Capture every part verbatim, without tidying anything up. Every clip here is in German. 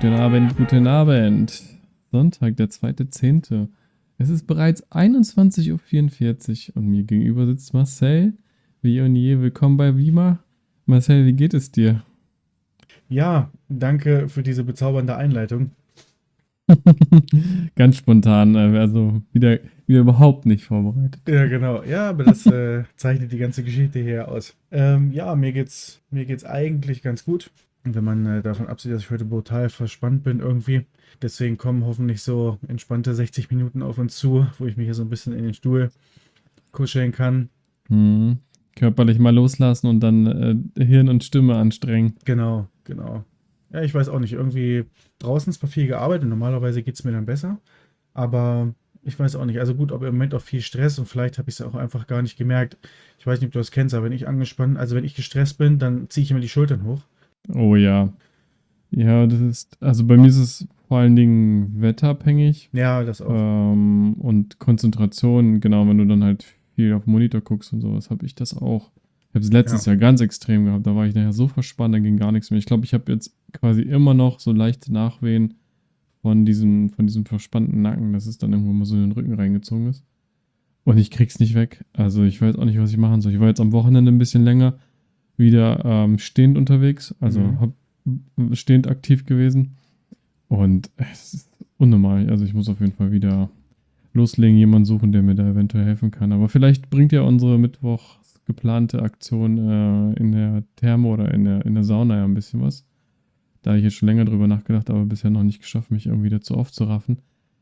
Guten Abend, guten Abend. Sonntag, der zweite zehnte Es ist bereits einundzwanzig Uhr vierundvierzig und mir gegenüber sitzt Marcel. Wie und je, willkommen bei Wima. Marcel, wie geht es dir? Ja, danke für diese bezaubernde Einleitung. Ganz spontan, äh, also wieder, wieder überhaupt nicht vorbereitet. Ja, genau. Ja, aber das äh, zeichnet die ganze Geschichte hier aus. Ähm, ja, mir geht's, mir geht's eigentlich ganz gut. Und wenn man äh, davon absieht, dass ich heute brutal verspannt bin irgendwie. Deswegen kommen hoffentlich so entspannte sechzig Minuten auf uns zu, wo ich mich hier so ein bisschen in den Stuhl kuscheln kann. Hm. Körperlich mal loslassen und dann äh, Hirn und Stimme anstrengen. Genau, genau. Ja, ich weiß auch nicht. Irgendwie draußen ist zwar viel gearbeitet. Normalerweise geht's mir dann besser. Aber ich weiß auch nicht. Also gut, aber im Moment auch viel Stress und vielleicht habe ich es auch einfach gar nicht gemerkt. Ich weiß nicht, ob du das kennst, aber wenn ich angespannt, also wenn ich gestresst bin, dann ziehe ich immer die Schultern hoch. Oh ja. Ja, das ist, also bei mir ist es vor allen Dingen wetterabhängig. Ja, das auch. Ähm, und Konzentration, genau, wenn du dann halt viel auf den Monitor guckst und sowas, habe ich das auch. Ich habe es letztes Ja. Jahr ganz extrem gehabt. Da war ich nachher so verspannt, da ging gar nichts mehr. Ich glaube, ich habe jetzt quasi immer noch so leichte Nachwehen von diesem, von diesem verspannten Nacken, dass es dann irgendwo mal so in den Rücken reingezogen ist. Und ich krieg's nicht weg. Also ich weiß auch nicht, was ich machen soll. Ich war jetzt am Wochenende ein bisschen länger wieder ähm, stehend unterwegs, also Mhm. hab stehend aktiv gewesen. Und es ist unnormal. Also ich muss auf jeden Fall wieder loslegen, jemanden suchen, der mir da eventuell helfen kann. Aber vielleicht bringt ja unsere mittwochs geplante Aktion äh, in der Therme oder in der, in der Sauna ja ein bisschen was. Da habe ich jetzt schon länger drüber nachgedacht, aber bisher noch nicht geschafft, mich irgendwie dazu aufzuraffen.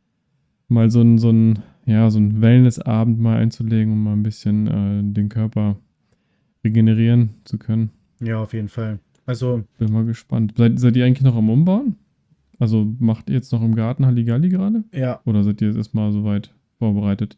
Mal so ein, so ein, ja, so ein Wellnessabend mal einzulegen, um mal ein bisschen äh, den Körper regenerieren zu können. Ja, auf jeden Fall. Also, Bin mal gespannt. Seid, seid ihr eigentlich noch am Umbauen? Also macht ihr jetzt noch im Garten Halligalli gerade? ja, Oder seid ihr jetzt erstmal soweit vorbereitet?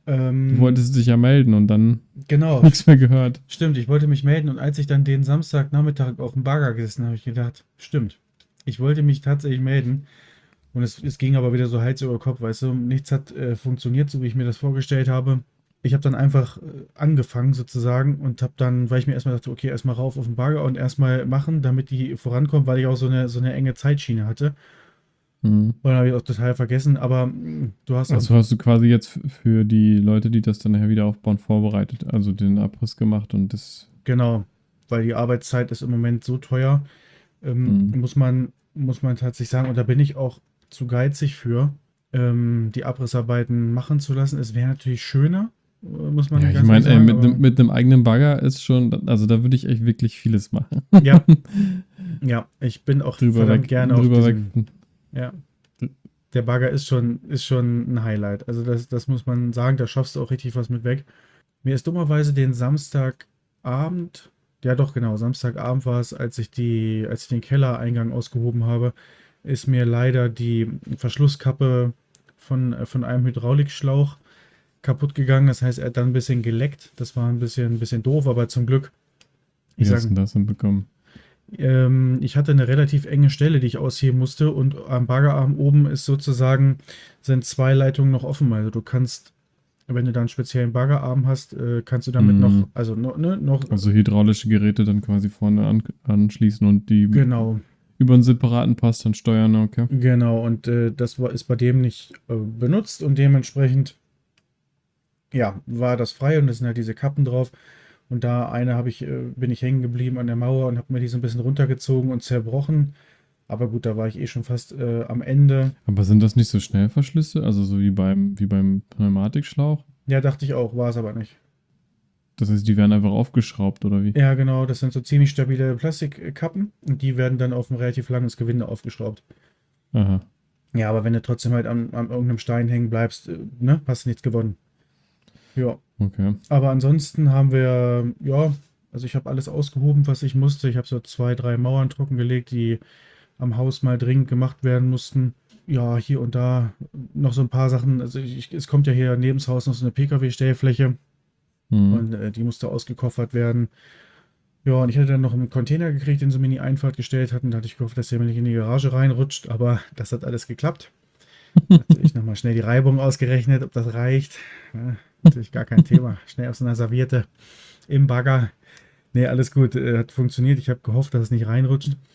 Du ähm, wolltest dich ja melden und dann genau. nichts mehr gehört. Stimmt, ich wollte mich melden und als ich dann den Samstagnachmittag auf dem Bagger gesessen habe, habe ich gedacht, stimmt. Ich wollte mich tatsächlich melden. Und es, es ging aber wieder so Hals über Kopf, weißt du, nichts hat äh, funktioniert, so wie ich mir das vorgestellt habe. Ich habe dann einfach äh, angefangen sozusagen und habe dann, weil ich mir erstmal dachte, okay, erstmal rauf auf den Bagger und erstmal machen, damit die vorankommen, weil ich auch so eine, so eine enge Zeitschiene hatte. Mhm. Und dann habe ich auch total vergessen, aber mh, du hast auch, Also hast du quasi jetzt f- für die Leute, die das dann nachher wieder aufbauen, vorbereitet. Also den Abriss gemacht und das. genau, weil die Arbeitszeit ist im Moment so teuer, ähm, Mhm. muss man, muss man tatsächlich sagen, und da bin ich auch zu geizig für, ähm, die Abrissarbeiten machen zu lassen. Es wäre natürlich schöner, äh, muss Ja, man ich ganz ehrlich meine, ey, sagen, mit einem aber mit einem eigenen Bagger ist schon, also da würde ich echt wirklich vieles machen. ja, ja, ich bin auch drüber verdammt weg, gerne auf drüber weg. diesem, ja, der Bagger ist schon, ist schon ein Highlight. Also das, das muss man sagen, da schaffst du auch richtig was mit weg. Mir ist dummerweise den Samstagabend, ja doch genau, Samstagabend war es, als ich die, als ich den Kellereingang ausgehoben habe, ist mir leider die Verschlusskappe von, äh, von einem Hydraulikschlauch kaputt gegangen. Das heißt, er hat dann ein bisschen geleckt. Das war ein bisschen, ein bisschen doof, aber zum Glück, ich Wie hast du sage, denn das hinbekommen? ähm, ich hatte eine relativ enge Stelle, die ich ausheben musste und am Baggerarm oben ist sozusagen, sind zwei Leitungen noch offen. Also du kannst, wenn du da einen speziellen Baggerarm hast, äh, kannst du damit noch, Mhm. also no, ne, noch, Also hydraulische Geräte dann quasi vorne an, anschließen und die genau, über einen separaten Pass dann steuern, okay. genau. Und äh, das war, ist bei dem nicht äh, benutzt und dementsprechend, ja, war das frei und es sind halt diese Kappen drauf. Und da eine habe ich, äh, bin ich hängen geblieben an der Mauer und habe mir die so ein bisschen runtergezogen und zerbrochen. Aber gut, da war ich eh schon fast äh, am Ende. Aber sind das nicht so Schnellverschlüsse? Also so wie beim, wie beim Pneumatikschlauch? Ja, dachte ich auch, war es aber nicht. Das heißt, die werden einfach aufgeschraubt, oder wie? Ja, genau, das sind so ziemlich stabile Plastikkappen und die werden dann auf ein relativ langes Gewinde aufgeschraubt. Aha. Ja, aber wenn du trotzdem halt an, an irgendeinem Stein hängen bleibst, äh, ne, hast du nichts gewonnen. Ja, Okay. aber ansonsten haben wir, ja, also ich habe alles ausgehoben, was ich musste. Ich habe so zwei, drei Mauern trockengelegt, die am Haus mal dringend gemacht werden mussten. Ja, hier und da noch so ein paar Sachen. Also ich, es kommt ja hier neben das Haus noch so eine P K W-Stellfläche Mhm. und äh, die musste ausgekoffert werden. Ja, und ich hatte dann noch einen Container gekriegt, den sie mir in die Einfahrt gestellt hatten. Da hatte ich gehofft, dass der mir nicht in die Garage reinrutscht, aber das hat alles geklappt. Natürlich nochmal schnell die Reibung ausgerechnet, ob das reicht. Ja, natürlich gar kein Thema. Schnell auf so einer Serviette im Bagger. Nee, alles gut, äh, hat funktioniert. Ich habe gehofft, dass es nicht reinrutscht.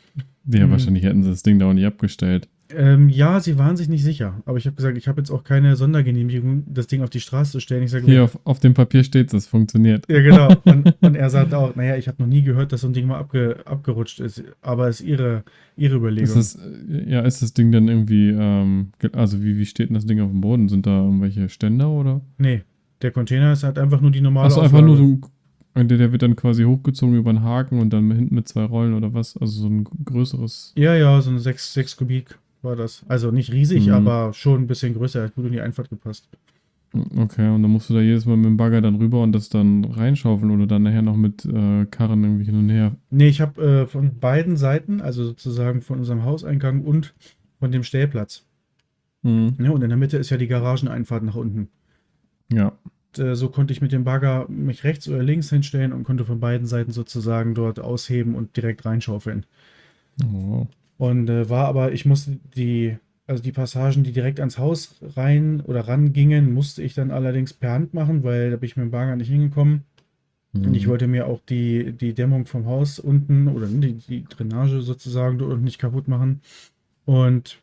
Ja, Mhm. wahrscheinlich hätten sie das Ding da auch nicht abgestellt. Ähm, ja, sie waren sich nicht sicher. Aber ich habe gesagt, ich habe jetzt auch keine Sondergenehmigung, das Ding auf die Straße zu stellen. Ich sage, Hier wenn, auf, auf dem Papier steht es, funktioniert. ja, genau. Und, und er sagt auch, naja, ich habe noch nie gehört, dass so ein Ding mal abge, abgerutscht ist. Aber ist ihre, ihre Ist Überlegung. das, äh, ja, ist das Ding dann irgendwie, ähm, ge- also wie, wie steht denn das Ding auf dem Boden? Sind da irgendwelche Ständer oder? Nee, der Container ist halt einfach nur die normale Achso, einfach nur so Auflage. ein, der, der wird dann quasi hochgezogen über einen Haken und dann hinten mit zwei Rollen oder was? Also so ein größeres. Ja, ja, so ein sechs sechs Kubik war das. Also nicht riesig, Hm, aber schon ein bisschen größer. Hat gut in die Einfahrt gepasst. okay, und dann musst du da jedes Mal mit dem Bagger dann rüber und das dann reinschaufeln oder dann nachher noch mit äh, Karren irgendwie hin und her. Nee, ich habe äh, von beiden Seiten, also sozusagen von unserem Hauseingang und von dem Stellplatz. Hm, Ja, und in der Mitte ist ja die Garageneinfahrt nach unten. ja. Und, äh, so konnte ich mit dem Bagger mich rechts oder links hinstellen und konnte von beiden Seiten sozusagen dort ausheben und direkt reinschaufeln. Oh. Und äh, war aber, ich musste die, also die Passagen, die direkt ans Haus rein oder ran gingen, musste ich dann allerdings per Hand machen, weil da bin ich mit dem Bagger nicht hingekommen. Und ich Hm. wollte mir auch die, die Dämmung vom Haus unten oder die, die Drainage sozusagen dort unten nicht kaputt machen. Und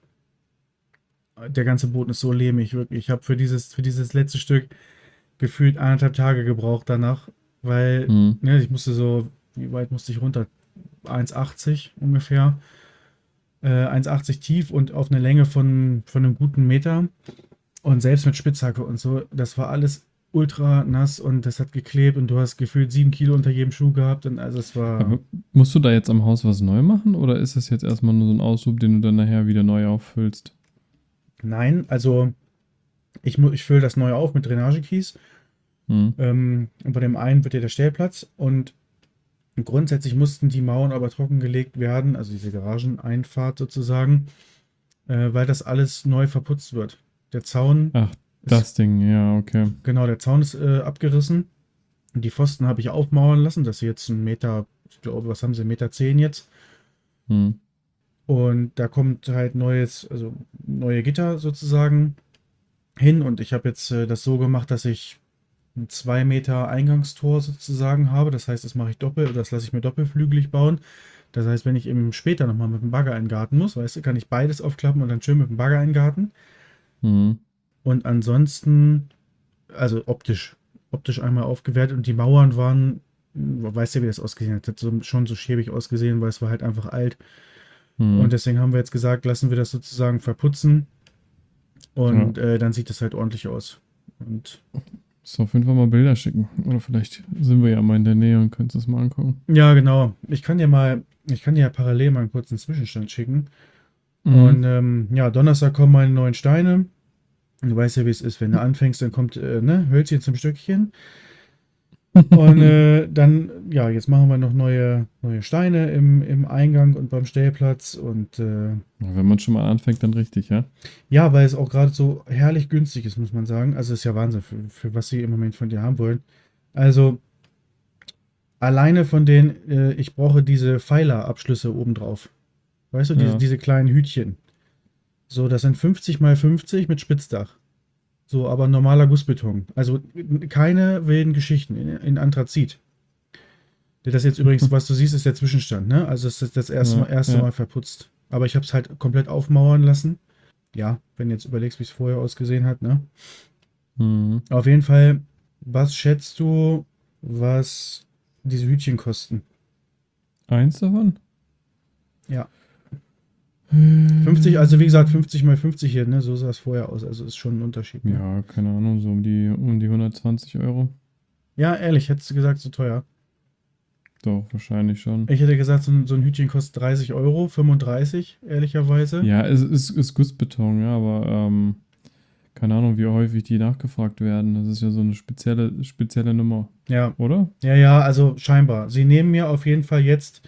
der ganze Boden ist so lehmig, wirklich. Ich habe für dieses, für dieses letzte Stück gefühlt anderthalb Tage gebraucht danach, weil Hm. ne, ich musste so, wie weit musste ich runter? eins achtzig ungefähr. Äh, eins achtzig tief und auf eine Länge von, von einem guten Meter. Und selbst mit Spitzhacke und so, das war alles ultra nass und das hat geklebt und du hast gefühlt sieben Kilo unter jedem Schuh gehabt. Und also es war. Aber musst du da jetzt am Haus was neu machen oder ist das jetzt erstmal nur so ein Aushub, den du dann nachher wieder neu auffüllst? Nein, also ich, mu- ich fülle das neu auf mit Drainagekies. Hm. Ähm, und bei dem einen wird ja der Stellplatz und grundsätzlich mussten die Mauern aber trockengelegt werden, also diese Garageneinfahrt sozusagen, äh, weil das alles neu verputzt wird. Der Zaun Ach, ist, das Ding, ja, okay. genau, der Zaun ist äh, abgerissen. Die Pfosten habe ich aufmauern lassen, dass sie jetzt einen Meter, ich glaube, was haben sie, Meter zehn jetzt. Hm. Und da kommt halt neues, also neue Gitter sozusagen hin. Und ich habe jetzt äh, das so gemacht, dass ich ein zwei Meter Eingangstor sozusagen habe. Das heißt, das mache ich doppelt oder das lasse ich mir doppelflügelig bauen. Das heißt, wenn ich eben später nochmal mit dem Bagger in den Garten muss, weißt du, kann ich beides aufklappen und dann schön mit dem Bagger in den Garten. Hm. Und ansonsten, also optisch, optisch einmal aufgewertet und die Mauern waren, weißt du, wie das ausgesehen hat, hat so, schon so schäbig ausgesehen, weil es war halt einfach alt. Und Hm. deswegen haben wir jetzt gesagt, lassen wir das sozusagen verputzen Ja. und äh, dann sieht das halt ordentlich aus. Und Musst du auf jeden Fall mal Bilder schicken. Oder vielleicht sind wir ja mal in der Nähe und können das mal angucken. ja, genau. Ich kann dir mal, ich kann dir ja parallel mal einen kurzen Zwischenstand schicken. Und Mhm. ähm, ja, Donnerstag kommen meine neuen Steine. Du weißt ja, wie es ist, wenn du anfängst, dann kommt äh, ne, Hölzchen zum Stückchen. Und äh, dann, ja, jetzt machen wir noch neue, neue Steine im, im Eingang und beim Stellplatz. Und äh, Wenn man schon mal anfängt, dann richtig, ja? ja, weil es auch gerade so herrlich günstig ist, muss man sagen. Also ist ja Wahnsinn, für, für was sie im Moment von dir haben wollen. Also alleine von den, äh, ich brauche diese Pfeilerabschlüsse obendrauf. Weißt du, diese, Ja. diese kleinen Hütchen. So, das sind fünfzig mal fünfzig mit Spitzdach. So, aber normaler Gussbeton. Also keine wilden Geschichten in, in Anthrazit. Das jetzt übrigens, was du siehst, ist der Zwischenstand, ne? Also es ist das erste Mal, Ja, erste ja. Mal verputzt. Aber ich habe es halt komplett aufmauern lassen. Ja, wenn du jetzt überlegst, wie es vorher ausgesehen hat, ne? Mhm. Auf jeden Fall, was schätzt du, was diese Hütchen kosten? Eins davon? Ja, fünfzig, also wie gesagt, Ähm, fünfzig mal fünfzig hier, ne? So sah es vorher aus. Also ist schon ein Unterschied, ne? Ja, keine Ahnung, so um die, um die hundertzwanzig Euro. Ja, ehrlich, hättest du gesagt, so teuer. Doch, wahrscheinlich schon. Ich hätte gesagt, so ein, so ein Hütchen kostet dreißig Euro, fünfunddreißig, ehrlicherweise. Ja, es ist, ist Gussbeton, ja, aber ähm, keine Ahnung, wie häufig die nachgefragt werden. Das ist ja so eine spezielle, spezielle Nummer, Ja, oder? ja, ja, also scheinbar. Sie nehmen mir auf jeden Fall jetzt,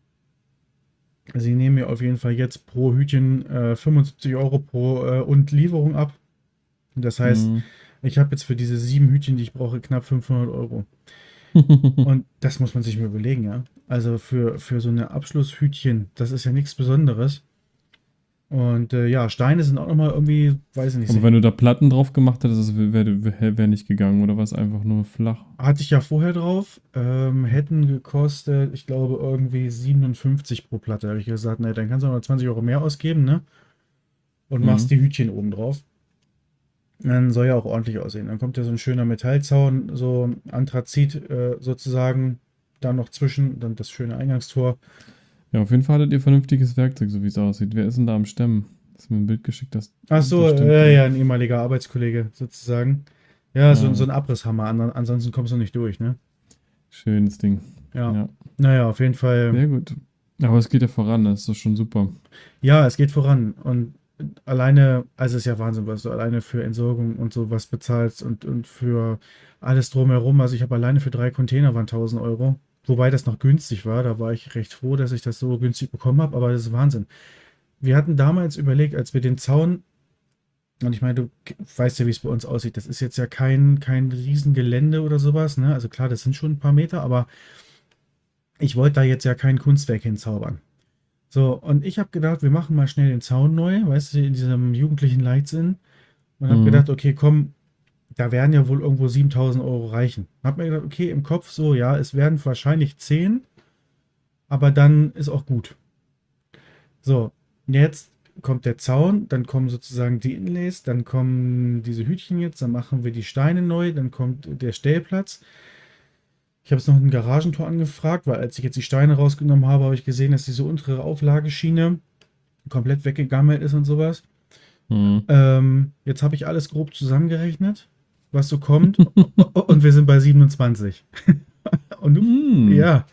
sie nehmen mir auf jeden Fall jetzt pro Hütchen äh, fünfundsiebzig Euro pro äh, und Lieferung ab. Das heißt, Mhm. ich habe jetzt für diese sieben Hütchen, die ich brauche, knapp fünfhundert Euro. Und das muss man sich mal überlegen, ja. Also für, für so eine Abschlusshütchen, das ist ja nichts Besonderes. Und äh, ja, Steine sind auch nochmal irgendwie, weiß ich Aber nicht, wenn du da Platten drauf gemacht hättest, wäre wär, wär nicht gegangen oder was einfach nur flach? hatte ich ja vorher drauf, ähm, hätten gekostet, ich glaube, irgendwie siebenundfünfzig pro Platte. Habe ich gesagt, ne, dann kannst du noch zwanzig Euro mehr ausgeben, ne? Und machst Mhm. die Hütchen oben drauf. Dann soll ja auch ordentlich aussehen. Dann kommt ja so ein schöner Metallzaun, so Anthrazit äh, sozusagen, da noch zwischen, dann das schöne Eingangstor. Ja, auf jeden Fall hattet ihr vernünftiges Werkzeug, so wie es aussieht. Wer ist denn da am Stemmen? Hast du mir ein Bild geschickt, das, Ach so, das stimmt äh, da. ja, ein ehemaliger Arbeitskollege sozusagen. Ja, so, so Ah, ein Abrisshammer, an, ansonsten kommst du nicht durch, ne? schönes Ding. Ja. Ja, Naja, auf jeden Fall. sehr gut. Aber es geht ja voran, das ist doch schon super. Ja, es geht voran. Und alleine, also es ist ja Wahnsinn, was du alleine für Entsorgung und so was bezahlst und, und für alles drumherum. Also ich habe alleine für drei Container waren tausend Euro. Wobei das noch günstig war. Da war ich recht froh, dass ich das so günstig bekommen habe. Aber das ist Wahnsinn. Wir hatten damals überlegt, als wir den Zaun, und ich meine, du k- weißt ja, wie es bei uns aussieht. Das ist jetzt ja kein, kein Riesengelände oder sowas, ne? Also klar, das sind schon ein paar Meter, aber ich wollte da jetzt ja kein Kunstwerk hinzaubern. So, und ich habe gedacht, wir machen mal schnell den Zaun neu, weißt du, in diesem jugendlichen Leichtsinn. Und habe Mhm. gedacht, okay, komm, da werden ja wohl irgendwo siebentausend Euro reichen. Habe mir gedacht, okay, im Kopf so, ja, es werden wahrscheinlich zehn, aber dann ist auch gut. So, jetzt kommt der Zaun, dann kommen sozusagen die Inlays, dann kommen diese Hütchen jetzt, dann machen wir die Steine neu, dann kommt der Stellplatz. Ich habe jetzt noch ein Garagentor angefragt, weil als ich jetzt die Steine rausgenommen habe, habe ich gesehen, dass diese untere Auflageschiene komplett weggegammelt ist und sowas. Mhm. Ähm, jetzt habe ich alles grob zusammengerechnet, was so kommt. Und wir sind bei siebenundzwanzig. Und du? Mhm. Ja.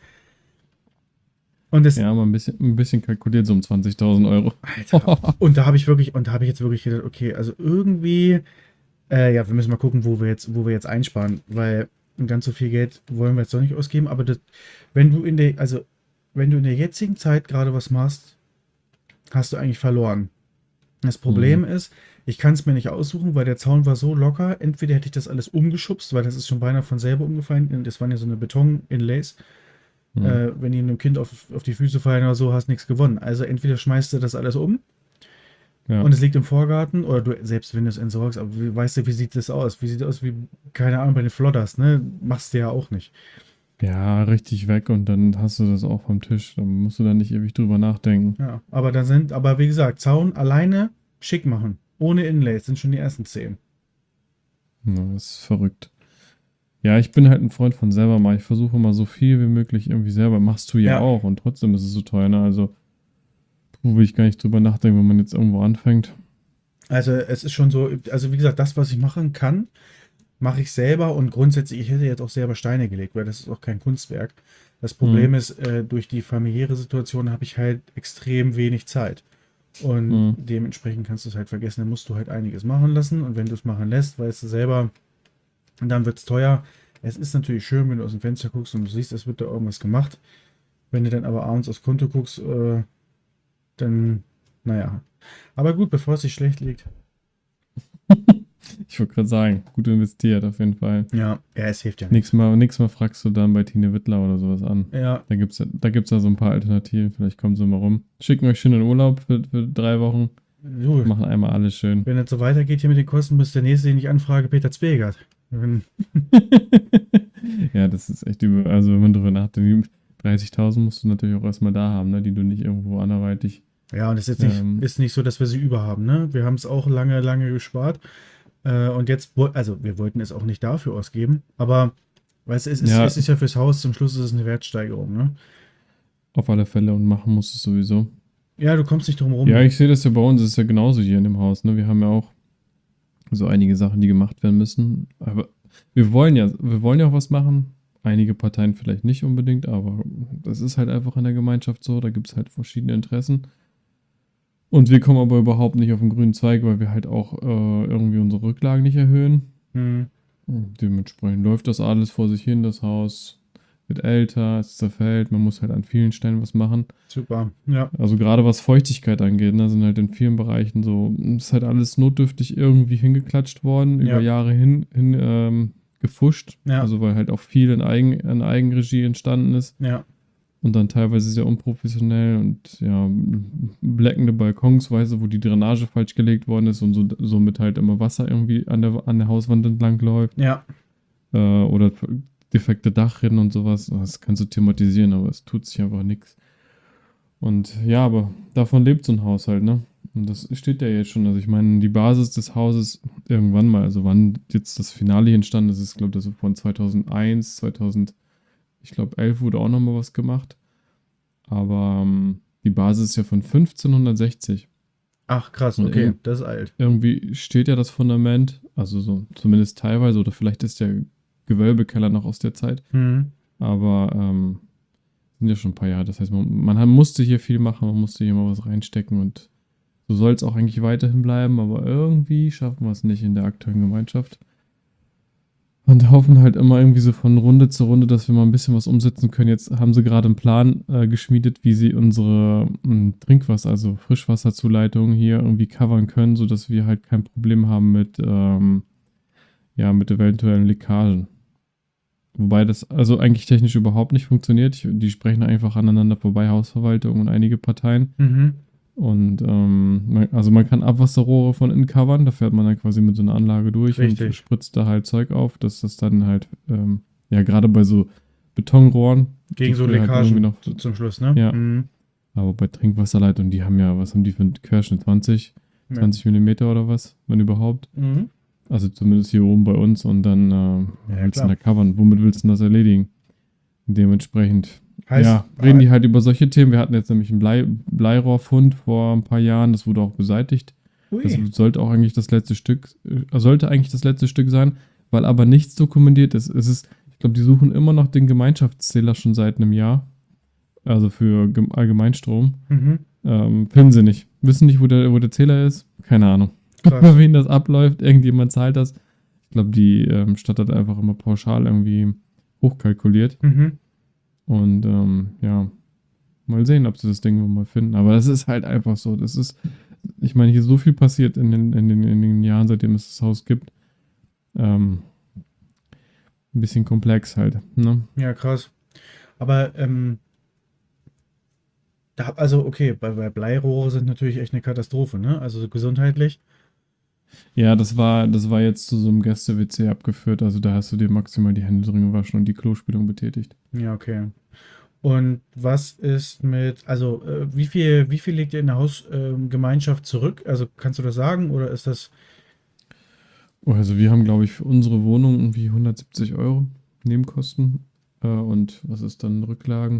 Und das, Ja, mal ein bisschen, ein bisschen kalkuliert, so um zwanzigtausend Euro. Alter. Und da habe ich wirklich, und da habe ich jetzt wirklich gedacht, okay, also irgendwie, äh, ja, wir müssen mal gucken, wo wir jetzt, wo wir jetzt einsparen, weil ganz so viel Geld wollen wir jetzt doch nicht ausgeben. Aber das, wenn du in der, also wenn du in der jetzigen Zeit gerade was machst, hast du eigentlich verloren. Das Problem Mhm. ist, ich kann es mir nicht aussuchen, weil der Zaun war so locker. Entweder hätte ich das alles umgeschubst, weil das ist schon beinahe von selber umgefallen. Das waren ja so eine Beton-Inlays. Mhm. Äh, wenn die einem Kind auf, auf die Füße fallen oder so, hast nichts gewonnen. Also entweder schmeißt du das alles um Ja. und es liegt im Vorgarten oder du, selbst wenn du es entsorgst, aber wie, weißt du, wie sieht das aus? Wie sieht das aus wie, keine Ahnung, bei den Flodders, ne? Machst du ja auch nicht. Ja, richtig weg und dann hast du das auch vom Tisch. Dann musst du da nicht ewig drüber nachdenken. Ja, aber da sind, aber wie gesagt, Zaun alleine schick machen. Ohne Inlays sind schon die ersten zehn. Ja, das ist verrückt. Ja, ich bin halt ein Freund von selber mal. Ich versuche mal so viel wie möglich irgendwie selber. Machst du ja Ja, auch und trotzdem ist es so teuer, ne? Also, puh, will ich gar nicht drüber nachdenken, wenn man jetzt irgendwo anfängt. also es ist schon so, also wie gesagt, das, was ich machen kann, mache ich selber und grundsätzlich, ich hätte jetzt auch selber Steine gelegt, weil das ist auch kein Kunstwerk. Das Hm, Problem ist, äh, durch die familiäre Situation habe ich halt extrem wenig Zeit. Und hm. dementsprechend kannst du es halt vergessen, dann musst du halt einiges machen lassen. Und wenn du es machen lässt, weißt du selber, dann wird es teuer. Es ist natürlich schön, wenn du aus dem Fenster guckst und du siehst, es wird da irgendwas gemacht. Wenn du dann aber abends aufs Konto guckst, äh, dann, naja. Aber gut, bevor es sich schlecht liegt. Ich wollte gerade sagen, gut investiert auf jeden Fall. Ja, ja, es hilft ja nichts. Nächstes Mal, nächstes Mal fragst du dann bei Tine Wittler oder sowas an. Ja, Da gibt's, ja- da gibt's ja so ein paar Alternativen. Vielleicht kommen sie mal rum. Schicken euch schön in Urlaub für, für drei Wochen. du, Machen einmal alles schön. wenn es so weitergeht hier mit den Kosten, müsste der nächste, den ich anfrage, Peter Zwegert. Wenn, Ja, das ist echt übel. Also, wenn man drüber nachdenkt, dreißigtausend musst du natürlich auch erstmal da haben, ne? Die du nicht irgendwo anderweitig. ja, und es ist jetzt nicht, Ähm, ist nicht so, dass wir sie überhaben, ne? Wir haben es auch lange, lange gespart. Äh, und jetzt, woll- also wir wollten es auch nicht dafür ausgeben, aber weißt du, es ist, ja, es ist ja fürs Haus, zum Schluss ist es eine Wertsteigerung, ne? auf alle Fälle und machen musst du es sowieso. Ja, du kommst nicht drum Ja, rum. ich sehe das ja bei uns, ist ja genauso hier in dem Haus, ne? Wir haben ja auch so einige Sachen, die gemacht werden müssen. Aber wir wollen ja, wir wollen ja auch was machen. Einige Parteien vielleicht nicht unbedingt, aber das ist halt einfach in der Gemeinschaft so. Da gibt es halt verschiedene Interessen. Und wir kommen aber überhaupt nicht auf den grünen Zweig, weil wir halt auch äh, irgendwie unsere Rücklagen nicht erhöhen. Hm, Dementsprechend läuft das alles vor sich hin. Das Haus wird älter, es zerfällt. Man muss halt an vielen Stellen was machen. super. Ja, Also gerade was Feuchtigkeit angeht, ne, sind halt in vielen Bereichen so, ist halt alles notdürftig irgendwie hingeklatscht worden, über ja, Jahre hin, hin ähm, gefuscht. ja, Also weil halt auch viel in, Eigen, in Eigenregie entstanden ist. ja. und dann teilweise sehr unprofessionell und ja, bleckende Balkons, weißt du, wo die Drainage falsch gelegt worden ist und so, somit halt immer Wasser irgendwie an der, an der Hauswand entlang läuft. Ja. Äh, oder defekte Dachrinnen und sowas. Das kannst du thematisieren, aber es tut sich einfach nichts. Und ja, aber davon lebt so ein Haushalt, ne? Und das steht ja jetzt schon. Also ich meine, die Basis des Hauses irgendwann mal, also wann jetzt das Finale hier entstanden ist, ist, glaube ich, das ist von zweitausendeins, zweitausend, ich glaube, elf wurde auch nochmal was gemacht. Aber ähm, die Basis ist ja von fünfzehnhundertsechzig. Ach, krass, Und okay, irg- das ist alt. irgendwie steht ja das Fundament, also so zumindest teilweise, oder vielleicht ist der Gewölbekeller noch aus der Zeit. Mhm. Aber ähm, sind ja schon ein paar Jahre. Das heißt, man, man musste hier viel machen, man musste hier mal was reinstecken und so soll es auch eigentlich weiterhin bleiben, aber irgendwie schaffen wir es nicht in der aktuellen Gemeinschaft. Und hoffen halt immer irgendwie so von Runde zu Runde, dass wir mal ein bisschen was umsetzen können. Jetzt haben sie gerade einen Plan äh, geschmiedet, wie sie unsere mh, Trinkwasser, also Frischwasserzuleitung hier irgendwie covern können, sodass wir halt kein Problem haben mit, ähm, ja, mit eventuellen Leckagen. Wobei das also eigentlich technisch überhaupt nicht funktioniert. Ich, die sprechen einfach aneinander vorbei, Hausverwaltung und einige Parteien. Mhm. Und ähm, man, also man kann Abwasserrohre von innen covern, da fährt man dann quasi mit so einer Anlage durch und Richtig. spritzt da halt Zeug auf, dass das dann halt, ähm, ja, gerade bei so Betonrohren. die Gegen so früher halt irgendwie Leckagen noch, zu- zum Schluss, ne? Ja. Mhm. aber bei Trinkwasserleitungen, die haben ja, was haben die für einen Querschnitt? zwanzig, Ja. zwanzig Millimeter oder was, wenn überhaupt. Mhm. Also zumindest hier oben bei uns und dann, äh, Ja, was willst du klar. denn da covern? Womit willst du denn das erledigen? Dementsprechend, Heißt, ja, reden die halt über solche Themen. Wir hatten jetzt nämlich einen Blei Bleirohrfund vor ein paar Jahren, das wurde auch beseitigt. Das Ui. sollte auch eigentlich das letzte Stück, äh, sollte eigentlich das letzte Stück sein, weil aber nichts dokumentiert ist. Es ist, ich glaube, die suchen immer noch den Gemeinschaftszähler schon seit einem Jahr. Also für Gem- Allgemeinstrom. Mhm. Ähm, finden sie nicht. Wissen nicht, wo der, wo der Zähler ist. Keine Ahnung. Krass. Bei wen das abläuft, irgendjemand zahlt das. Ich glaube, die ähm, Stadt hat einfach immer pauschal irgendwie hochkalkuliert. Mhm. Und ähm, ja, mal sehen, ob sie das Ding mal finden. Aber das ist halt einfach so. Das ist, ich meine, hier ist so viel passiert in den, in den, in den Jahren, seitdem es das Haus gibt. Ähm, ein bisschen komplex halt. Ne? Ja, krass. Aber, ähm, da, also, okay, bei, bei Bleirohre sind natürlich echt eine Katastrophe, ne? Also gesundheitlich. Ja, das war, das war jetzt zu so einem Gäste-W C abgeführt. Also da hast du dir maximal die Hände drin gewaschen und die Klospülung betätigt. Ja, okay. Und was ist mit, also, äh, wie viel, wie viel legt ihr in der Hausgemeinschaft zurück? Also, kannst du das sagen oder ist das, Oh, also wir haben, glaube ich, für unsere Wohnung irgendwie hundertsiebzig Euro Nebenkosten. Äh, und was ist dann Rücklagen?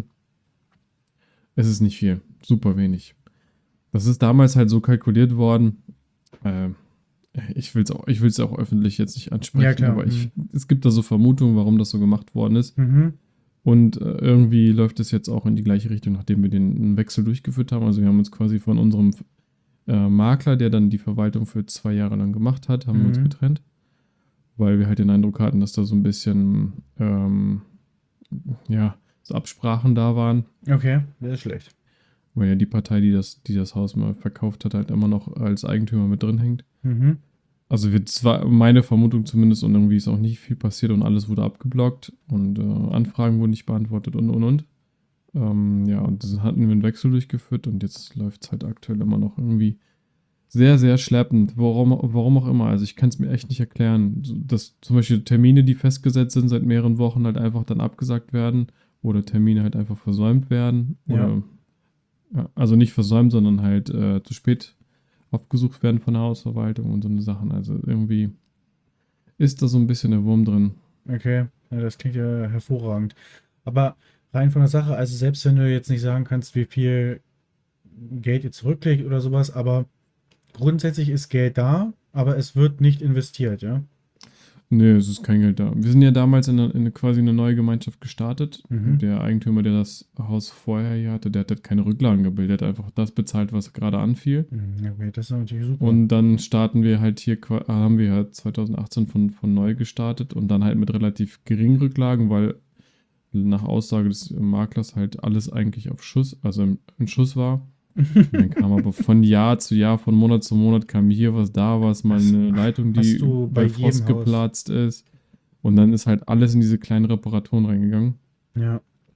Es ist nicht viel. Super wenig. Das ist damals halt so kalkuliert worden. Äh, ich will es auch, ich will's auch öffentlich jetzt nicht ansprechen, Ja, klar, aber ich, es gibt da so Vermutungen, warum das so gemacht worden ist. mhm, Und äh, irgendwie läuft es jetzt auch in die gleiche Richtung, nachdem wir den Wechsel durchgeführt haben. Also wir haben uns quasi von unserem äh, Makler, der dann die Verwaltung für zwei Jahre lang gemacht hat, haben wir uns Mhm. getrennt. Weil wir halt den Eindruck hatten, dass da so ein bisschen, ähm, ja, so Absprachen da waren. okay, das ist schlecht. Weil ja die Partei, die das, die das Haus mal verkauft hat, halt immer noch als Eigentümer mit drin hängt. Mhm. Also wir, das war meine Vermutung zumindest, und irgendwie ist auch nicht viel passiert und alles wurde abgeblockt und äh, Anfragen wurden nicht beantwortet und und und. Ähm, ja, und dann hatten wir einen Wechsel durchgeführt und jetzt läuft es halt aktuell immer noch irgendwie sehr, sehr schleppend. Warum, warum auch immer. Also ich kann es mir echt nicht erklären. So, dass zum Beispiel Termine, die festgesetzt sind seit mehreren Wochen, halt einfach dann abgesagt werden oder Termine halt einfach versäumt werden. Ja. Oder, ja, also nicht versäumt, sondern halt äh, zu spät aufgesucht werden von der Hausverwaltung und so eine Sachen. Also irgendwie ist da so ein bisschen der Wurm drin. Okay, ja, das klingt ja hervorragend. Aber rein von der Sache, also selbst wenn du jetzt nicht sagen kannst, wie viel Geld ihr zurücklegt oder sowas, aber grundsätzlich ist Geld da, aber es wird nicht investiert, ja? Nee, es ist kein Geld da. Wir sind ja damals in, eine, in eine, quasi eine neue Gemeinschaft gestartet. Mhm. Der Eigentümer, der das Haus vorher hier hatte, der hat halt keine Rücklagen gebildet. Der hat einfach das bezahlt, was gerade anfiel. Mhm, ja, okay, das ist natürlich super. Und dann starten wir halt hier, qua- haben wir halt zwanzig achtzehn von, von neu gestartet und dann halt mit relativ geringen Rücklagen, weil nach Aussage des Maklers halt alles eigentlich auf Schuss, also im, im Schuss war. Und dann kam aber von Jahr zu Jahr, von Monat zu Monat kam hier was, da was, mal Das eine Leitung, hast die du bei bei Frost jedem Haus. geplatzt ist. Und dann ist halt alles in diese kleinen Reparaturen reingegangen. Ja,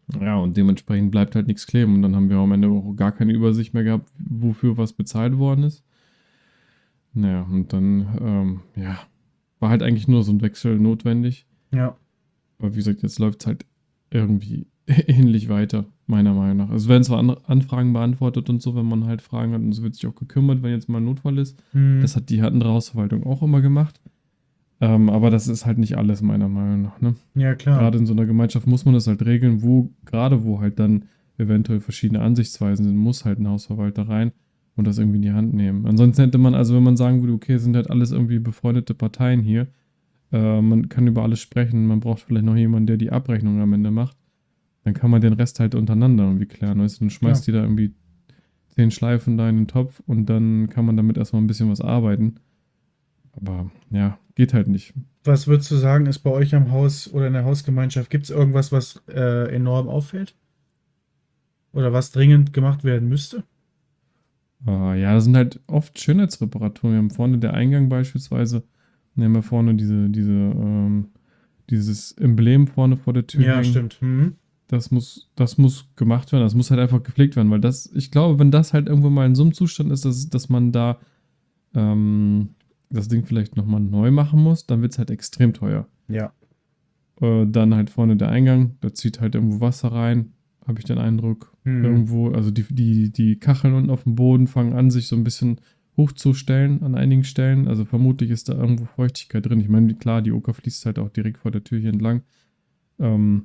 Ja, und dementsprechend bleibt halt nichts kleben. Und dann haben wir am Ende auch gar keine Übersicht mehr gehabt, wofür was bezahlt worden ist. Naja, und dann, ähm, ja, war halt eigentlich nur so ein Wechsel notwendig. Ja. Aber wie gesagt, jetzt läuft es halt irgendwie ähnlich weiter, meiner Meinung nach. Also werden zwar An Anfragen beantwortet und so, wenn man halt Fragen hat, und es wird sich auch gekümmert, wenn jetzt mal ein Notfall ist. Hm. Das hat die andere Hausverwaltung auch immer gemacht. Ähm, aber das ist halt nicht alles, meiner Meinung nach. Ne? Ja, klar. Gerade in so einer Gemeinschaft muss man das halt regeln, wo, gerade wo halt dann eventuell verschiedene Ansichtsweisen sind, muss halt ein Hausverwalter rein und das irgendwie in die Hand nehmen. Ansonsten hätte man, also wenn man sagen würde, okay, sind halt alles irgendwie befreundete Parteien hier, äh, man kann über alles sprechen, man braucht vielleicht noch jemanden, der die Abrechnung am Ende macht, dann kann man den Rest halt untereinander irgendwie klären. Weißt du, dann schmeißt die da irgendwie zehn Schleifen da in den Topf und dann kann man damit erstmal ein bisschen was arbeiten. Aber ja, geht halt nicht. Was würdest du sagen, ist bei euch am Haus oder in der Hausgemeinschaft, gibt es irgendwas, was äh, enorm auffällt? Oder was dringend gemacht werden müsste? Äh, ja, das sind halt oft Schönheitsreparaturen. Wir haben vorne der Eingang beispielsweise, wir haben ja vorne diese, diese, ähm, dieses Emblem vorne vor der Tür Ja, hängen. stimmt. Mhm. Das muss, das muss gemacht werden, das muss halt einfach gepflegt werden, weil das, ich glaube, wenn das halt irgendwo mal in so einem Zustand ist, dass, dass man da ähm, das Ding vielleicht nochmal neu machen muss, dann wird es halt extrem teuer. Ja. Äh, dann halt vorne der Eingang, da zieht halt irgendwo Wasser rein, habe ich den Eindruck. Mhm. Irgendwo, also die, die, die Kacheln unten auf dem Boden fangen an, sich so ein bisschen hochzustellen an einigen Stellen. Also vermutlich ist da irgendwo Feuchtigkeit drin. Ich meine, klar, die Oker fließt halt auch direkt vor der Tür hier entlang. Ähm,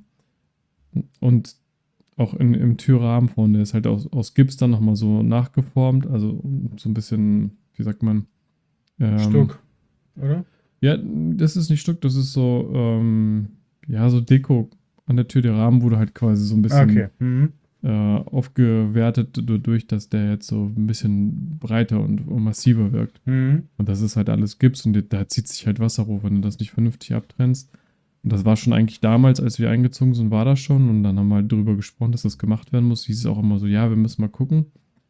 und auch in, im Türrahmen vorne ist halt aus, aus Gips dann nochmal so nachgeformt. Also so ein bisschen, wie sagt man? Ähm, Stuck, oder? Ja, das ist nicht Stuck, das ist so, ähm, ja, so Deko an der Tür. Der Rahmen wurde halt quasi so ein bisschen Okay. Mhm. äh, aufgewertet dadurch, dass der jetzt so ein bisschen breiter und, und massiver wirkt. Mhm. Und das ist halt alles Gips und da zieht sich halt Wasser hoch, wenn du das nicht vernünftig abtrennst. Und das war schon eigentlich damals, als wir eingezogen sind, war das schon. Und dann haben wir halt drüber gesprochen, dass das gemacht werden muss. Hieß es auch immer so, ja, wir müssen mal gucken.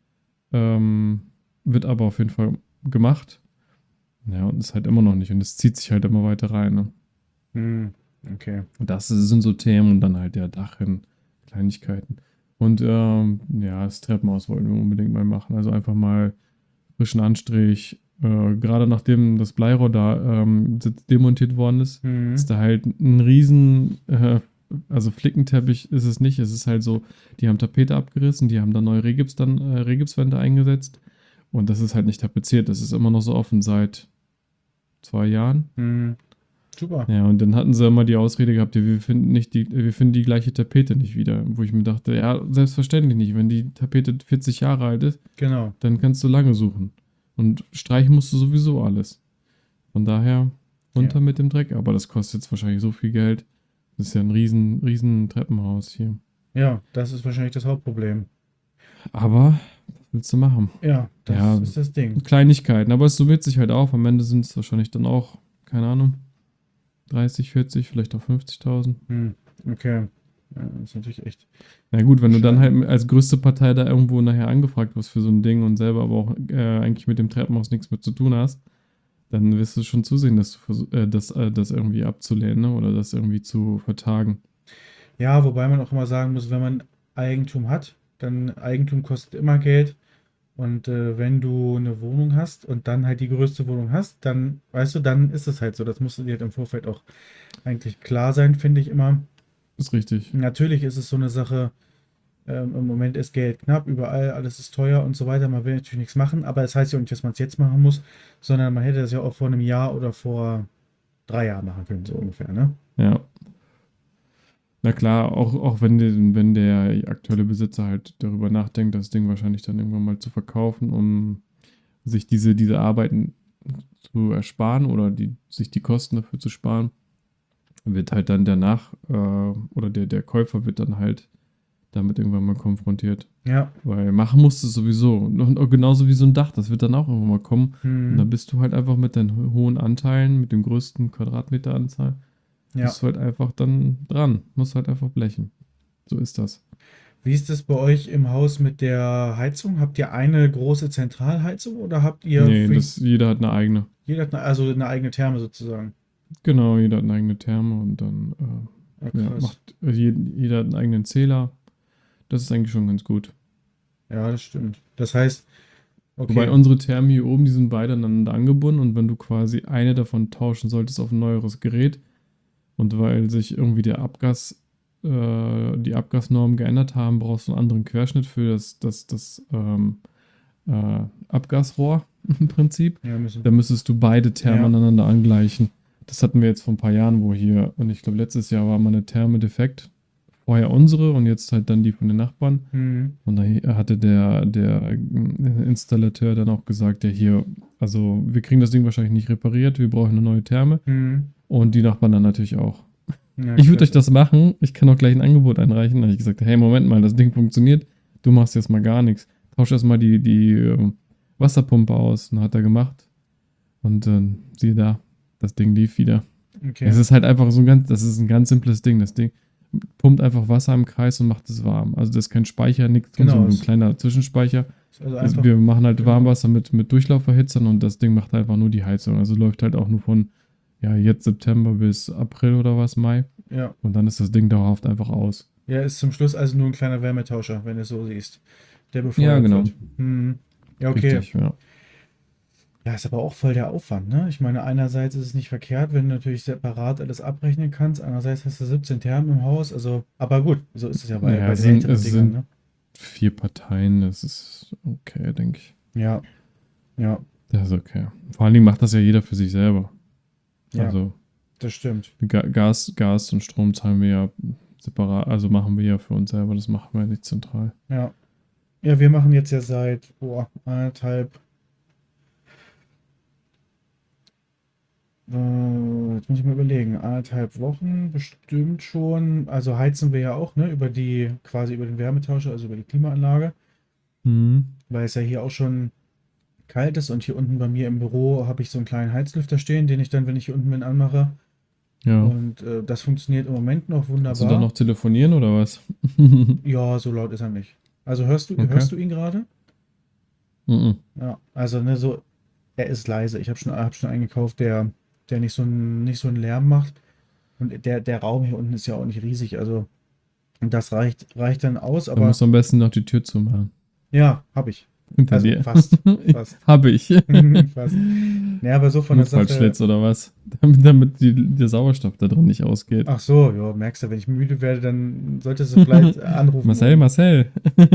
Ähm, wird aber auf jeden Fall gemacht. Ja, und ist halt immer noch nicht. Und es zieht sich halt immer weiter rein. Ne? Mhm. Okay. Und das sind so Themen und dann halt der Dach in Kleinigkeiten. Und ähm, ja, das Treppenhaus wollten wir unbedingt mal machen. Also einfach mal frischen Anstrich. Äh, gerade nachdem das Bleirohr da ähm, demontiert worden ist, Mhm. ist da halt ein riesen, äh, also Flickenteppich ist es nicht. Es ist halt so, die haben Tapete abgerissen, die haben da neue Regips dann, äh, Regipswände eingesetzt. Und das ist halt nicht tapeziert. Das ist immer noch so offen seit zwei Jahren. Mhm. Super. Ja, und dann hatten sie immer die Ausrede gehabt, ja, wir finden nicht die, wir finden die gleiche Tapete nicht wieder. Wo ich mir dachte, ja, selbstverständlich nicht. Wenn die Tapete vierzig Jahre alt ist, Genau. dann kannst du lange suchen. Und streichen musst du sowieso alles. Von daher runter Ja. mit dem Dreck. Aber das kostet jetzt wahrscheinlich so viel Geld. Das ist ja ein riesen, riesen Treppenhaus hier. Ja, das ist wahrscheinlich das Hauptproblem. Aber was willst du machen? Ja, das Ja. ist das Ding. Kleinigkeiten. Aber es summiert sich halt auf. Am Ende sind es wahrscheinlich dann auch, keine Ahnung, dreißig, vierzig, vielleicht auch fünfzigtausend. Hm. Okay. Ja, das ist natürlich echt. Na gut, wenn du dann Schade. halt als größte Partei da irgendwo nachher angefragt wirst für so ein Ding und selber aber auch äh, eigentlich mit dem Treppenhaus nichts mehr zu tun hast, dann wirst du schon zusehen, dass du versuch, äh, das, äh, das irgendwie abzulehnen, ne? Oder das irgendwie zu vertagen. Ja, wobei man auch immer sagen muss, wenn man Eigentum hat, dann Eigentum kostet immer Geld. Und äh, wenn du eine Wohnung hast und dann halt die größte Wohnung hast, dann, weißt du, dann ist es halt so. Das musste dir halt im Vorfeld auch eigentlich klar sein, finde ich immer. Ist richtig. Natürlich ist es so eine Sache, ähm, im Moment ist Geld knapp, überall, alles ist teuer und so weiter. Man will natürlich nichts machen, aber es heißt ja auch nicht, dass man es jetzt machen muss, sondern man hätte das ja auch vor einem Jahr oder vor drei Jahren machen können, so ungefähr, ne? Ja. Na klar, auch, auch wenn, der, wenn der aktuelle Besitzer halt darüber nachdenkt, das Ding wahrscheinlich dann irgendwann mal zu verkaufen, um sich diese, diese Arbeiten zu ersparen oder die, sich die Kosten dafür zu sparen, wird halt dann danach äh, oder der, der Käufer wird dann halt damit irgendwann mal konfrontiert. Ja. Weil machen musst du es sowieso. Und auch genauso wie so ein Dach, das wird dann auch irgendwann mal kommen. Und dann Hm. bist du halt einfach mit deinen ho- hohen Anteilen, mit dem größten Quadratmeteranzahl, Ja. bist du halt einfach dann dran. Musst halt einfach blechen. So ist das. Wie ist es bei euch im Haus mit der Heizung? Habt ihr eine große Zentralheizung oder habt ihr Nee, für das, jeder hat eine eigene. jeder hat eine, also eine eigene Therme sozusagen? Genau, jeder hat eine eigene Therme und dann, Ja, Ja, krass. macht also jed- jeder hat einen eigenen Zähler. Das ist eigentlich schon ganz gut. Ja, das stimmt. Das heißt, Wobei okay. unsere Thermen hier oben, die sind beide aneinander angebunden und wenn du quasi eine davon tauschen solltest auf ein neueres Gerät und weil sich irgendwie der Abgas, äh, die Abgasnormen geändert haben, brauchst du einen anderen Querschnitt für das, das, das ähm, äh, Abgasrohr im Prinzip. Ja, müssen. Da müsstest du beide Thermen Ja. aneinander angleichen. Das hatten wir jetzt vor ein paar Jahren, wo hier, und ich glaube letztes Jahr war meine Therme defekt. Vorher unsere und jetzt halt dann die von den Nachbarn. Hm. Und da hatte der, der Installateur dann auch gesagt, ja hier, also wir kriegen das Ding wahrscheinlich nicht repariert, wir brauchen eine neue Therme. Hm. Und die Nachbarn dann natürlich auch. Ja, Ich würde euch klasse. das machen, ich kann auch gleich ein Angebot einreichen. Da habe ich gesagt, hey, Moment mal, das Ding funktioniert, du machst jetzt mal gar nichts. Tausch erstmal die, die ähm, Wasserpumpe aus. Und hat er gemacht. Und äh, siehe da, das Ding lief wieder. Okay. Es ist halt einfach so ein ganz, das ist ein ganz simples Ding. Das Ding pumpt einfach Wasser im Kreis und macht es warm. Also das ist kein Speicher, nichts drin, Genau, sondern ein es kleiner Zwischenspeicher. ist also Also einfach. wir machen halt genau. Warmwasser mit, mit Durchlauferhitzern und das Ding macht einfach nur die Heizung. Also läuft halt auch nur von, ja, jetzt September bis April oder was, Mai. Ja. Und dann ist das Ding dauerhaft einfach aus. Ja, ist zum Schluss also nur ein kleiner Wärmetauscher, wenn du es so siehst, der Ja, befeuert genau. wird. Hm. Ja, okay. Richtig, ja. Ja, ist aber auch voll der Aufwand, ne? Ich meine, einerseits ist es nicht verkehrt, wenn du natürlich separat alles abrechnen kannst, andererseits hast du siebzehn Thermen im Haus, also, aber gut, so ist es ja bei, Ja, bei es den sind, älteren es Dingern, sind ne? vier Parteien, das ist okay, denke ich. Ja, ja, Das ist okay. Vor allen Dingen macht das ja jeder für sich selber. ja, Also das stimmt. Ga Gas, Gas und Strom zahlen wir ja separat, also machen wir ja für uns selber, das machen wir ja nicht zentral. Ja. Ja, wir machen jetzt ja seit, boah, anderthalb, äh, jetzt muss ich mal überlegen, anderthalb Wochen bestimmt schon. Also heizen wir ja auch, ne, über die, quasi über den Wärmetauscher, also über die Klimaanlage, Mhm. weil es ja hier auch schon kalt ist und hier unten bei mir im Büro habe ich so einen kleinen Heizlüfter stehen, den ich dann, wenn ich hier unten bin, anmache. Ja. Und äh, das funktioniert im Moment noch Kannst du da wunderbar. noch telefonieren oder was? Ja, so laut ist er nicht. Also hörst du, Okay. hörst du ihn gerade? Mhm. Ja, also ne, so, er ist leise. Ich habe schon, hab schon einen gekauft, der, der nicht so einen, nicht so einen Lärm macht. Und der, der Raum hier unten ist ja auch nicht riesig. Also das reicht, reicht dann aus, Dann aber musst du am besten noch die Tür zumachen. ja, habe ich. Hinter Also dir. fast, fast. Habe ich. Fast. Ne, aber so von der Sache. Notfallschlitz oder was? Damit, damit die, der Sauerstoff da drin nicht ausgeht. Ach so, ja, merkst du, wenn ich müde werde, dann solltest du vielleicht anrufen. Marcel, um- Marcel.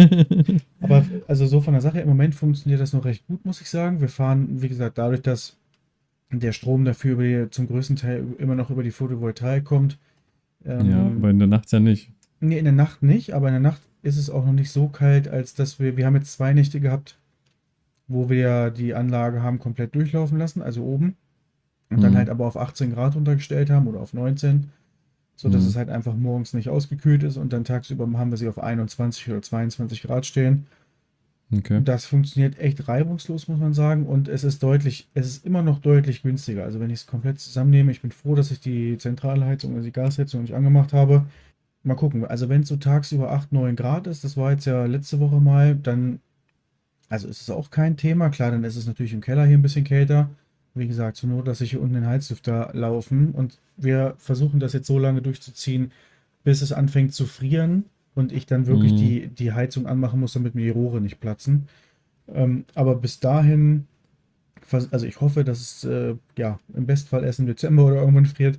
Aber also so von der Sache, im Moment funktioniert das noch recht gut, muss ich sagen. Wir fahren, wie gesagt, dadurch, dass der Strom dafür über die, zum größten Teil immer noch über die Photovoltaik kommt. Ja, Ähm, aber in der Nacht ja nicht. nee, in der Nacht nicht, aber in der Nacht ist es auch noch nicht so kalt, als dass wir, wir haben jetzt zwei Nächte gehabt, wo wir die Anlage haben komplett durchlaufen lassen, also oben. Und dann Mhm. halt aber auf achtzehn Grad runtergestellt haben oder auf neunzehn, so dass Mhm. es halt einfach morgens nicht ausgekühlt ist und dann tagsüber haben wir sie auf einundzwanzig oder zweiundzwanzig Grad stehen. Okay. Das funktioniert echt reibungslos, muss man sagen. Und es ist deutlich, es ist immer noch deutlich günstiger. Also wenn ich es komplett zusammennehme, ich bin froh, dass ich die Zentralheizung, also die Gasheizung nicht angemacht habe. Mal gucken. Also wenn es so tagsüber acht, neun Grad ist, das war jetzt ja letzte Woche mal, dann, also ist es auch kein Thema. Klar, dann ist es natürlich im Keller hier ein bisschen kälter. Wie gesagt, zur Not lasse ich hier unten den Heizlüfter laufen. Und wir versuchen das jetzt so lange durchzuziehen, bis es anfängt zu frieren und ich dann wirklich Mhm. die, die Heizung anmachen muss, damit mir die Rohre nicht platzen. Ähm, aber bis dahin, vers- also ich hoffe, dass es äh, ja im Bestfall erst im Dezember oder irgendwann friert.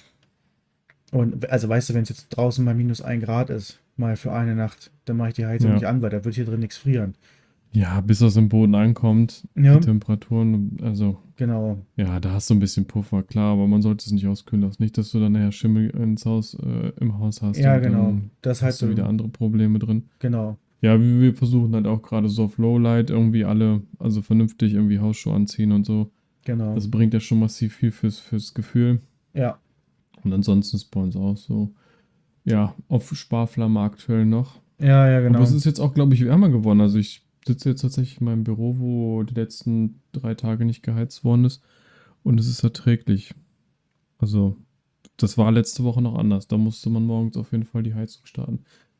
Und also weißt du, wenn es jetzt draußen mal minus ein Grad ist, mal für eine Nacht, dann mache ich die Heizung Ja. nicht an, weil da wird hier drin nichts frieren. Ja, bis das im Boden ankommt, Ja, die Temperaturen, also genau, ja, da hast du ein bisschen Puffer, klar, aber man sollte es nicht auskühlen lassen. Nicht, dass du dann nachher Schimmel ins Haus, äh, im Haus hast ja, und genau. dann Das halt hast du so, wieder andere Probleme drin. genau, Ja, wir, wir versuchen halt auch gerade so auf Lowlight irgendwie alle, also vernünftig irgendwie Hausschuhe anziehen und so. genau. Das bringt ja schon massiv viel fürs, fürs Gefühl. Ja, Und ansonsten ist bei uns auch so, ja, auf Sparflamme aktuell noch. ja, ja, Aber genau. es ist jetzt auch, glaube ich, wärmer geworden. Also ich sitze jetzt tatsächlich in meinem Büro, wo die letzten drei Tage nicht geheizt worden ist. Und es ist erträglich. Also, das war letzte Woche noch anders. Da musste man morgens auf jeden Fall die Heizung starten.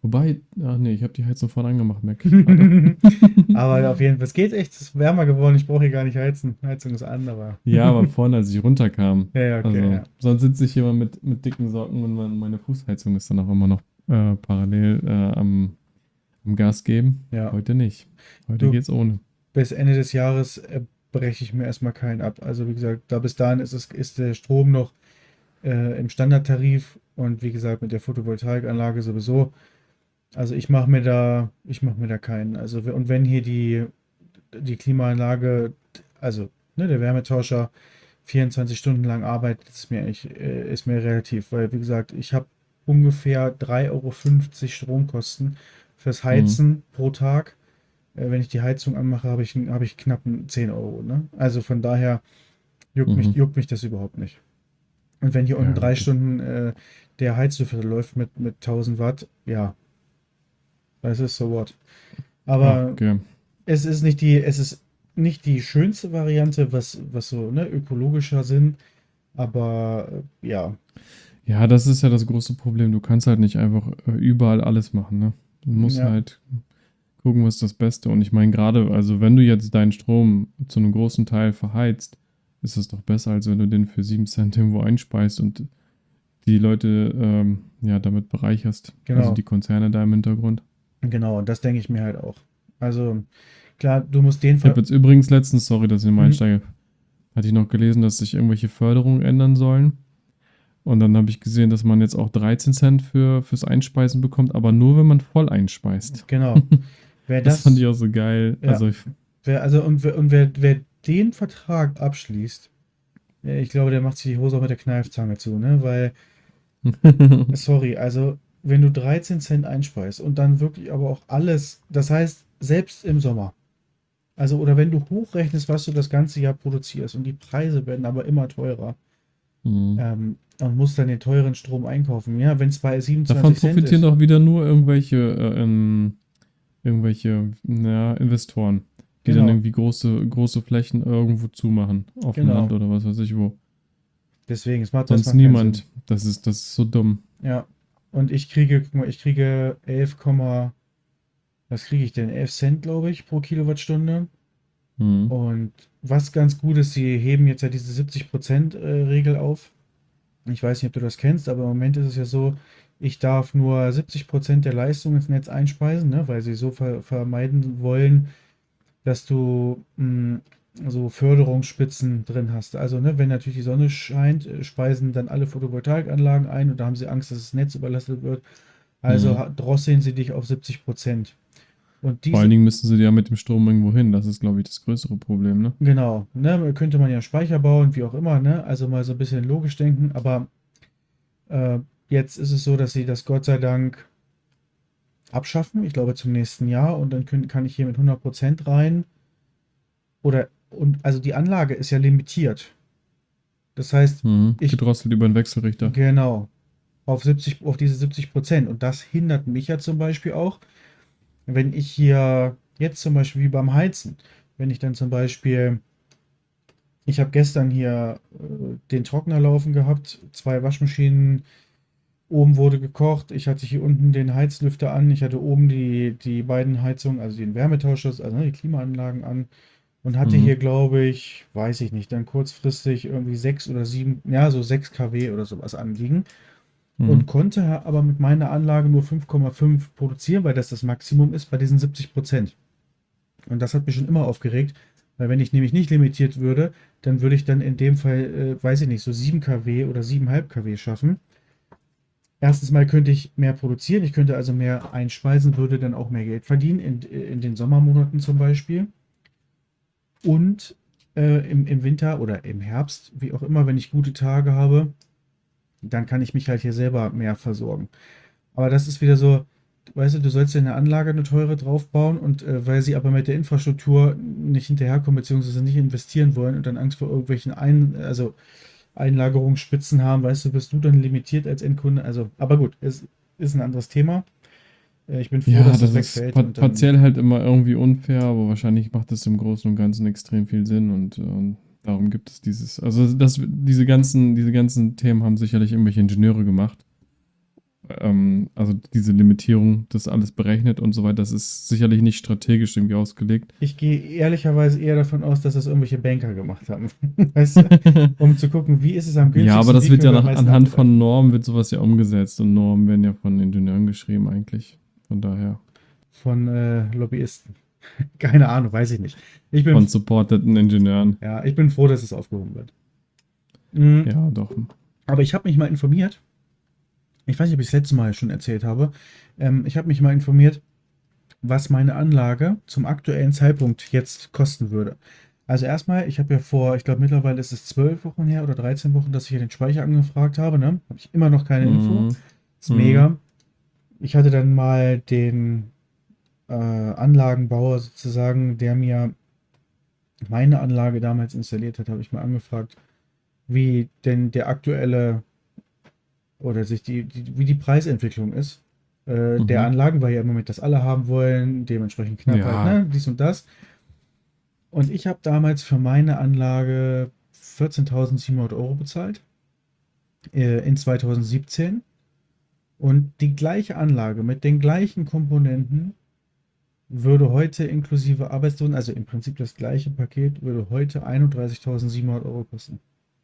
Wobei, ach nee, ich habe die Heizung vorne angemacht, merke ich gerade. Aber auf jeden Fall, es geht echt, es ist wärmer geworden. Ich brauche hier gar nicht heizen. Heizung ist an, aber. Ja, aber vorne, als ich runterkam. Ja, ja, okay, Also, ja. sonst sitze ich immer mit, mit dicken Socken und meine meine Fußheizung ist dann auch immer noch äh, parallel äh, am, am Gas geben. Ja. Heute nicht. Heute Du, geht's ohne. bis Ende des Jahres äh, breche ich mir erstmal keinen ab. Also, wie gesagt, da bis dahin ist es, ist der Strom noch äh, im Standardtarif und wie gesagt, mit der Photovoltaikanlage sowieso. Also ich mache mir da, ich mache mir da keinen. Also we- und wenn hier die, die Klimaanlage, also ne, der Wärmetauscher vierundzwanzig Stunden lang arbeitet, ist mir echt, äh, ist mir relativ, weil wie gesagt, ich habe ungefähr drei Euro fünfzig Stromkosten fürs Hm. Heizen pro Tag. Äh, wenn ich die Heizung anmache, habe ich, habe ich knapp zehn Euro. Ne? Also von daher juckt mich, Mhm. juckt mich das überhaupt nicht. Und wenn hier unten Ja, drei gut. Stunden äh, der Heizlüfter läuft mit, mit tausend Watt, ja, das ist so what. Ah, Aber okay. es ist nicht die, es ist nicht die schönste Variante, was, was so ne, ökologischer Sinn, aber äh, ja, Ja, das ist ja das große Problem. Du kannst halt nicht einfach äh, überall alles machen, ne? Du musst ja, halt gucken, was ist das Beste. Und ich meine, gerade, also wenn du jetzt deinen Strom zu einem großen Teil verheizt, ist es doch besser, als wenn du den für sieben Cent irgendwo einspeist und die Leute ähm, ja damit bereicherst. Also genau, die Konzerne da im Hintergrund. genau, und das denke ich mir halt auch. Also klar, du musst den Ich habe Ver jetzt übrigens letztens, sorry, dass ich mal mhm, einsteige, hatte ich noch gelesen, dass sich irgendwelche Förderungen ändern sollen. Und dann habe ich gesehen, dass man jetzt auch dreizehn Cent für, fürs Einspeisen bekommt, aber nur, wenn man voll einspeist. genau. Wer Das fand ich das, auch so geil. ja, Also ich, wer, also und, wer, und wer, wer den Vertrag abschließt, ja, ich glaube, der macht sich die Hose auch mit der Kneifzange zu, ne? Weil, sorry, also wenn du dreizehn Cent einspeist und dann wirklich aber auch alles, das heißt, selbst im Sommer, also oder wenn du hochrechnest, was du das ganze Jahr produzierst und die Preise werden aber immer teurer, Hm. ähm, und musst dann den teuren Strom einkaufen, ja, wenn es bei Davon siebenundzwanzig Cent profitieren ist, doch wieder nur irgendwelche, äh, ähm, irgendwelche ja, Investoren, die dann genau, irgendwie große, große Flächen irgendwo zumachen. Auf dem Land genau, oder was weiß ich wo. deswegen, es macht Sonst erstmal keinen Sinn, niemand. Das ist, das ist so dumm. ja, und ich kriege, guck mal, ich kriege elf, was kriege ich denn, elf Cent, glaube ich, pro Kilowattstunde. Hm. Und was ganz gut ist, sie heben jetzt ja diese siebzig Prozent äh, Regel auf. Ich weiß nicht, ob du das kennst, aber im Moment ist es ja so, ich darf nur siebzig Prozent der Leistung ins Netz einspeisen, ne, weil sie so ver vermeiden wollen, dass du mh, so Förderungsspitzen drin hast. Also, ne, wenn natürlich die Sonne scheint, äh, speisen dann alle Photovoltaikanlagen ein und da haben sie Angst, dass das Netz überlastet wird. Also Hm. ha- drosseln sie dich auf siebzig Prozent. Und Vor allen diese, Dingen müssen sie ja mit dem Strom irgendwo hin. Das ist, glaube ich, das größere Problem, ne? genau, ne, könnte man ja Speicher bauen, wie auch immer, ne, also mal so ein bisschen logisch denken, aber äh, jetzt ist es so, dass sie das Gott sei Dank abschaffen, ich glaube zum nächsten Jahr und dann können, kann ich hier mit hundert Prozent rein oder, und also die Anlage ist ja limitiert. Das heißt, Hm. ich, Gedrosselt über den Wechselrichter. genau, auf siebzig, auf diese siebzig Prozent und das hindert mich ja zum Beispiel auch, wenn ich hier jetzt zum Beispiel wie beim Heizen, wenn ich dann zum Beispiel, ich habe gestern hier äh, den Trockner laufen gehabt, zwei Waschmaschinen, oben wurde gekocht, ich hatte hier unten den Heizlüfter an, ich hatte oben die, die beiden Heizungen, also den Wärmetauscher, also ne, die Klimaanlagen an und hatte Hm. hier, glaube ich, weiß ich nicht, dann kurzfristig irgendwie sechs oder sieben, ja, so sechs KW oder sowas anliegen Hm. und konnte aber mit meiner Anlage nur fünf Komma fünf produzieren, weil das das Maximum ist bei diesen siebzig Prozent. Und das hat mich schon immer aufgeregt, weil wenn ich nämlich nicht limitiert würde, dann würde ich dann in dem Fall, äh, weiß ich nicht, so sieben KW oder sieben Komma fünf KW schaffen. Erstens mal könnte ich mehr produzieren, ich könnte also mehr einspeisen, würde dann auch mehr Geld verdienen, in, in den Sommermonaten zum Beispiel. Und äh, im, im Winter oder im Herbst, wie auch immer, wenn ich gute Tage habe, dann kann ich mich halt hier selber mehr versorgen. Aber das ist wieder so, weißt du, du sollst ja eine Anlage, eine teure draufbauen und äh, weil sie aber mit der Infrastruktur nicht hinterherkommen, beziehungsweise nicht investieren wollen und dann Angst vor irgendwelchen Ein also Einlagerungsspitzen haben, weißt du, wirst du dann limitiert als Endkunde. Also, aber gut, es ist ein anderes Thema. Äh, ich bin froh, Ja, dass das das ist wegfällt pa und dann, partiell halt immer irgendwie unfair, aber wahrscheinlich macht es im Großen und Ganzen extrem viel Sinn und ähm, darum gibt es dieses, also das, diese ganzen, diese ganzen Themen haben sicherlich irgendwelche Ingenieure gemacht, ähm, also diese Limitierung, das alles berechnet und so weiter, das ist sicherlich nicht strategisch irgendwie ausgelegt. Ich gehe ehrlicherweise eher davon aus, dass das irgendwelche Banker gemacht haben. Weißt du? Um zu gucken, wie ist es am Ja, aber günstigsten, das wie wird können ja wir am nach, meisten anhand von abgreifen. Normen wird sowas ja umgesetzt und Normen werden ja von Ingenieuren geschrieben eigentlich. Von daher. Von äh, Lobbyisten. Keine Ahnung, weiß ich nicht. Ich bin, Von supporteten Ingenieuren. ja, ich bin froh, dass es aufgehoben wird. Mhm. Ja, doch. Aber ich habe mich mal informiert. Ich weiß nicht, ob ich es letztes Mal schon erzählt habe. Ähm, ich habe mich mal informiert, was meine Anlage zum aktuellen Zeitpunkt jetzt kosten würde. Also erstmal, ich habe ja vor, ich glaube mittlerweile ist es zwölf Wochen her oder dreizehn Wochen, dass ich ja den Speicher angefragt habe. Ne? Habe ich immer noch keine Info. Mhm. Ist Mhm. mega. Ich hatte dann mal den äh, Anlagenbauer sozusagen, der mir meine Anlage damals installiert hat, habe ich mal angefragt, wie denn der aktuelle oder sich die, die wie die Preisentwicklung ist. Äh, der Mhm. Anlagen, weil ja im Moment das alle haben wollen, dementsprechend Knappheit, Ja, ne, dies und das. Und ich habe damals für meine Anlage vierzehntausendsiebenhundert Euro bezahlt äh, in zweitausendsiebzehn. Und die gleiche Anlage mit den gleichen Komponenten würde heute inklusive Arbeitslohn, also im Prinzip das gleiche Paket, würde heute einunddreißigtausendsiebenhundert Euro kosten.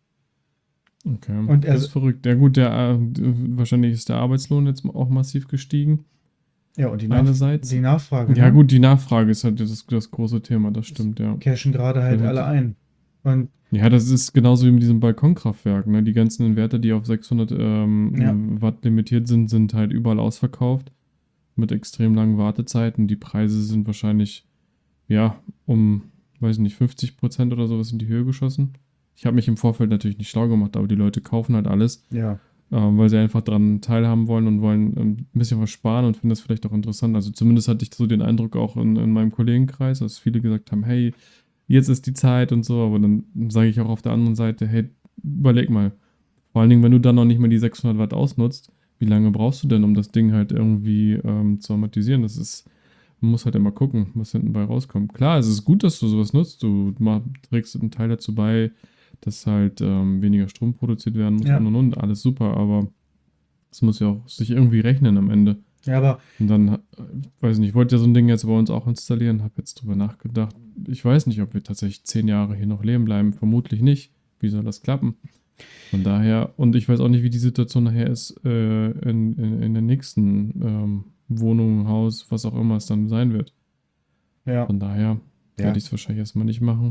okay. Und Das er, ist verrückt. Ja gut, der, äh, wahrscheinlich ist der Arbeitslohn jetzt auch massiv gestiegen. ja, und die, Nach die Einerseits. Nachfrage, Ja ne? gut, die Nachfrage ist halt das, das große Thema, das Es stimmt, ja. cashen gerade Weil halt halt alle die, ein. Und ja, das ist genauso wie mit diesem Balkonkraftwerk, ne? Die ganzen Inverter, die auf sechshundert ja, ähm, Watt limitiert sind, sind halt überall ausverkauft mit extrem langen Wartezeiten. Die Preise sind wahrscheinlich, ja, um, weiß nicht, fünfzig Prozent oder sowas in die Höhe geschossen. Ich habe mich im Vorfeld natürlich nicht schlau gemacht, aber die Leute kaufen halt alles, ja, ähm, weil sie einfach daran teilhaben wollen und wollen ähm, ein bisschen was sparen und finden das vielleicht auch interessant. Also zumindest hatte ich so den Eindruck auch in, in meinem Kollegenkreis, dass viele gesagt haben, hey, jetzt ist die Zeit und so, aber dann sage ich auch auf der anderen Seite, hey, überleg mal. Vor allen Dingen, wenn du dann noch nicht mal die sechshundert Watt ausnutzt, wie lange brauchst du denn, um das Ding halt irgendwie ähm, zu amortisieren? Das ist, man muss halt immer gucken, was hinten bei rauskommt. Klar, es ist gut, dass du sowas nutzt. Du ma- trägst einen Teil dazu bei, dass halt ähm, weniger Strom produziert werden muss und ja. und und. Alles super, aber es muss ja auch sich irgendwie rechnen am Ende. Ja, aber Und dann, äh, weiß nicht, ich wollte ja so ein Ding jetzt bei uns auch installieren, habe jetzt drüber nachgedacht. Ich weiß nicht, ob wir tatsächlich zehn Jahre hier noch leben bleiben. Vermutlich nicht. Wie soll das klappen? Von daher, und ich weiß auch nicht, wie die Situation nachher ist äh, in, in, in der nächsten ähm, Wohnung, Haus, was auch immer es dann sein wird. ja, Von daher werde ja. ich es wahrscheinlich erstmal nicht machen.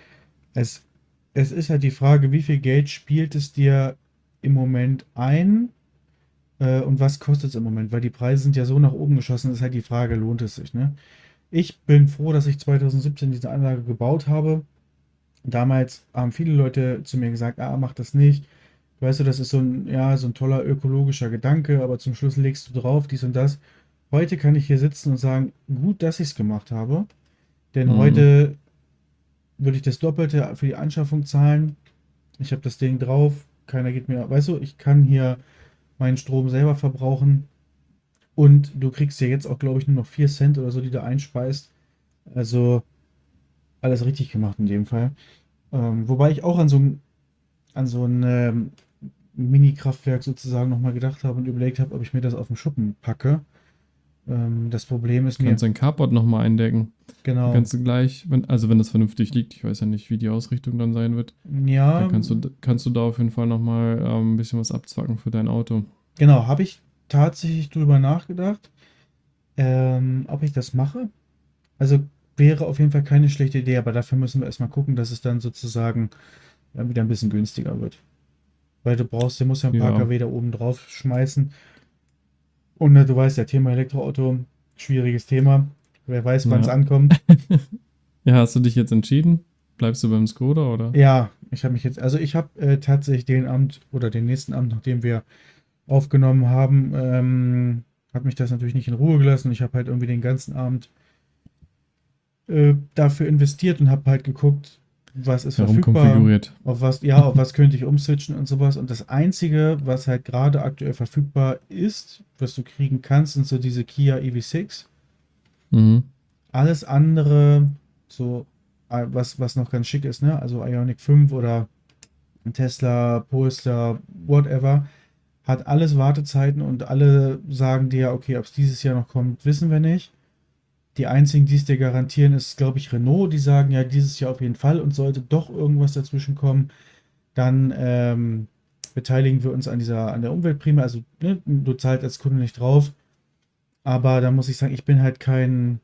Es, es ist halt die Frage, wie viel Geld spielt es dir im Moment ein äh, und was kostet es im Moment? Weil die Preise sind ja so nach oben geschossen, ist halt die Frage, lohnt es sich, ne? Ich bin froh, dass ich zweitausendsiebzehn diese Anlage gebaut habe. Damals haben viele Leute zu mir gesagt, ah, mach das nicht. Weißt du, das ist so ein, ja, so ein toller ökologischer Gedanke, aber zum Schluss legst du drauf, dies und das. Heute kann ich hier sitzen und sagen, gut, dass ich es gemacht habe, denn Mhm. heute würde ich das Doppelte für die Anschaffung zahlen. Ich habe das Ding drauf, keiner geht mir, weißt du, ich kann hier meinen Strom selber verbrauchen und du kriegst ja jetzt auch, glaube ich, nur noch vier Cent oder so, die du einspeist. Also alles richtig gemacht in dem Fall. Ähm, wobei ich auch an so ein, an so ein ähm, Mini-Kraftwerk sozusagen nochmal gedacht habe und überlegt habe, ob ich mir das auf den Schuppen packe. Ähm, das Problem ist mir, Kannst dein Carport nochmal eindecken. Dann genau, kannst du gleich, wenn, also wenn das vernünftig liegt, ich weiß ja nicht, wie die Ausrichtung dann sein wird, dann ja, kannst du, kannst du da auf jeden Fall nochmal ähm, ein bisschen was abzwacken für dein Auto. genau, habe ich tatsächlich drüber nachgedacht, ähm, ob ich das mache. Also wäre auf jeden Fall keine schlechte Idee, aber dafür müssen wir erstmal gucken, dass es dann sozusagen ja, wieder ein bisschen günstiger wird. Weil du brauchst, du musst ja ein paar Ja, K W da oben drauf schmeißen. Und ne, du weißt ja, Thema Elektroauto, schwieriges Thema. Wer weiß, wann es ja. ankommt. Ja, hast du dich jetzt entschieden? Bleibst du beim Skoda oder? Ja, ich habe mich jetzt, also ich habe äh, tatsächlich den Amt oder den nächsten Amt, nachdem wir aufgenommen haben, ähm, hat mich das natürlich nicht in Ruhe gelassen. Ich habe halt irgendwie den ganzen Abend äh, dafür investiert und habe halt geguckt, was ist verfügbar, Herumkonfiguriert. auf was, ja, auf was könnte ich umswitchen und sowas. Und das Einzige, was halt gerade aktuell verfügbar ist, was du kriegen kannst, sind so diese Kia E V sechs. Mhm. Alles andere, so äh, was, was noch ganz schick ist, ne? Also Ioniq fünf oder ein Tesla, Polestar, whatever, hat alles Wartezeiten und alle sagen dir, okay, ob es dieses Jahr noch kommt, wissen wir nicht. Die einzigen, die es dir garantieren, ist, glaube ich, Renault. Die sagen ja dieses Jahr auf jeden Fall und sollte doch irgendwas dazwischen kommen, dann ähm, beteiligen wir uns an dieser, an der Umweltprämie. Also ne, du zahlst als Kunde nicht drauf. Aber da muss ich sagen, ich bin halt kein,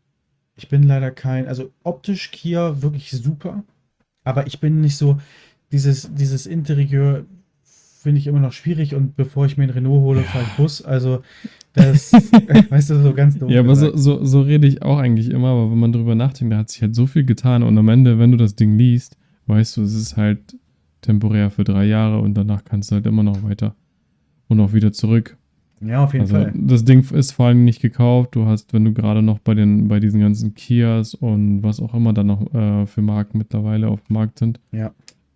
ich bin leider kein, also optisch Kia wirklich super. Aber ich bin nicht so, dieses, dieses Interieur finde ich immer noch schwierig und bevor ich mir einen Renault hole, fahre ich Ja. Bus. Also das, weißt du, so ganz doof Ja, aber so, gesagt. so, so rede ich auch eigentlich immer, aber wenn man drüber nachdenkt, da hat sich halt so viel getan und am Ende, wenn du das Ding liest, weißt du, es ist halt temporär für drei Jahre und danach kannst du halt immer noch weiter und auch wieder zurück. Ja, auf jeden Also Fall. das Ding ist vor allem nicht gekauft. Du hast, wenn du gerade noch bei den, bei diesen ganzen Kias und was auch immer da noch äh, für Marken mittlerweile auf dem Markt sind, Ja,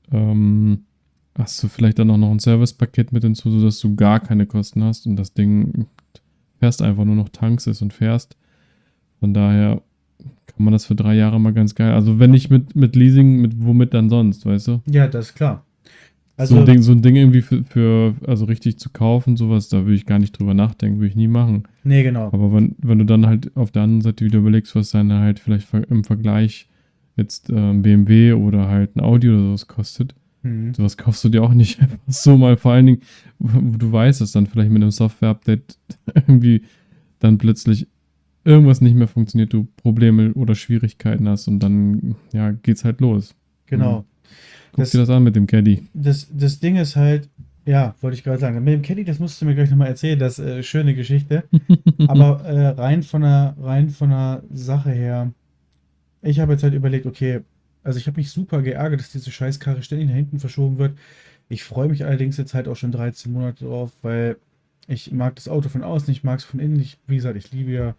ähm, hast du vielleicht dann auch noch ein Servicepaket mit hinzu, sodass du gar keine Kosten hast und das Ding fährst einfach nur noch tankst es und fährst. Von daher kann man das für drei Jahre mal ganz geil. Also wenn nicht mit, mit Leasing, mit womit dann sonst, weißt du? ja, das ist klar. So ein Also, Ding, so ein Ding irgendwie für, für, also richtig zu kaufen, sowas, da würde ich gar nicht drüber nachdenken, würde ich nie machen. nee, genau. Aber wenn, wenn du dann halt auf der anderen Seite wieder überlegst, was dann halt vielleicht ver- im Vergleich jetzt äh, ein B M W oder halt ein Audi oder sowas kostet, Mhm. sowas kaufst du dir auch nicht einfach so mal. Vor allen Dingen, wo du weißt, dass dann vielleicht mit einem Software-Update irgendwie dann plötzlich irgendwas nicht mehr funktioniert, du Probleme oder Schwierigkeiten hast und dann, ja, geht's halt los. Mhm. Genau. Guck dir Das, das an mit dem Caddy. das, das Ding ist halt, ja, wollte ich gerade sagen, mit dem Caddy, das musst du mir gleich nochmal erzählen, das äh, schöne Geschichte. Aber äh, rein von der, rein von der Sache her, ich habe jetzt halt überlegt, okay, also ich habe mich super geärgert, dass diese Scheißkarre ständig nach hinten verschoben wird. Ich freue mich allerdings jetzt halt auch schon dreizehn Monate drauf, weil ich mag das Auto von außen, ich mag es von innen. Ich, wie gesagt, ich liebe ja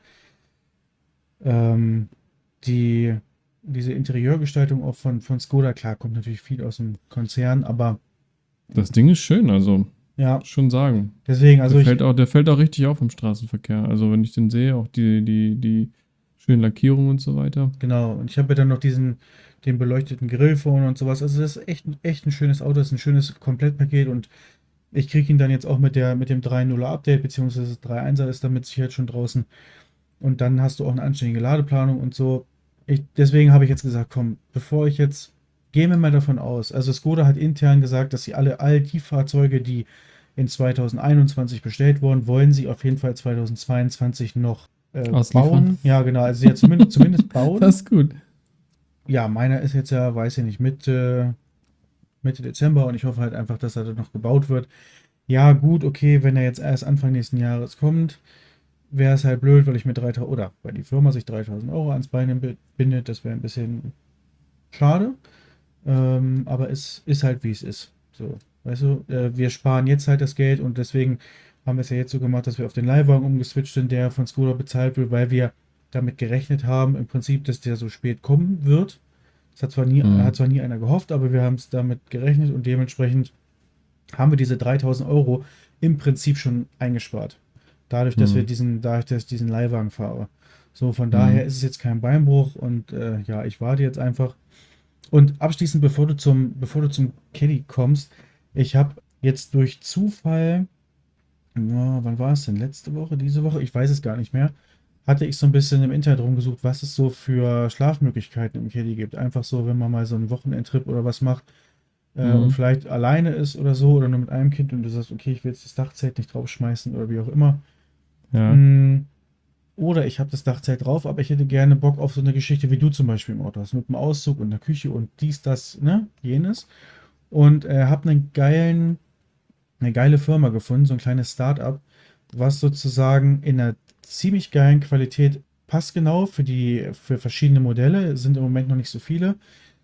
ähm, die, diese Interieurgestaltung auch von, von Skoda. Klar, kommt natürlich viel aus dem Konzern, aber Das Ding ist schön, also ja, schon sagen. deswegen, Der also ich, fällt auch, der fällt auch richtig auf im Straßenverkehr. Also wenn ich den sehe, auch die, die, die schönen Lackierungen und so weiter. genau, und ich habe ja dann noch diesen, den beleuchteten Grill vorne und sowas. Also das ist echt, echt ein schönes Auto, das ist ein schönes Komplettpaket und ich kriege ihn dann jetzt auch mit der, mit dem drei Punkt null Update, beziehungsweise drei Punkt eins ist damit sicher schon draußen. Und dann hast du auch eine anständige Ladeplanung und so. Ich, deswegen habe ich jetzt gesagt, komm, bevor ich jetzt, gehen wir mal davon aus. Also Skoda hat intern gesagt, dass sie alle, all die Fahrzeuge, die in zwanzig einundzwanzig bestellt wurden, wollen sie auf jeden Fall zwanzig zweiundzwanzig noch äh, Ausliefern. bauen. Ja, genau, also ja zumindest, zumindest bauen. Das ist gut. Ja, meiner ist jetzt ja, weiß ich nicht, Mitte, Mitte Dezember und ich hoffe halt einfach, dass er dann noch gebaut wird. Ja, gut, okay, wenn er jetzt erst Anfang nächsten Jahres kommt, wäre es halt blöd, weil ich mir dreitausend oder weil die Firma sich dreitausend Euro ans Bein bi- bindet. Das wäre ein bisschen schade. Ähm, aber es ist halt wie es ist. So, weißt du, äh, wir sparen jetzt halt das Geld und deswegen haben wir es ja jetzt so gemacht, dass wir auf den Leihwagen umgeswitcht sind, der von Skoda bezahlt wird, weil wir damit gerechnet haben, im Prinzip, dass der so spät kommen wird. Das hat zwar nie, hat Mhm. zwar nie einer gehofft, aber wir haben es damit gerechnet und dementsprechend haben wir diese dreitausend Euro im Prinzip schon eingespart. Dadurch, dass wir Mhm. diesen, dadurch, dass ich diesen Leihwagen fahre. So, von daher Mhm. ist es jetzt kein Beinbruch und äh, ja, ich warte jetzt einfach. Und abschließend, bevor du zum, bevor du zum Caddy kommst, ich habe jetzt durch Zufall, ja, wann war es denn? Letzte Woche, diese Woche? Ich weiß es gar nicht mehr. Hatte ich so ein bisschen im Internet rumgesucht, was es so für Schlafmöglichkeiten im Caddy gibt. Einfach so, wenn man mal so einen Wochenendtrip oder was macht, äh, und Mhm. vielleicht alleine ist oder so oder nur mit einem Kind und du sagst, okay, ich will jetzt das Dachzelt nicht draufschmeißen oder wie auch immer. Ja. Mm, Oder ich habe das Dachzelt drauf, aber ich hätte gerne Bock auf so eine Geschichte, wie du zum Beispiel im Auto hast, mit einem Auszug und einer Küche und dies, das, ne, jenes. Und äh, habe einen geilen, eine geile Firma gefunden, so ein kleines Start-up, was sozusagen in einer ziemlich geilen Qualität passgenau für die, für verschiedene Modelle, sind im Moment noch nicht so viele,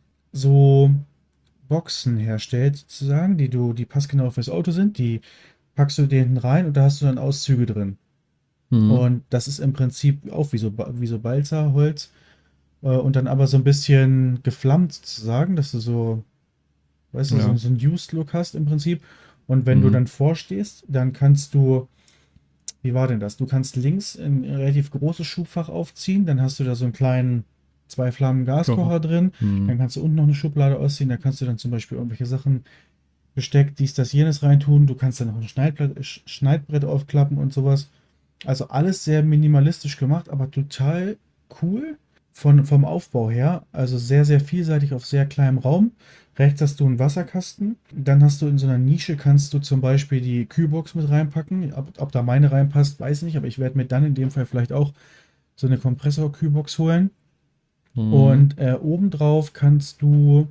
so Boxen herstellt, sozusagen, die du, die passgenau fürs Auto sind, die packst du dir hinten rein und da hast du dann Auszüge drin. Mhm. Und das ist im Prinzip auch wie so, Ba- wie so Balsaholz äh, und dann aber so ein bisschen geflammt sozusagen, dass du so, weißt du, so, Ja. so einen Used-Look hast im Prinzip. Und wenn du Mhm. dann vorstehst, dann kannst du, wie war denn das? Du kannst links ein relativ großes Schubfach aufziehen, dann hast du da so einen kleinen zwei Flammen Kocher. Gaskocher drin, Mhm. dann kannst du unten noch eine Schublade ausziehen, da kannst du dann zum Beispiel irgendwelche Sachen, Besteck, dies, das, jenes reintun. Du kannst dann noch ein Schneidbrett, Sch- Schneidbrett aufklappen und sowas. Also alles sehr minimalistisch gemacht, aber total cool von, vom Aufbau her. Also sehr, sehr vielseitig auf sehr kleinem Raum. Rechts hast du einen Wasserkasten. Dann hast du in so einer Nische, kannst du zum Beispiel die Kühlbox mit reinpacken. Ob, ob da meine reinpasst, weiß ich nicht, aber ich werde mir dann in dem Fall vielleicht auch so eine Kompressor-Kühlbox holen. Mhm. Und äh, obendrauf kannst du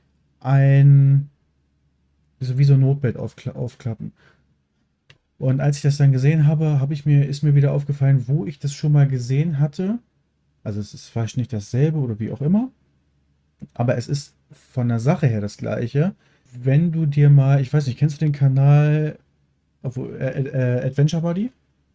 ein, so wie so ein Notebett aufkla aufklappen. Und als ich das dann gesehen habe, habe ich mir, ist mir wieder aufgefallen, wo ich das schon mal gesehen hatte. Also es ist vielleicht nicht dasselbe oder wie auch immer, aber es ist von der Sache her das gleiche. Wenn du dir mal, ich weiß nicht, kennst du den Kanal obwohl, äh, äh, Adventure Buddy?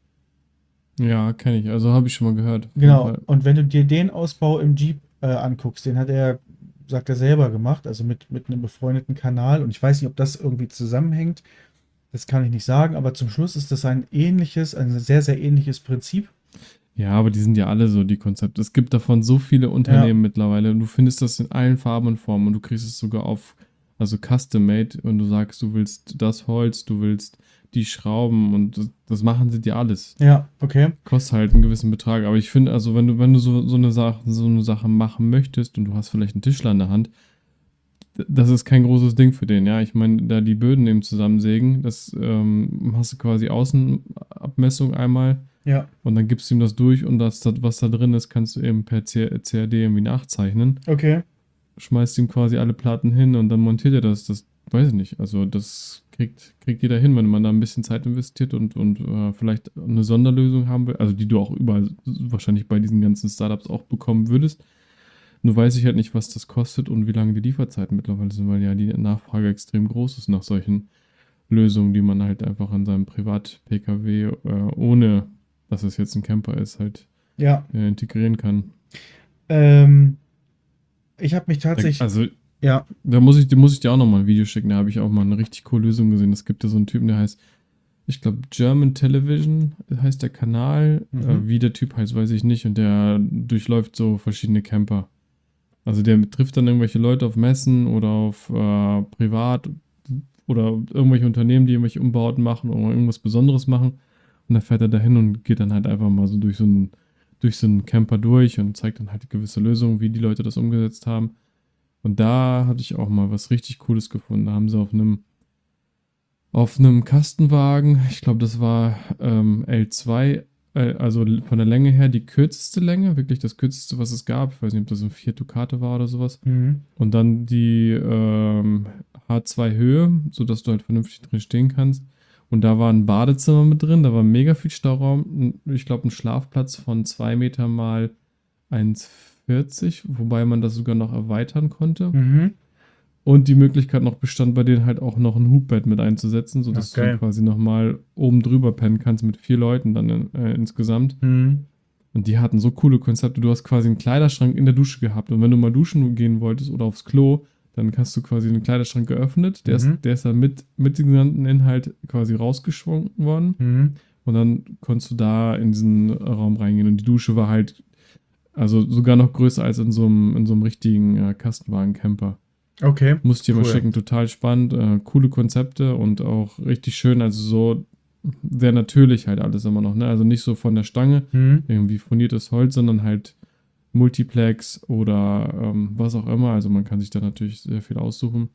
Ja, kenne ich. Also habe ich schon mal gehört, auf jeden Genau. Fall. Und wenn du dir den Ausbau im Jeep äh, anguckst, den hat er, sagt er selber gemacht, also mit, mit einem befreundeten Kanal. Und ich weiß nicht, ob das irgendwie zusammenhängt. Das kann ich nicht sagen, aber zum Schluss ist das ein ähnliches, ein sehr, sehr ähnliches Prinzip. Ja, aber die sind ja alle so, die Konzepte. Es gibt davon so viele Ja, Unternehmen mittlerweile. Und du findest das in allen Farben und Formen und du kriegst es sogar auf, also custom-made, und du sagst, du willst das Holz, du willst die Schrauben und das, das machen sie dir alles. ja, okay. Kostet halt einen gewissen Betrag. Aber ich finde, also wenn du, wenn du so, so eine Sache, so eine Sache machen möchtest und du hast vielleicht einen Tischler in der Hand, d- das ist kein großes Ding für den, ja. Ich meine, da die Böden eben zusammensägen, das ähm, hast du quasi Außenabmessung einmal. Ja, Und dann gibst du ihm das durch und das, das, was da drin ist, kannst du eben per C- CAD irgendwie nachzeichnen. okay. Schmeißt ihm quasi alle Platten hin und dann montiert er das. Das weiß ich nicht. Also das kriegt, kriegt jeder hin, wenn man da ein bisschen Zeit investiert und, und äh, vielleicht eine Sonderlösung haben will. Also die du auch überall wahrscheinlich bei diesen ganzen Startups auch bekommen würdest. Nur weiß ich halt nicht, was das kostet und wie lange die Lieferzeiten mittlerweile sind, weil ja die Nachfrage extrem groß ist nach solchen Lösungen, die man halt einfach an seinem Privat-P K W, äh, ohne dass es jetzt ein Camper ist, halt Ja. äh, integrieren kann. Ähm, ich habe mich Da, tatsächlich, also, ja, da muss ich, da muss ich dir auch nochmal ein Video schicken. Da habe ich auch mal eine richtig coole Lösung gesehen. Es gibt da so einen Typen, der heißt, ich glaube, German Television heißt der Kanal. Äh, mhm, wie der Typ heißt, weiß ich nicht. Und der durchläuft so verschiedene Camper. Also der trifft dann irgendwelche Leute auf Messen oder auf äh, Privat oder irgendwelche Unternehmen, die irgendwelche Umbauten machen oder irgendwas Besonderes machen. Und dann fährt er dahin und geht dann halt einfach mal so durch so einen, durch so einen Camper durch und zeigt dann halt gewisse Lösungen, wie die Leute das umgesetzt haben. Und da hatte ich auch mal was richtig Cooles gefunden. Da haben sie auf einem, auf einem Kastenwagen, ich glaube, das war ähm, L zwei, äh, also von der Länge her die kürzeste Länge, wirklich das kürzeste, was es gab. Ich weiß nicht, ob das ein Fiat Ducato war oder sowas. mhm, Und dann die ähm, H zwei Höhe, sodass du halt vernünftig drin stehen kannst. Und da war ein Badezimmer mit drin, da war mega viel Stauraum. Ich glaube, ein Schlafplatz von zwei Meter mal eins Komma vierzig, wobei man das sogar noch erweitern konnte. mhm. Und die Möglichkeit noch bestand, bei denen halt auch noch ein Hubbett mit einzusetzen, Ja, sodass du dann geil. quasi nochmal oben drüber pennen kannst mit vier Leuten dann in, äh, insgesamt. Mhm, Und die hatten so coole Konzepte. Du hast quasi einen Kleiderschrank in der Dusche gehabt. Und wenn du mal duschen gehen wolltest oder aufs Klo, dann hast du quasi den Kleiderschrank geöffnet. Der ist, mhm, der ist dann mit, mit dem genannten Inhalt quasi rausgeschwungen worden. mhm. Und dann konntest du da in diesen Raum reingehen. Und die Dusche war halt, also sogar noch größer als in so einem, in so einem richtigen äh, Kastenwagen-Camper. Okay, Muss ich dir mal cool. schicken, total spannend, äh, coole Konzepte und auch richtig schön, also so sehr natürlich halt alles immer noch, ne? Also nicht so von der Stange, Mhm. irgendwie furniertes Holz, sondern halt Multiplex oder ähm, was auch immer. Also man kann sich da natürlich sehr viel aussuchen.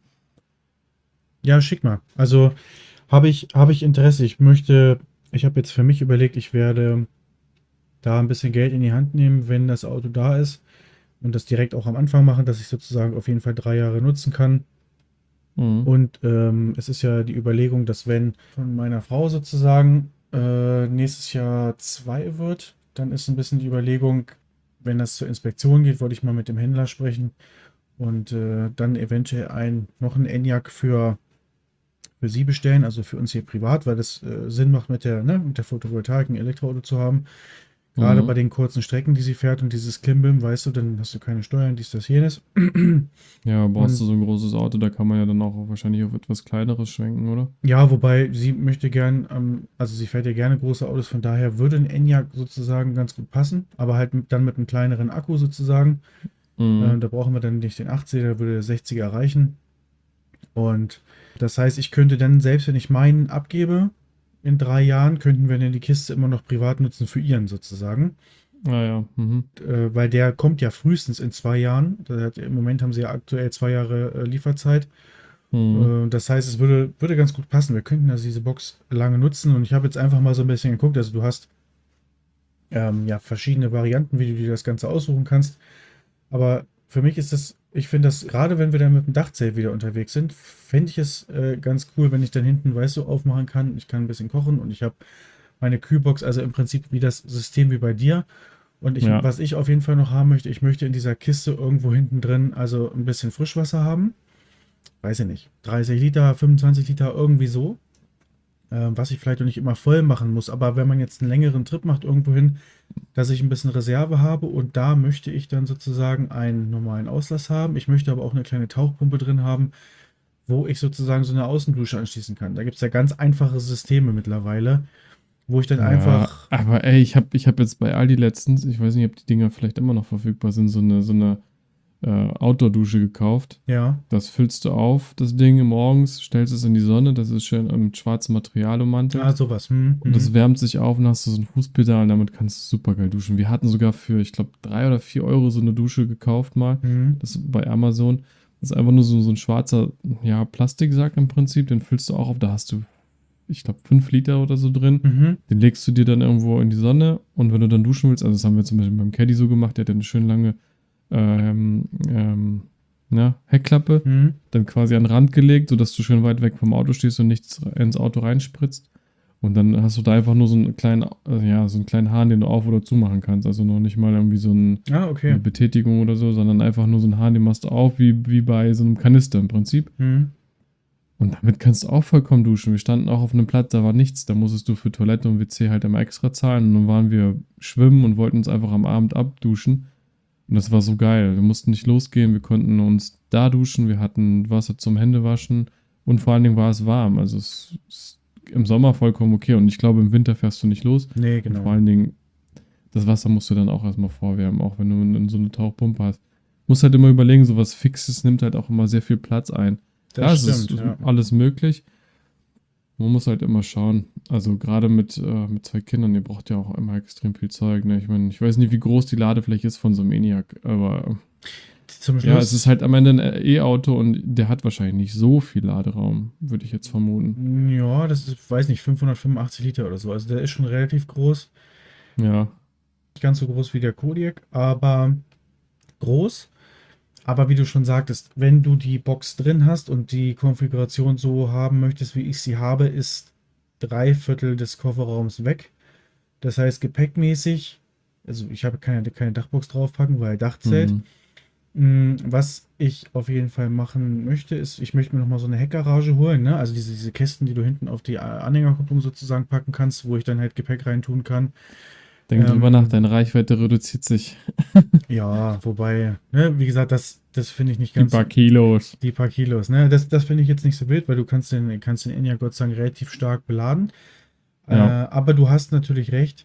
Ja, schick mal. Also habe ich, habe ich Interesse. Ich möchte, ich habe jetzt für mich überlegt, ich werde da ein bisschen Geld in die Hand nehmen, wenn das Auto da ist und das direkt auch am Anfang machen, dass ich sozusagen auf jeden Fall drei Jahre nutzen kann. Mhm. Und ähm, es ist ja die Überlegung, dass wenn von meiner Frau sozusagen äh, nächstes Jahr zwei wird, dann ist ein bisschen die Überlegung, wenn das zur Inspektion geht, wollte ich mal mit dem Händler sprechen und äh, dann eventuell ein, noch ein Enyaq für, für sie bestellen, also für uns hier privat, weil das äh, Sinn macht mit der, ne, mit der Photovoltaik ein Elektroauto zu haben. Gerade bei Mhm. den kurzen Strecken, die sie fährt und dieses Klimbim, weißt du, dann hast du keine Steuern, dies, das, jenes. Ja, brauchst du Und so ein großes Auto, da kann man ja dann auch wahrscheinlich auf etwas kleineres schwenken, oder? ja, wobei sie möchte gern, ähm, also sie fährt ja gerne große Autos, von daher würde ein Enyaq sozusagen ganz gut passen, aber halt mit, dann mit einem kleineren Akku sozusagen. Äh, Mhm. da brauchen wir dann nicht den achtzig, da würde der sechziger reichen. Und das heißt, ich könnte dann, selbst wenn ich meinen abgebe, in drei Jahren, könnten wir dann die Kiste immer noch privat nutzen für ihren sozusagen. Ah ja. Mhm. Äh, weil der kommt ja frühestens in zwei Jahren. Der hat, im Moment haben sie ja aktuell zwei Jahre äh, Lieferzeit. Mhm. Äh, das heißt, es würde, würde ganz gut passen. Wir könnten also diese Box lange nutzen. Und ich habe jetzt einfach mal so ein bisschen geguckt. Also du hast ähm, ja verschiedene Varianten, wie du dir das Ganze aussuchen kannst. Aber für mich ist das, ich finde das, gerade wenn wir dann mit dem Dachzelt wieder unterwegs sind, fände ich es äh, ganz cool, wenn ich dann hinten, weißt du, aufmachen kann. Ich kann ein bisschen kochen und ich habe meine Kühlbox, also im Prinzip wie das System wie bei dir. Und ich, Ja. was ich auf jeden Fall noch haben möchte, ich möchte in dieser Kiste irgendwo hinten drin also ein bisschen Frischwasser haben. Weiß ich nicht. dreißig Liter, fünfundzwanzig Liter, irgendwie so. Äh, was ich vielleicht noch nicht immer voll machen muss. Aber wenn man jetzt einen längeren Trip macht irgendwo hin, dass ich ein bisschen Reserve habe und da möchte ich dann sozusagen einen normalen Auslass haben. Ich möchte aber auch eine kleine Tauchpumpe drin haben, wo ich sozusagen so eine Außendusche anschließen kann. Da gibt es ja ganz einfache Systeme mittlerweile, wo ich dann Ja, einfach, aber ey, ich habe ich hab jetzt bei Aldi letztens, ich weiß nicht, ob die Dinger vielleicht immer noch verfügbar sind, so eine, so eine äh, Outdoor-Dusche gekauft. ja, Das füllst du auf, das Ding morgens, stellst es in die Sonne, das ist schön mit schwarzem Material ah, ummantelt. sowas. Hm, Und das hm, wärmt sich auf und hast du so ein Fußpedal und damit kannst du super geil duschen. Wir hatten sogar für, ich glaube, drei oder vier Euro so eine Dusche gekauft mal. hm, Das bei Amazon. Das ist einfach nur so, so ein schwarzer, ja, Plastiksack im Prinzip. Den füllst du auch auf. Da hast du, ich glaube, fünf Liter oder so drin. mhm. Den legst du dir dann irgendwo in die Sonne. Und wenn du dann duschen willst, also das haben wir zum Beispiel beim Caddy so gemacht, der hat ja eine schön lange ähm, ähm, na, Heckklappe Hm. dann quasi an den Rand gelegt, sodass du schön weit weg vom Auto stehst und nichts ins Auto reinspritzt. Und dann hast du da einfach nur so einen kleinen, äh, ja, so einen kleinen Hahn, den du auf- oder zumachen kannst. Also noch nicht mal irgendwie so ein, Ah, okay. eine Betätigung oder so, sondern einfach nur so einen Hahn, den machst du auf, wie, wie bei so einem Kanister im Prinzip. Hm. Und damit kannst du auch vollkommen duschen. Wir standen auch auf einem Platz, da war nichts. Da musstest du für Toilette und W C halt immer extra zahlen. Und dann waren wir schwimmen und wollten uns einfach am Abend abduschen. Und das war so geil. Wir mussten nicht losgehen, wir konnten uns da duschen, wir hatten Wasser zum Händewaschen und vor allen Dingen war es warm. Also es ist im Sommer vollkommen okay und ich glaube, im Winter fährst du nicht los. Nee, Und vor genau. allen Dingen, das Wasser musst du dann auch erstmal vorwärmen, auch wenn du in so eine Tauchpumpe hast. Musst halt immer überlegen, sowas Fixes nimmt halt auch immer sehr viel Platz ein. Das Klar, es ist stimmt, ja. alles möglich. Man muss halt immer schauen. Also gerade mit, äh, mit zwei Kindern, ihr braucht ja auch immer extrem viel Zeug. Ne? Ich meine, ich weiß nicht, wie groß die Ladefläche ist von so einem ENIAC, aber Zum ja, es ist Schluss, halt am Ende ein E-Auto und der hat wahrscheinlich nicht so viel Laderaum, würde ich jetzt vermuten. ja, das ist, weiß nicht, fünfhundertfünfundachtzig Liter oder so. Also der ist schon relativ groß. Ja, Nicht ganz so groß wie der Kodiaq, aber groß. Aber wie du schon sagtest, wenn du die Box drin hast und die Konfiguration so haben möchtest, wie ich sie habe, ist drei Viertel des Kofferraums weg. Das heißt, gepäckmäßig, also ich habe keine, keine Dachbox draufpacken, weil Dachzelt. hm, Mm, Was ich auf jeden Fall machen möchte, ist, ich möchte mir nochmal so eine Heckgarage holen, ne? Also diese, diese Kästen, die du hinten auf die Anhängerkupplung sozusagen packen kannst, wo ich dann halt Gepäck reintun kann. denk drüber nach, Ähm, deine Reichweite reduziert sich. ja, wobei, ne, wie gesagt, das, das finde ich nicht Die ganz, paar Kilos. die paar Kilos, ne? Das, das finde ich jetzt nicht so wild, weil du kannst den, kannst den Enyaq Gott sei Dank relativ stark beladen. Äh, Ja. aber du hast natürlich recht.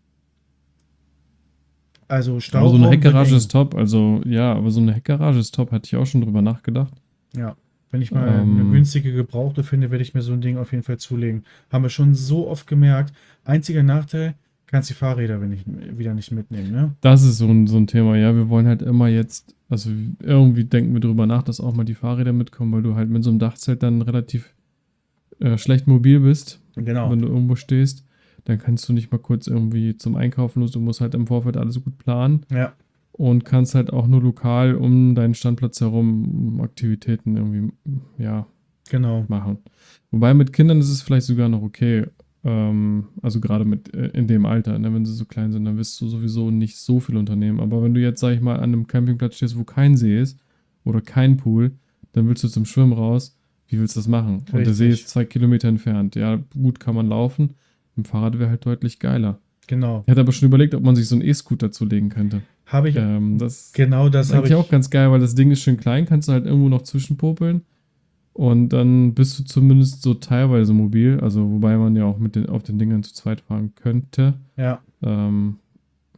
Also Aber so eine Stauraum wird Heckgarage eng. ist top. Also ja, aber so eine Heckgarage ist top, hatte ich auch schon drüber nachgedacht. Ja. Wenn ich mal eine Ähm, günstige Gebrauchte finde, werde ich mir so ein Ding auf jeden Fall zulegen. Haben wir schon so oft gemerkt. Einziger Nachteil, kannst die Fahrräder wenn ich, wieder nicht mitnehmen, ne? Das ist so ein, so ein Thema, ja. Wir wollen halt immer jetzt, also irgendwie denken wir drüber nach, dass auch mal die Fahrräder mitkommen, weil du halt mit so einem Dachzelt dann relativ äh, schlecht mobil bist, Genau. wenn du irgendwo stehst. Dann kannst du nicht mal kurz irgendwie zum Einkaufen los. Du musst halt im Vorfeld alles gut planen Ja, und kannst halt auch nur lokal um deinen Standplatz herum Aktivitäten irgendwie, ja, genau. machen. Wobei mit Kindern ist es vielleicht sogar noch okay. Ähm, also gerade mit äh, in dem Alter, ne, wenn sie so klein sind, dann wirst du sowieso nicht so viel unternehmen. Aber wenn du jetzt, sag ich mal, an einem Campingplatz stehst, wo kein See ist oder kein Pool, dann willst du zum Schwimmen raus. Wie willst du das machen? Und der See Richtig. ist zwei Kilometer entfernt. Ja, gut kann man laufen. Im Fahrrad wäre halt deutlich geiler. Genau. Ich hatte aber schon überlegt, ob man sich so einen E-Scooter zulegen könnte. Habe ich, Ähm, das genau ist das habe eigentlich auch ich. ganz geil, weil das Ding ist schön klein, kannst du halt irgendwo noch zwischenpopeln. Und dann bist du zumindest so teilweise mobil, also wobei man ja auch mit den, auf den Dingern zu zweit fahren könnte. Ja, Ähm,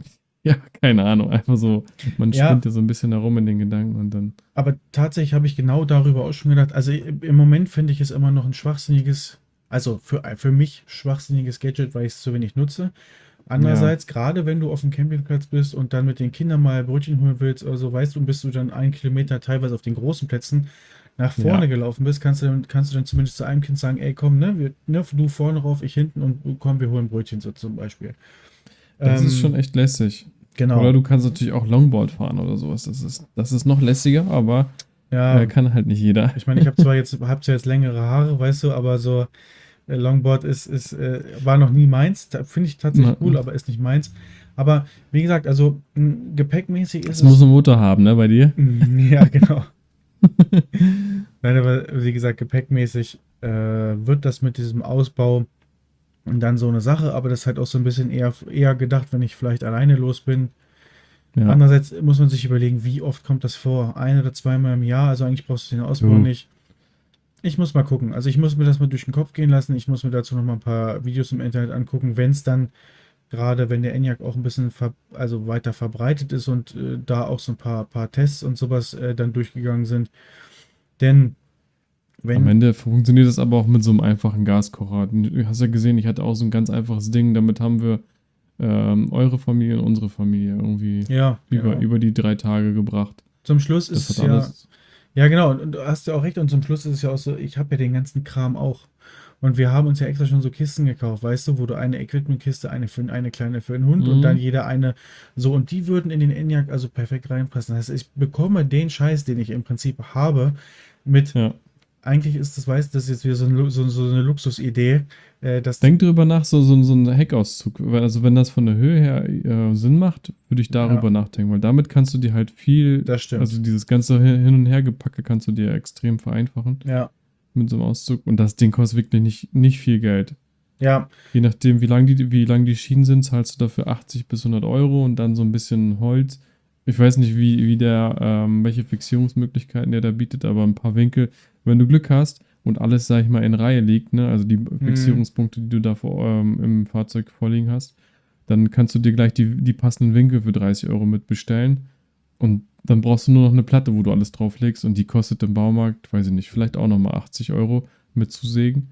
Ja, keine Ahnung. Einfach so, man Ja, spinnt ja so ein bisschen herum in den Gedanken und dann. aber tatsächlich habe ich genau darüber auch schon gedacht. Also i- im Moment finde ich es immer noch ein schwachsinniges, also für, für mich schwachsinniges Gadget, weil ich es zu wenig nutze. Ja, Andererseits, gerade wenn du auf dem Campingplatz bist und dann mit den Kindern mal Brötchen holen willst oder so, weißt du, bist du dann einen Kilometer teilweise auf den großen Plätzen nach ja. vorne gelaufen bist, kannst du dann, kannst du dann zumindest zu einem Kind sagen, ey, komm, ne, wir, ne, du vorne rauf, ich hinten und komm, wir holen Brötchen so zum Beispiel. Das ist schon Ähm, echt lässig. Oder genau. du kannst natürlich auch Longboard fahren oder sowas. Das ist, das ist noch lässiger, aber äh, Ja, kann halt nicht jeder. ich meine, ich habe zwar jetzt, hab zwar jetzt längere Haare, weißt du, aber so äh, Longboard ist, ist, äh, war noch nie meins. Da finde ich tatsächlich Na, cool, aber ist nicht meins. Aber wie gesagt, also m, gepäckmäßig ist es muss es. einen Motor haben, ne, bei dir? Mm, ja, genau. Nein, aber wie gesagt, gepäckmäßig äh, wird das mit diesem Ausbau dann so eine Sache, aber das ist halt auch so ein bisschen eher, eher gedacht, wenn ich vielleicht alleine los bin. Ja. Andererseits muss man sich überlegen, wie oft kommt das vor? Ein oder zweimal im Jahr, also eigentlich brauchst du den Ausbau Du, nicht. Ich muss mal gucken. Also ich muss mir das mal durch den Kopf gehen lassen. Ich muss mir dazu noch mal ein paar Videos im Internet angucken, wenn es dann, gerade wenn der Enyaq auch ein bisschen ver also weiter verbreitet ist und äh, da auch so ein paar, paar Tests und sowas äh, dann durchgegangen sind. Denn am wenn, Ende funktioniert das aber auch mit so einem einfachen Gaskocher. Du hast ja gesehen, ich hatte auch so ein ganz einfaches Ding. Damit haben wir ähm, eure Familie und unsere Familie irgendwie ja, über, genau. über die drei Tage gebracht. Zum Schluss ist Das hat es ja, alles. ja genau, und, und du hast ja auch recht, und zum Schluss ist es ja auch so, ich habe ja den ganzen Kram auch. Und wir haben uns ja extra schon so Kisten gekauft, weißt du, wo du eine Equipment-Kiste, eine für eine kleine für den Hund und dann Mhm. jeder eine, so, und die würden in den Enyaq also perfekt reinpassen. Das heißt, ich bekomme den Scheiß, den ich im Prinzip habe, mit, Ja. eigentlich ist das, weißt du, das ist jetzt wieder so, ein, Lu- so, so eine Luxusidee, äh, dass, Denk drüber nach, so, so, so ein Heckauszug. Weil- Also, wenn das von der Höhe her äh, Sinn macht, würde ich ja, darüber nachdenken, weil damit kannst du dir halt viel, das also stimmt. dieses ganze Hin Hin- und Hergepacke kannst du dir extrem vereinfachen Ja, mit so einem Auszug. Und das Ding kostet wirklich nicht, nicht viel Geld. ja, Je nachdem, wie lang die, wie lang die Schienen sind, zahlst du dafür achtzig bis hundert Euro und dann so ein bisschen Holz. Ich weiß nicht, wie, wie der, ähm, welche Fixierungsmöglichkeiten der da bietet, aber ein paar Winkel. Wenn du Glück hast und alles, sag ich mal, in Reihe liegt, ne, also die hm, Fixierungspunkte, die du da vor, ähm, im Fahrzeug vorliegen hast, dann kannst du dir gleich die, die passenden Winkel für dreißig Euro mit bestellen. Und dann brauchst du nur noch eine Platte, wo du alles drauflegst und die kostet im Baumarkt, weiß ich nicht, vielleicht auch nochmal achtzig Euro mit zu sägen.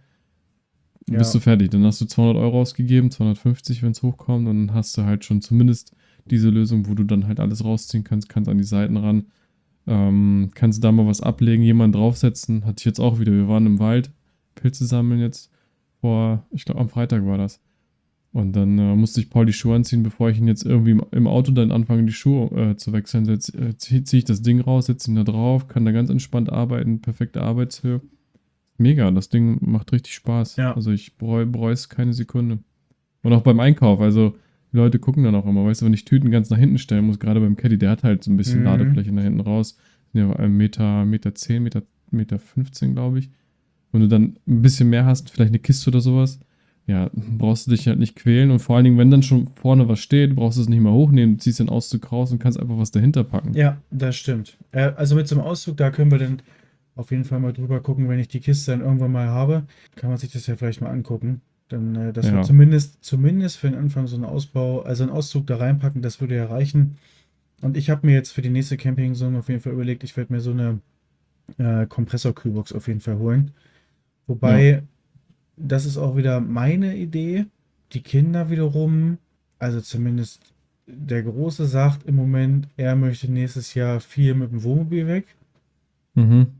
Bist ja, du fertig. Dann hast du zweihundert Euro ausgegeben, zweihundertfünfzig, wenn es hochkommt. Und dann hast du halt schon zumindest diese Lösung, wo du dann halt alles rausziehen kannst, kannst an die Seiten ran. Ähm, kannst da mal was ablegen, jemanden draufsetzen. Hatte ich jetzt auch wieder. Wir waren im Wald, Pilze sammeln jetzt vor, ich glaube am Freitag war das. Und dann äh, musste ich Paul die Schuhe anziehen, bevor ich ihn jetzt irgendwie im, im Auto dann anfange, die Schuhe äh, zu wechseln. Jetzt äh, ziehe zieh ich das Ding raus, setze ihn da drauf, kann da ganz entspannt arbeiten, perfekte Arbeitshöhe. Mega, das Ding macht richtig Spaß. ja, Also ich bereue bereue es keine Sekunde. Und auch beim Einkauf, also die Leute gucken dann auch immer, weißt du, wenn ich Tüten ganz nach hinten stellen muss, gerade beim Caddy, der hat halt so ein bisschen hm, Ladefläche nach hinten raus. Sind ja ein Meter, Meter zehn, Meter, Meter fünfzehn, glaube ich. Wenn du dann ein bisschen mehr hast, vielleicht eine Kiste oder sowas, ja, brauchst du dich halt nicht quälen. Und vor allen Dingen, wenn dann schon vorne was steht, brauchst du es nicht mal hochnehmen, du ziehst den Auszug raus und kannst einfach was dahinter packen. ja, das stimmt. Äh, also mit so einem Auszug, da können wir dann auf jeden Fall mal drüber gucken, wenn ich die Kiste dann irgendwann mal habe, kann man sich das ja vielleicht mal angucken. Dann, äh, dass wir Ja, zumindest, zumindest für den Anfang so einen Ausbau, also einen Auszug da reinpacken, das würde ja reichen. Und ich habe mir jetzt für die nächste Camping-Saison auf jeden Fall überlegt, ich werde mir so eine äh, Kompressor-Kühlbox auf jeden Fall holen. ja. Wobei, das ist auch wieder meine Idee. Die Kinder wiederum, also zumindest der Große sagt im Moment, er möchte nächstes Jahr viel mit dem Wohnmobil weg. Mhm.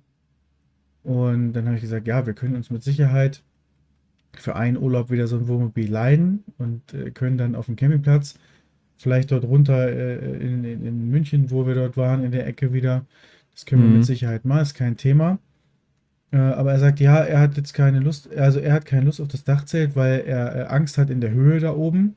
Und dann habe ich gesagt, ja, wir können uns mit Sicherheit für einen Urlaub wieder so ein Wohnmobil leihen und äh, können dann auf dem Campingplatz, vielleicht dort runter äh, in, in, in München, wo wir dort waren, in der Ecke wieder. Das können wir mit Mhm. Sicherheit machen, ist kein Thema. Äh, aber er sagt, ja, er hat jetzt keine Lust, also er hat keine Lust auf das Dachzelt, weil er äh, Angst hat in der Höhe da oben.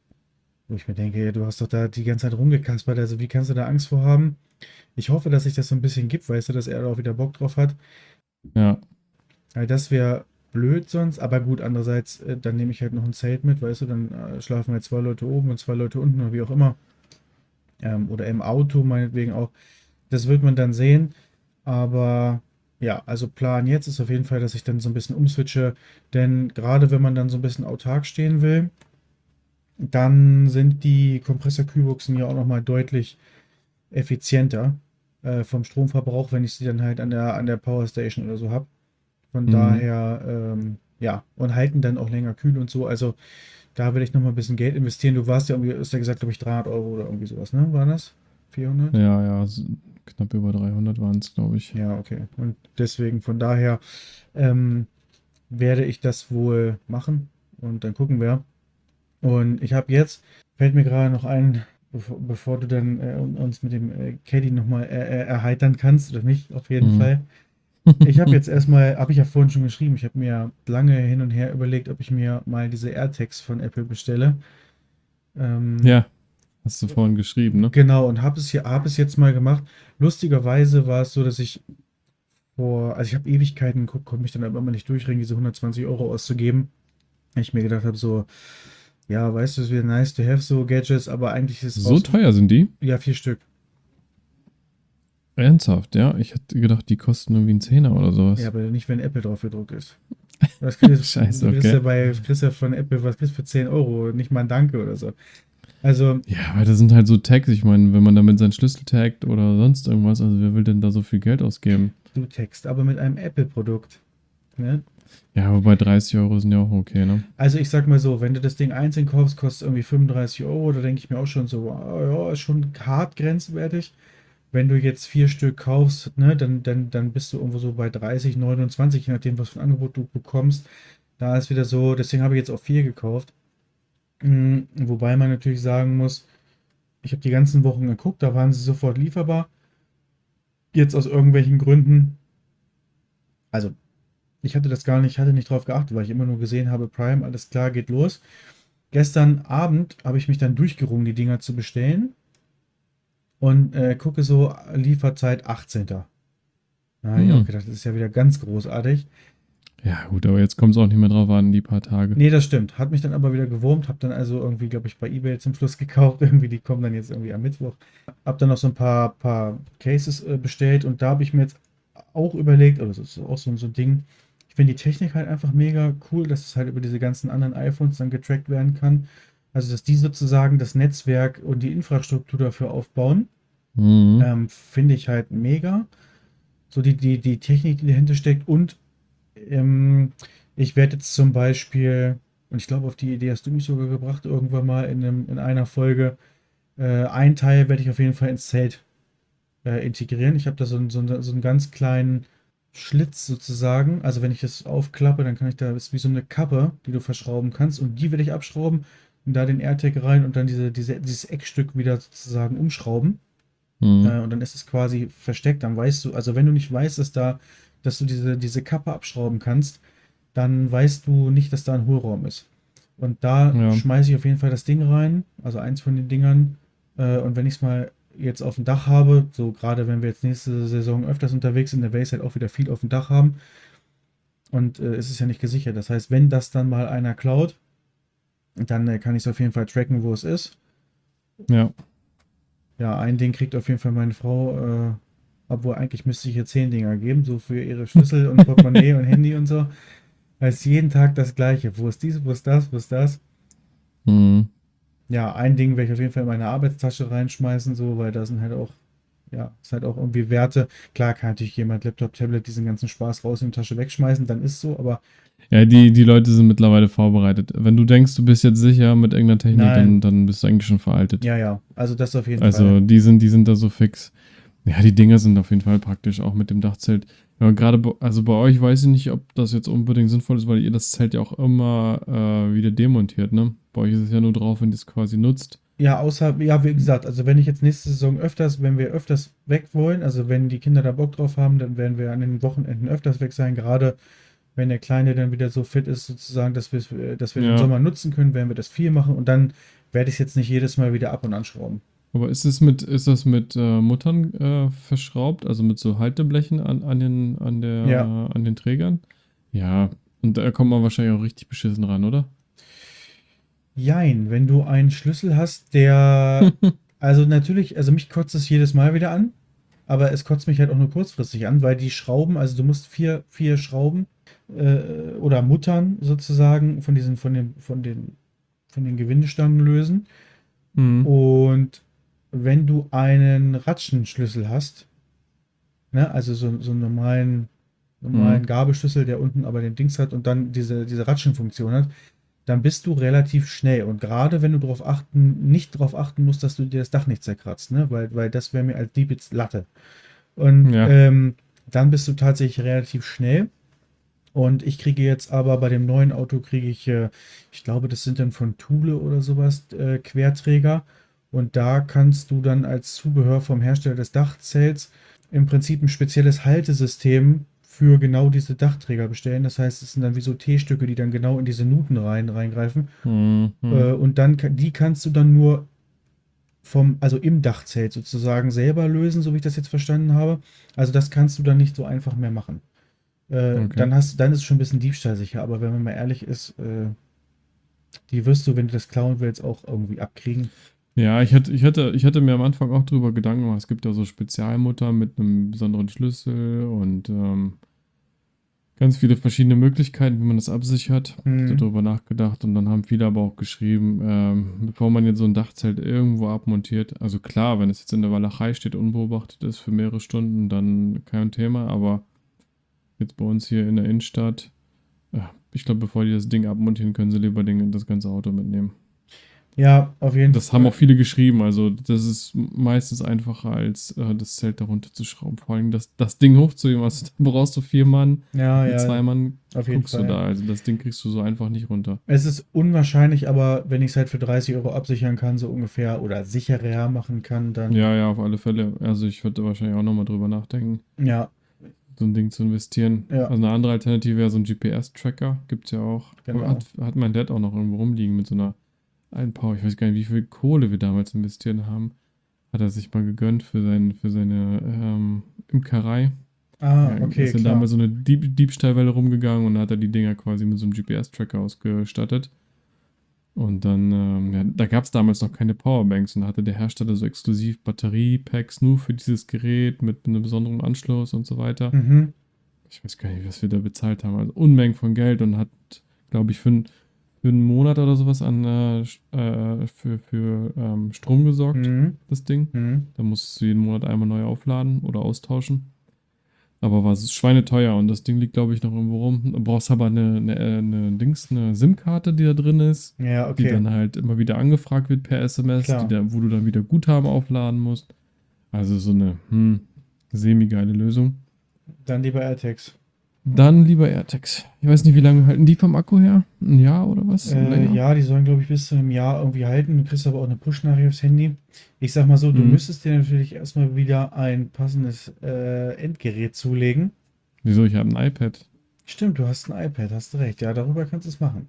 Wo ich mir denke, ja, du hast doch da die ganze Zeit rumgekaspert, also wie kannst du da Angst vor haben? Ich hoffe, dass sich das so ein bisschen gibt, weißt du, dass er da auch wieder Bock drauf hat. Ja. Weil das wäre blöd sonst, aber gut, andererseits, äh, dann nehme ich halt noch ein Zelt mit, weißt du, dann äh, schlafen halt zwei Leute oben und zwei Leute unten oder wie auch immer. Ähm, oder im Auto meinetwegen auch. Das wird man dann sehen. Aber ja, also Plan jetzt ist auf jeden Fall, dass ich dann so ein bisschen umswitche. Denn gerade wenn man dann so ein bisschen autark stehen will, dann sind die Kompressor-Kühlbuchsen ja auch nochmal deutlich effizienter äh, vom Stromverbrauch, wenn ich sie dann halt an der, an der Powerstation oder so habe. Von Mhm. daher, ähm, ja, und halten dann auch länger kühl und so. Also da will ich nochmal ein bisschen Geld investieren. Du warst ja irgendwie, ist ja gesagt, glaube ich, dreihundert Euro oder irgendwie sowas, ne? War das? vierhundert? Ja, ja, so knapp über dreihundert waren es, glaube ich. Ja, okay. Und deswegen, von daher ähm, werde ich das wohl machen und dann gucken wir. Und ich habe jetzt, fällt mir gerade noch ein, bevor, bevor du dann äh, uns mit dem äh, Caddy nochmal äh, äh, erheitern kannst, oder mich auf jeden Mhm. Fall. Ich habe jetzt erstmal, habe ich ja vorhin schon geschrieben, ich habe mir lange hin und her überlegt, ob ich mir mal diese AirTags von Apple bestelle. Ähm, Ja, hast du vorhin geschrieben, ne? genau, und habe es hier, habe es jetzt mal gemacht. Lustigerweise war es so, dass ich vor, also ich habe Ewigkeiten geguckt, konnte mich dann aber immer nicht durchringen, diese hundertzwanzig Euro auszugeben. Ich mir gedacht habe, so, ja, weißt du, es wäre nice to have so Gadgets, aber eigentlich ist es So raus. teuer sind die? Ja, vier Stück. Ernsthaft, ja? Ich hätte gedacht, die kosten irgendwie einen Zehner oder Ja, sowas. aber nicht, wenn Apple drauf gedruckt ist. Was kriegst du, Scheiße, du kriegst ja okay. bei, kriegst ja von Apple, was kriegst du für zehn Euro? Nicht mal ein Danke oder so. Also, Ja, weil das sind halt so Tags. Ich meine, wenn man damit seinen Schlüssel taggt oder sonst irgendwas, also wer will denn da so viel Geld ausgeben? du text, aber mit einem Apple-Produkt. Ne? Ja, wobei dreißig Euro sind ja auch okay, ne? Also ich sag mal so, wenn du das Ding einzeln kaufst, kostet es irgendwie fünfunddreißig Euro, da denke ich mir auch schon so, ah, ja, ist schon hart grenzwertig. Wenn du jetzt vier Stück kaufst, ne, dann, dann, dann bist du irgendwo so bei dreißig, neunundzwanzig, je nachdem, was für ein Angebot du bekommst. Da ist wieder so, deswegen habe ich jetzt auch vier gekauft. Mm, Wobei man natürlich sagen muss, ich habe die ganzen Wochen geguckt, da waren sie sofort lieferbar. Jetzt aus irgendwelchen Gründen, also ich hatte das gar nicht, hatte nicht drauf geachtet, weil ich immer nur gesehen habe, Prime, alles klar, geht los. Gestern Abend habe ich mich dann durchgerungen, die Dinger zu bestellen und äh, gucke so, Lieferzeit achtzehnten. Da habe ich auch Hm. gedacht, das ist ja wieder ganz großartig. Ja, gut, aber jetzt kommt es auch nicht mehr drauf an, die paar Tage. Nee, das stimmt. Hat mich dann aber wieder gewurmt. Habe dann also irgendwie, glaube ich, bei eBay zum Schluss gekauft. Irgendwie, die kommen dann jetzt irgendwie am Mittwoch. Habe dann noch so ein paar, paar Cases äh, bestellt und da habe ich mir jetzt auch überlegt, oder das ist auch so, so ein Ding. Ich finde die Technik halt einfach mega cool, dass es halt über diese ganzen anderen iPhones dann getrackt werden kann. Also, dass die sozusagen das Netzwerk und die Infrastruktur dafür aufbauen, Mhm. ähm, finde ich halt mega. So die, die, die Technik, die dahinter steckt. Und ähm, ich werde jetzt zum Beispiel, und ich glaube, auf die Idee hast du mich sogar gebracht, irgendwann mal in, einem, in einer Folge, äh, ein Teil werde ich auf jeden Fall ins Zelt äh, integrieren. Ich habe da so, einen- so, einen- so einen ganz kleinen Schlitz sozusagen. Also wenn ich das aufklappe, dann kann ich da, das ist wie so eine Kappe, die du verschrauben kannst. Und die werde ich abschrauben und da den AirTag rein und dann diese, diese, dieses Eckstück wieder sozusagen umschrauben. Mhm. Äh, und dann ist es quasi versteckt. Dann weißt du, also wenn du nicht weißt, dass da, dass du diese, diese Kappe abschrauben kannst, dann weißt du nicht, dass da ein Hohlraum ist. Und da Ja. schmeiße ich auf jeden Fall das Ding rein, also eins von den Dingern. Äh, und wenn ich es mal jetzt auf dem Dach habe, so gerade wenn wir jetzt nächste Saison öfters unterwegs sind, dann werde ich halt auch wieder viel auf dem Dach haben. Und äh, es ist ja nicht gesichert. Das heißt, wenn das dann mal einer klaut, dann äh, kann ich es auf jeden Fall tracken, wo es ist. Ja. Ja, ein Ding kriegt auf jeden Fall meine Frau, äh, obwohl eigentlich müsste ich ihr zehn Dinger geben, so für ihre Schlüssel und Portemonnaie und Handy und so. Da ist jeden Tag das Gleiche. Wo ist dies, wo ist das, wo ist das? Mhm. Ja, ein Ding werde ich auf jeden Fall in meine Arbeitstasche reinschmeißen, so, weil da sind halt auch, ja, ist halt auch irgendwie Werte. Klar kann natürlich jemand Laptop, Tablet, diesen ganzen Spaß raus in die Tasche wegschmeißen, dann ist so, aber Ja, die, die Leute sind mittlerweile vorbereitet. Wenn du denkst, du bist jetzt sicher mit irgendeiner Technik, dann, nein, dann bist du eigentlich schon veraltet. ja, ja, also das auf jeden Fall. Also die sind, die sind da so fix. Ja, die Dinger sind auf jeden Fall praktisch, auch mit dem Dachzelt. Ja, gerade, bei- also bei euch weiß ich nicht, ob das jetzt unbedingt sinnvoll ist, weil ihr das Zelt ja auch immer äh, wieder demontiert, ne? Bei euch ist es ja nur drauf, wenn ihr es quasi nutzt. Ja, außer, ja, wie gesagt, also wenn ich jetzt nächste Saison öfters, wenn wir öfters weg wollen, also wenn die Kinder da Bock drauf haben, dann werden wir an den Wochenenden öfters weg sein, gerade wenn der Kleine dann wieder so fit ist, sozusagen, dass wir, dass wir den Ja. Sommer nutzen können, werden wir das viel machen und dann werde ich es jetzt nicht jedes Mal wieder ab und anschrauben. Aber ist es mit, ist das mit äh, Muttern äh, verschraubt, also mit so Halteblechen an, an den, an Ja, der, an den Trägern? Ja. Und da kommt man wahrscheinlich auch richtig beschissen ran, oder? jein, wenn du einen Schlüssel hast, der, also natürlich, also mich kotzt es jedes Mal wieder an, aber es kotzt mich halt auch nur kurzfristig an, weil die Schrauben, also du musst vier, vier Schrauben äh, oder Muttern sozusagen von diesen, von den, von den von den Gewindestangen lösen. Mhm. Und wenn du einen Ratschenschlüssel hast, ne, also so, so einen normalen, normalen Mhm. Gabelschlüssel, der unten aber den Dings hat und dann diese, diese Ratschenfunktion hat, dann bist du relativ schnell. Und gerade wenn du darauf achten, nicht darauf achten musst, dass du dir das Dach nicht zerkratzt, ne? Weil, weil das wäre mir als Dieb jetzt Latte. Und Ja. ähm, dann bist du tatsächlich relativ schnell. Und ich kriege jetzt aber bei dem neuen Auto kriege ich, äh, ich glaube, das sind dann von Thule oder sowas, äh, Querträger. Und da kannst du dann als Zubehör vom Hersteller des Dachzells im Prinzip ein spezielles Haltesystem für genau diese Dachtträger bestellen. Das heißt, es sind dann wie so T-Stücke, die dann genau in diese Nuten rein, reingreifen. Äh, Mhm. und dann, ka- die kannst du dann nur vom, also im Dachzelt sozusagen selber lösen, so wie ich das jetzt verstanden habe. Also das kannst du dann nicht so einfach mehr machen. Äh, Okay. dann hast, dann ist es schon ein bisschen diebstahlsicher, aber wenn man mal ehrlich ist, äh, die wirst du, wenn du das klauen willst, auch irgendwie abkriegen. Ja, ich hätte, ich hätte, ich hätte mir am Anfang auch drüber Gedanken gemacht. Es gibt ja so Spezialmutter mit einem besonderen Schlüssel und ähm, ganz viele verschiedene Möglichkeiten, wie man das absichert. Ich habe Mhm. darüber nachgedacht und dann haben viele aber auch geschrieben, ähm, bevor man jetzt so ein Dachzelt irgendwo abmontiert. Also klar, wenn es jetzt in der Walachei steht, unbeobachtet ist für mehrere Stunden, dann kein Thema. Aber jetzt bei uns hier in der Innenstadt, äh, ich glaube, bevor die das Ding abmontieren, können sie lieber den, das ganze Auto mitnehmen. Ja, auf jeden Das haben auch Fall. viele geschrieben. Also, das ist meistens einfacher, als äh, das Zelt darunter zu schrauben. Vor allem das, das Ding hochzuheben. Also, da brauchst du vier Mann. Ja, Mit ja, zwei Mann auf jeden guckst du Fall. da. Also, das Ding kriegst du so einfach nicht runter. Es ist unwahrscheinlich, aber wenn ich es halt für dreißig Euro absichern kann, so ungefähr, oder sicherer machen kann, dann Ja, ja, auf alle Fälle. Also, ich würde wahrscheinlich auch nochmal drüber nachdenken, ja, so ein Ding zu investieren. ja, Also, eine andere Alternative wäre so ein G P S-Tracker. Gibt es ja auch. genau. Hat, hat mein Dad auch noch irgendwo rumliegen mit so einer alten Power. Ich weiß gar nicht, wie viel Kohle wir damals investiert haben. Hat er sich mal gegönnt für, sein, für seine ähm, Imkerei. Ah, Ja, okay, ist ja klar. damals so eine Dieb Diebstahlwelle rumgegangen und da hat er die Dinger quasi mit so einem G P S-Tracker ausgestattet. Und dann, ähm, ja, da gab es damals noch keine Powerbanks und da hatte der Hersteller so exklusiv Batteriepacks nur für dieses Gerät mit einem besonderen Anschluss und so weiter. Mhm. Ich weiß gar nicht, was wir da bezahlt haben. Also Unmengen von Geld und hat, glaube ich, für, ein, für einen Monat oder sowas an äh, äh, für, für ähm, Strom gesorgt, Mhm. das Ding. Mhm. Da musst du jeden Monat einmal neu aufladen oder austauschen. Aber war es schweineteuer und das Ding liegt, glaube ich, noch irgendwo rum. Du brauchst aber eine, eine, äh, eine Dings, eine SIM-Karte, die da drin ist, Ja, die okay, dann halt immer wieder angefragt wird per S M S, die klar. da, wo du dann wieder Guthaben aufladen musst. Also so eine hm, semi-geile Lösung. Dann lieber AirTags. Dann lieber AirTags. Ich weiß nicht, wie lange halten die vom Akku her? Ein Jahr oder was? Äh, Länger? ja, die sollen, glaube ich, bis zu einem Jahr irgendwie halten. Du kriegst aber auch eine Push-Nachricht aufs Handy. Ich sag mal so, du Mhm. müsstest dir natürlich erstmal wieder ein passendes äh, Endgerät zulegen. Wieso? Ich habe ein iPad. Stimmt, du hast ein iPad, hast du recht. Ja, darüber kannst du es machen.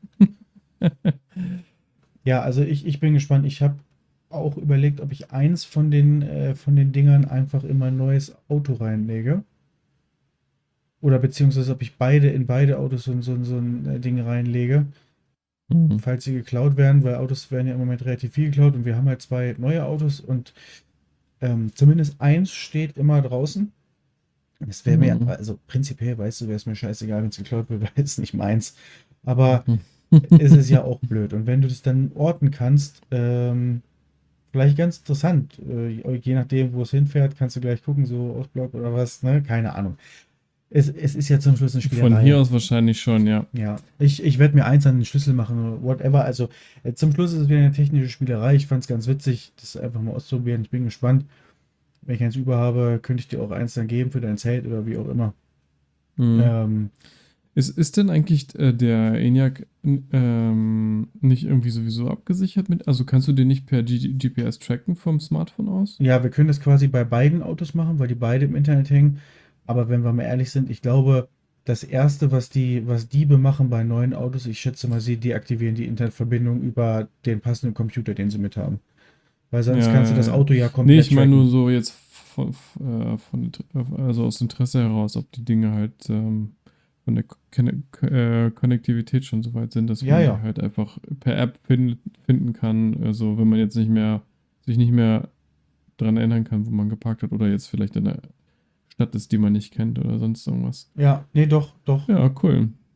Ja, also ich, ich bin gespannt. Ich habe auch überlegt, ob ich eins von den, äh, von den Dingern einfach in mein neues Auto reinlege. Oder beziehungsweise ob ich beide in beide Autos so, so, so ein äh, Ding reinlege, Mhm. falls sie geklaut werden, weil Autos werden ja im Moment relativ viel geklaut und wir haben halt zwei neue Autos und ähm, zumindest eins steht immer draußen. Es wäre mir, Mhm. also prinzipiell weißt du, wäre es mir scheißegal, wenn es geklaut wird, weil es nicht meins. Aber Mhm. es ist ja auch blöd. Und wenn du das dann orten kannst, ähm, vielleicht ganz interessant, äh, je nachdem, wo es hinfährt, kannst du gleich gucken, so Ausblock oder was, ne? Keine Ahnung. Es, es ist ja zum Schluss eine Von hier Spielerei. aus wahrscheinlich schon, ja. Ja, ich, ich werde mir eins an den Schlüssel machen oder whatever. Also äh, zum Schluss ist es wieder eine technische Spielerei. Ich fand es ganz witzig, das einfach mal auszuprobieren. Ich bin gespannt. Wenn ich eins über habe, könnte ich dir auch eins dann geben für dein Zelt oder wie auch immer. Mhm. Ähm, Ist, ist denn eigentlich äh, der ENIAC n- ähm, nicht irgendwie sowieso abgesichert mit? Also kannst du den nicht per G G P S tracken vom Smartphone aus? ja, wir können das quasi bei beiden Autos machen, weil die beide im Internet hängen. Aber wenn wir mal ehrlich sind, ich glaube, das Erste, was die, was Diebe machen bei neuen Autos, ich schätze mal, sie deaktivieren die Internetverbindung über den passenden Computer, den sie mit haben. Weil sonst Ja, kannst du ja, das ja. Auto ja Nee, komplett ich meine nur tracken. so jetzt von, äh, von, Int- also aus Interesse heraus, ob die Dinge halt ähm, von der Konne- äh, Konnektivität schon so weit sind, dass Ja, man die ja. halt einfach per App fin finden kann. Also wenn man jetzt nicht mehr, sich nicht mehr daran erinnern kann, wo man geparkt hat oder jetzt vielleicht in der Stadt ist, die man nicht kennt oder sonst irgendwas. Ja, nee, doch, doch. Ja, cool.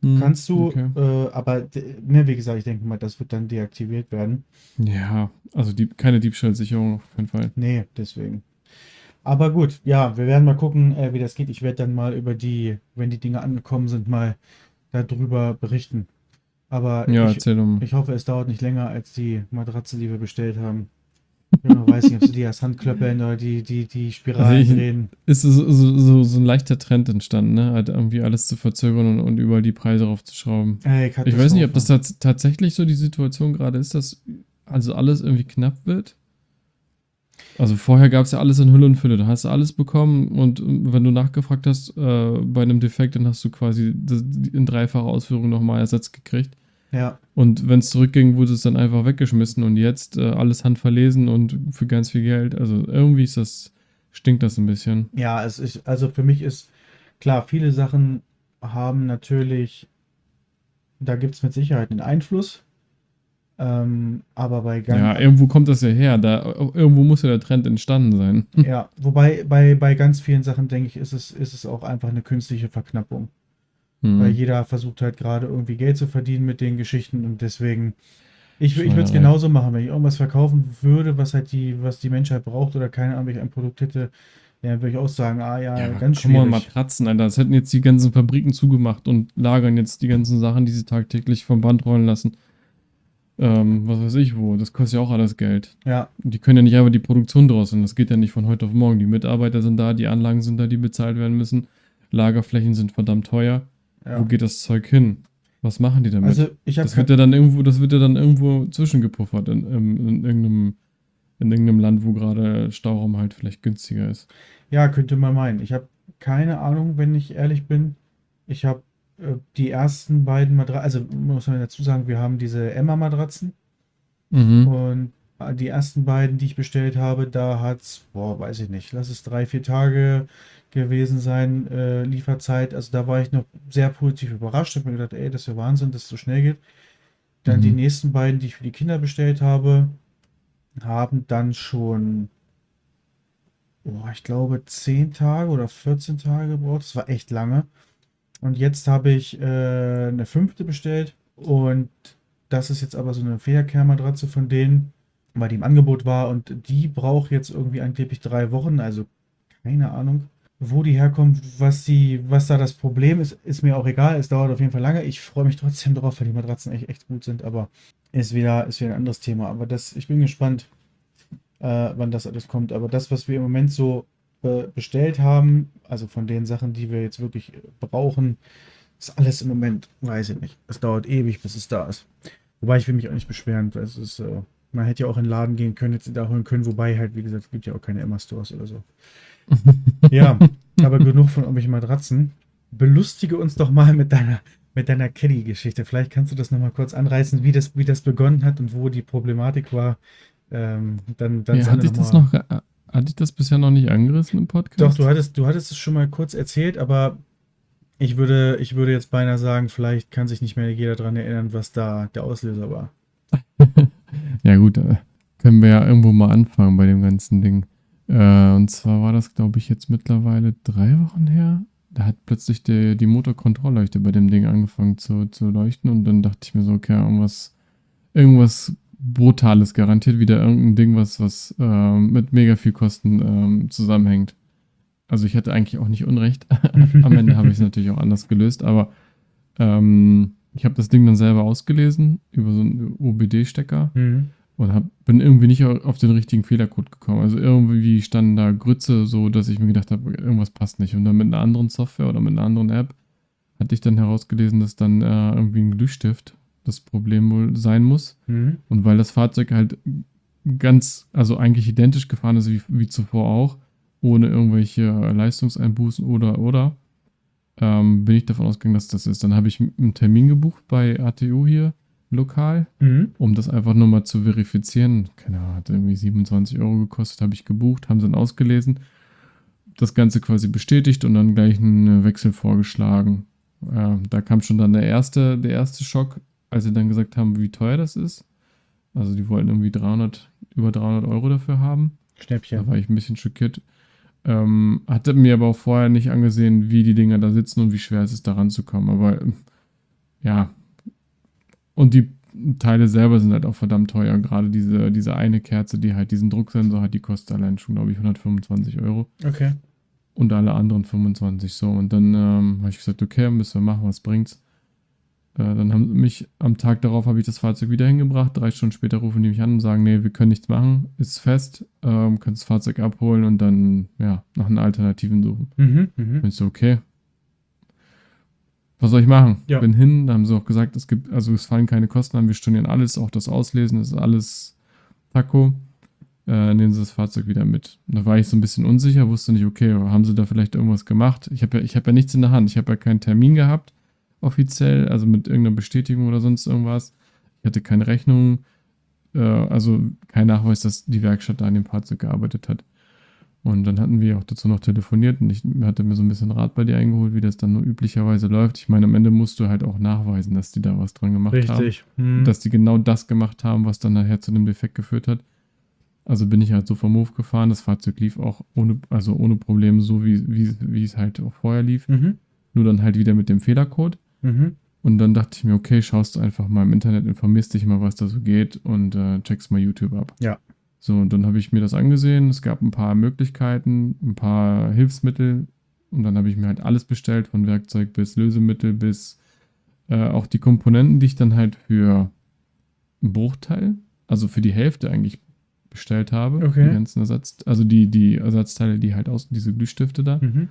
Hm, kannst du, okay. äh, aber d- ne, wie gesagt, ich denke mal, das wird dann deaktiviert werden. Ja, also die, keine Diebstahlsicherung auf keinen Fall. Nee, deswegen. Aber gut, ja, wir werden mal gucken, äh, wie das geht. Ich werde dann mal über die, wenn die Dinge angekommen sind, mal darüber berichten. Aber Ja, ich, erzähl doch mal. ich hoffe, es dauert nicht länger als die Matratze, die wir bestellt haben. Ich weiß nicht, ob sie die als Handklöppeln oder die, die, die Also Spiralen ich, drehen. ist so, so, so, so ein leichter Trend entstanden, ne? Halt irgendwie alles zu verzögern und, und überall die Preise raufzuschrauben. Ey, Ich weiß nicht, ob das Katastrophe. tats tatsächlich so die Situation gerade ist, dass also alles irgendwie knapp wird. Also vorher gab es ja alles in Hülle und Fülle. Da hast du alles bekommen und äh, wenn du nachgefragt hast äh, bei einem Defekt, dann hast du quasi das, in dreifacher Ausführung nochmal Ersatz gekriegt. Ja, Und wenn es zurückging, wurde es dann einfach weggeschmissen und jetzt äh, alles handverlesen und für ganz viel Geld. Also irgendwie ist das, stinkt das ein bisschen. ja, es ist, also für mich ist klar, viele Sachen haben natürlich, da gibt es mit Sicherheit einen Einfluss. Ähm, aber bei ganz, Ja, irgendwo kommt das ja her. Da, irgendwo muss ja der Trend entstanden sein. ja, wobei bei, bei ganz vielen Sachen, denke ich, ist es, ist es auch einfach eine künstliche Verknappung. Weil Hm. jeder versucht halt gerade irgendwie Geld zu verdienen mit den Geschichten und deswegen, ich, ich würde es Schweinerei. genauso machen, wenn ich irgendwas verkaufen würde, was halt die, was die Menschheit braucht oder keine Ahnung, wenn ich ein Produkt hätte, ja, dann würde ich auch sagen, ah Ja, ja, aber ganz komm mal, schwierig. Matratzen, Alter. Das hätten jetzt die ganzen Fabriken zugemacht und lagern jetzt die ganzen Sachen, die sie tagtäglich vom Band rollen lassen. Ähm, was weiß ich wo. Das kostet ja auch alles Geld. Ja, Und die können ja nicht einfach die Produktion drosseln. Das geht ja nicht von heute auf morgen. Die Mitarbeiter sind da, die Anlagen sind da, die bezahlt werden müssen. Lagerflächen sind verdammt teuer. Wo ja. geht das Zeug hin? Was machen die damit? Also ich habe Das wird ja dann irgendwo, das wird ja dann irgendwo zwischengepuffert in, in, in irgendeinem, in irgendeinem Land, wo gerade Stauraum halt vielleicht günstiger ist. Ja, könnte man meinen. Ich habe keine Ahnung, wenn ich ehrlich bin. Ich habe äh, die ersten beiden Matratzen, also muss man dazu sagen, wir haben diese Emma-Matratzen Mhm. und äh, die ersten beiden, die ich bestellt habe, da hat's, boah, weiß ich nicht, lass es drei, vier Tage gewesen sein, äh, Lieferzeit. Also da war ich noch sehr positiv überrascht. Habe mir gedacht, ey, das ist ja Wahnsinn, dass es so schnell geht. Dann die Mhm. nächsten beiden, die ich für die Kinder bestellt habe, haben dann schon, boah, ich glaube, zehn Tage oder vierzehn Tage gebraucht. Das war echt lange. Und jetzt habe ich äh, eine fünfte bestellt. Und das ist jetzt aber so eine Federkehrmatratze von denen, weil die im Angebot war. Und die braucht jetzt irgendwie angeblich drei Wochen. Also keine Ahnung, wo die herkommt, was die, was da das Problem ist, ist mir auch egal. Es dauert auf jeden Fall lange. Ich freue mich trotzdem drauf, weil die Matratzen echt, echt gut sind. Aber ist wieder, ist wieder ein anderes Thema. Aber das, ich bin gespannt, äh, wann das alles kommt. Aber das, was wir im Moment so äh, bestellt haben, also von den Sachen, die wir jetzt wirklich äh, brauchen, ist alles im Moment, weiß ich nicht. Es dauert ewig, bis es da ist. Wobei ich will mich auch nicht beschweren, weil es ist, äh, man hätte ja auch in den Laden gehen können, jetzt da holen können, wobei halt, wie gesagt, es gibt ja auch keine Emma-Stores oder so. Ja, aber genug von irgendwelchen Matratzen. Belustige uns doch mal mit deiner, mit deiner Caddy-Geschichte. Vielleicht kannst du das nochmal kurz anreißen, wie das, wie das begonnen hat und wo die Problematik war. Ähm, dann, dann ist Ja, alle hatte ich das nochmal. noch, äh, hatte ich das bisher noch nicht angerissen im Doch, du Podcast? hattest, du hattest es schon mal kurz erzählt, aber ich würde, ich würde jetzt beinahe sagen, vielleicht kann sich nicht mehr jeder daran erinnern, was da der Auslöser war. Ja gut, äh, können wir ja irgendwo mal anfangen bei dem ganzen Ding. Äh, und zwar war das, glaube ich, jetzt mittlerweile drei Wochen her. Da hat plötzlich die, die Motorkontrollleuchte bei dem Ding angefangen zu, zu leuchten und dann dachte ich mir so, okay, irgendwas, irgendwas Brutales, garantiert wieder irgendein Ding, was, was ähm, mit mega viel Kosten ähm, zusammenhängt. Also ich hatte eigentlich auch nicht Unrecht. Am Ende habe ich es natürlich auch anders gelöst, aber ähm, ich habe das Ding dann selber ausgelesen über so einen O B D-Stecker Mhm. und hab, bin irgendwie nicht auf den richtigen Fehlercode gekommen. Also irgendwie standen da Grütze, so dass ich mir gedacht habe, irgendwas passt nicht. Und dann mit einer anderen Software oder mit einer anderen App hatte ich dann herausgelesen, dass dann äh, irgendwie ein Glühstift das Problem wohl sein muss. Mhm. Und weil das Fahrzeug halt ganz, also eigentlich identisch gefahren ist wie, wie zuvor auch, ohne irgendwelche Leistungseinbußen oder oder, ähm, bin ich davon ausgegangen, dass das ist. Dann habe ich einen Termin gebucht bei A T U hier lokal, Mhm. um das einfach nur mal zu verifizieren. Keine Ahnung, hat irgendwie siebenundzwanzig Euro gekostet, habe ich gebucht, haben sie dann ausgelesen, das Ganze quasi bestätigt und dann gleich einen Wechsel vorgeschlagen. Äh, da kam schon dann der erste, der erste Schock, als sie dann gesagt haben, wie teuer das ist. Also die wollten irgendwie dreihundert, über dreihundert Euro dafür haben. Da Schnäppchen. war ich ein bisschen schockiert. Ähm, hatte mir aber auch vorher nicht angesehen, wie die Dinger da sitzen und wie schwer es ist, da ranzukommen. Aber ja, und die Teile selber sind halt auch verdammt teuer. Gerade diese, diese eine Kerze, die halt diesen Drucksensor hat, die kostet allein schon, glaube ich, hundertfünfundzwanzig Euro. Okay. Und alle anderen fünfundzwanzig so. Und dann ähm, habe ich gesagt, okay, müssen wir machen, was bringt's. Äh, dann haben sie mich, am Tag darauf habe ich das Fahrzeug wieder hingebracht. Drei Stunden später rufen die mich an und sagen, nee, wir können nichts machen, ist fest, ähm, kannst das Fahrzeug abholen und dann, ja, nach einer Alternativen suchen. Mhm, mhm. Und ich so, okay, was soll ich machen? Ja. Bin hin, da haben sie auch gesagt, es gibt, also es fallen keine Kosten an, wir stornieren alles, auch das Auslesen, das ist alles Taco. Äh, nehmen sie das Fahrzeug wieder mit. Und da war ich so ein bisschen unsicher, wusste nicht, okay, haben sie da vielleicht irgendwas gemacht? Ich habe ja, ich hab ja nichts in der Hand, ich habe ja keinen Termin gehabt, offiziell, also mit irgendeiner Bestätigung oder sonst irgendwas. Ich hatte keine Rechnung, äh, also kein Nachweis, dass die Werkstatt da an dem Fahrzeug gearbeitet hat. Und dann hatten wir auch dazu noch telefoniert und ich hatte mir so ein bisschen Rat bei dir eingeholt, wie das dann nur üblicherweise läuft. Ich meine, am Ende musst du halt auch nachweisen, dass die da was dran gemacht haben. Richtig. Mhm. Dass die genau das gemacht haben, was dann nachher zu dem Defekt geführt hat. Also bin ich halt so vom Hof gefahren. Das Fahrzeug lief auch ohne, also ohne Probleme, so wie, wie, wie es halt auch vorher lief. Mhm. Nur dann halt wieder mit dem Fehlercode. Mhm. Und dann dachte ich mir, okay, schaust du einfach mal im Internet, informierst dich mal, was da so geht und äh, checkst mal YouTube ab. Ja. So, und dann habe ich mir das angesehen. Es gab ein paar Möglichkeiten, ein paar Hilfsmittel. Und dann habe ich mir halt alles bestellt, von Werkzeug bis Lösemittel bis äh, auch die Komponenten, die ich dann halt für einen Bruchteil, also für die Hälfte eigentlich bestellt habe. Okay. Die ganzen Ersatz, also die, die Ersatzteile, die halt aus, diese Glühstifte da. Mhm.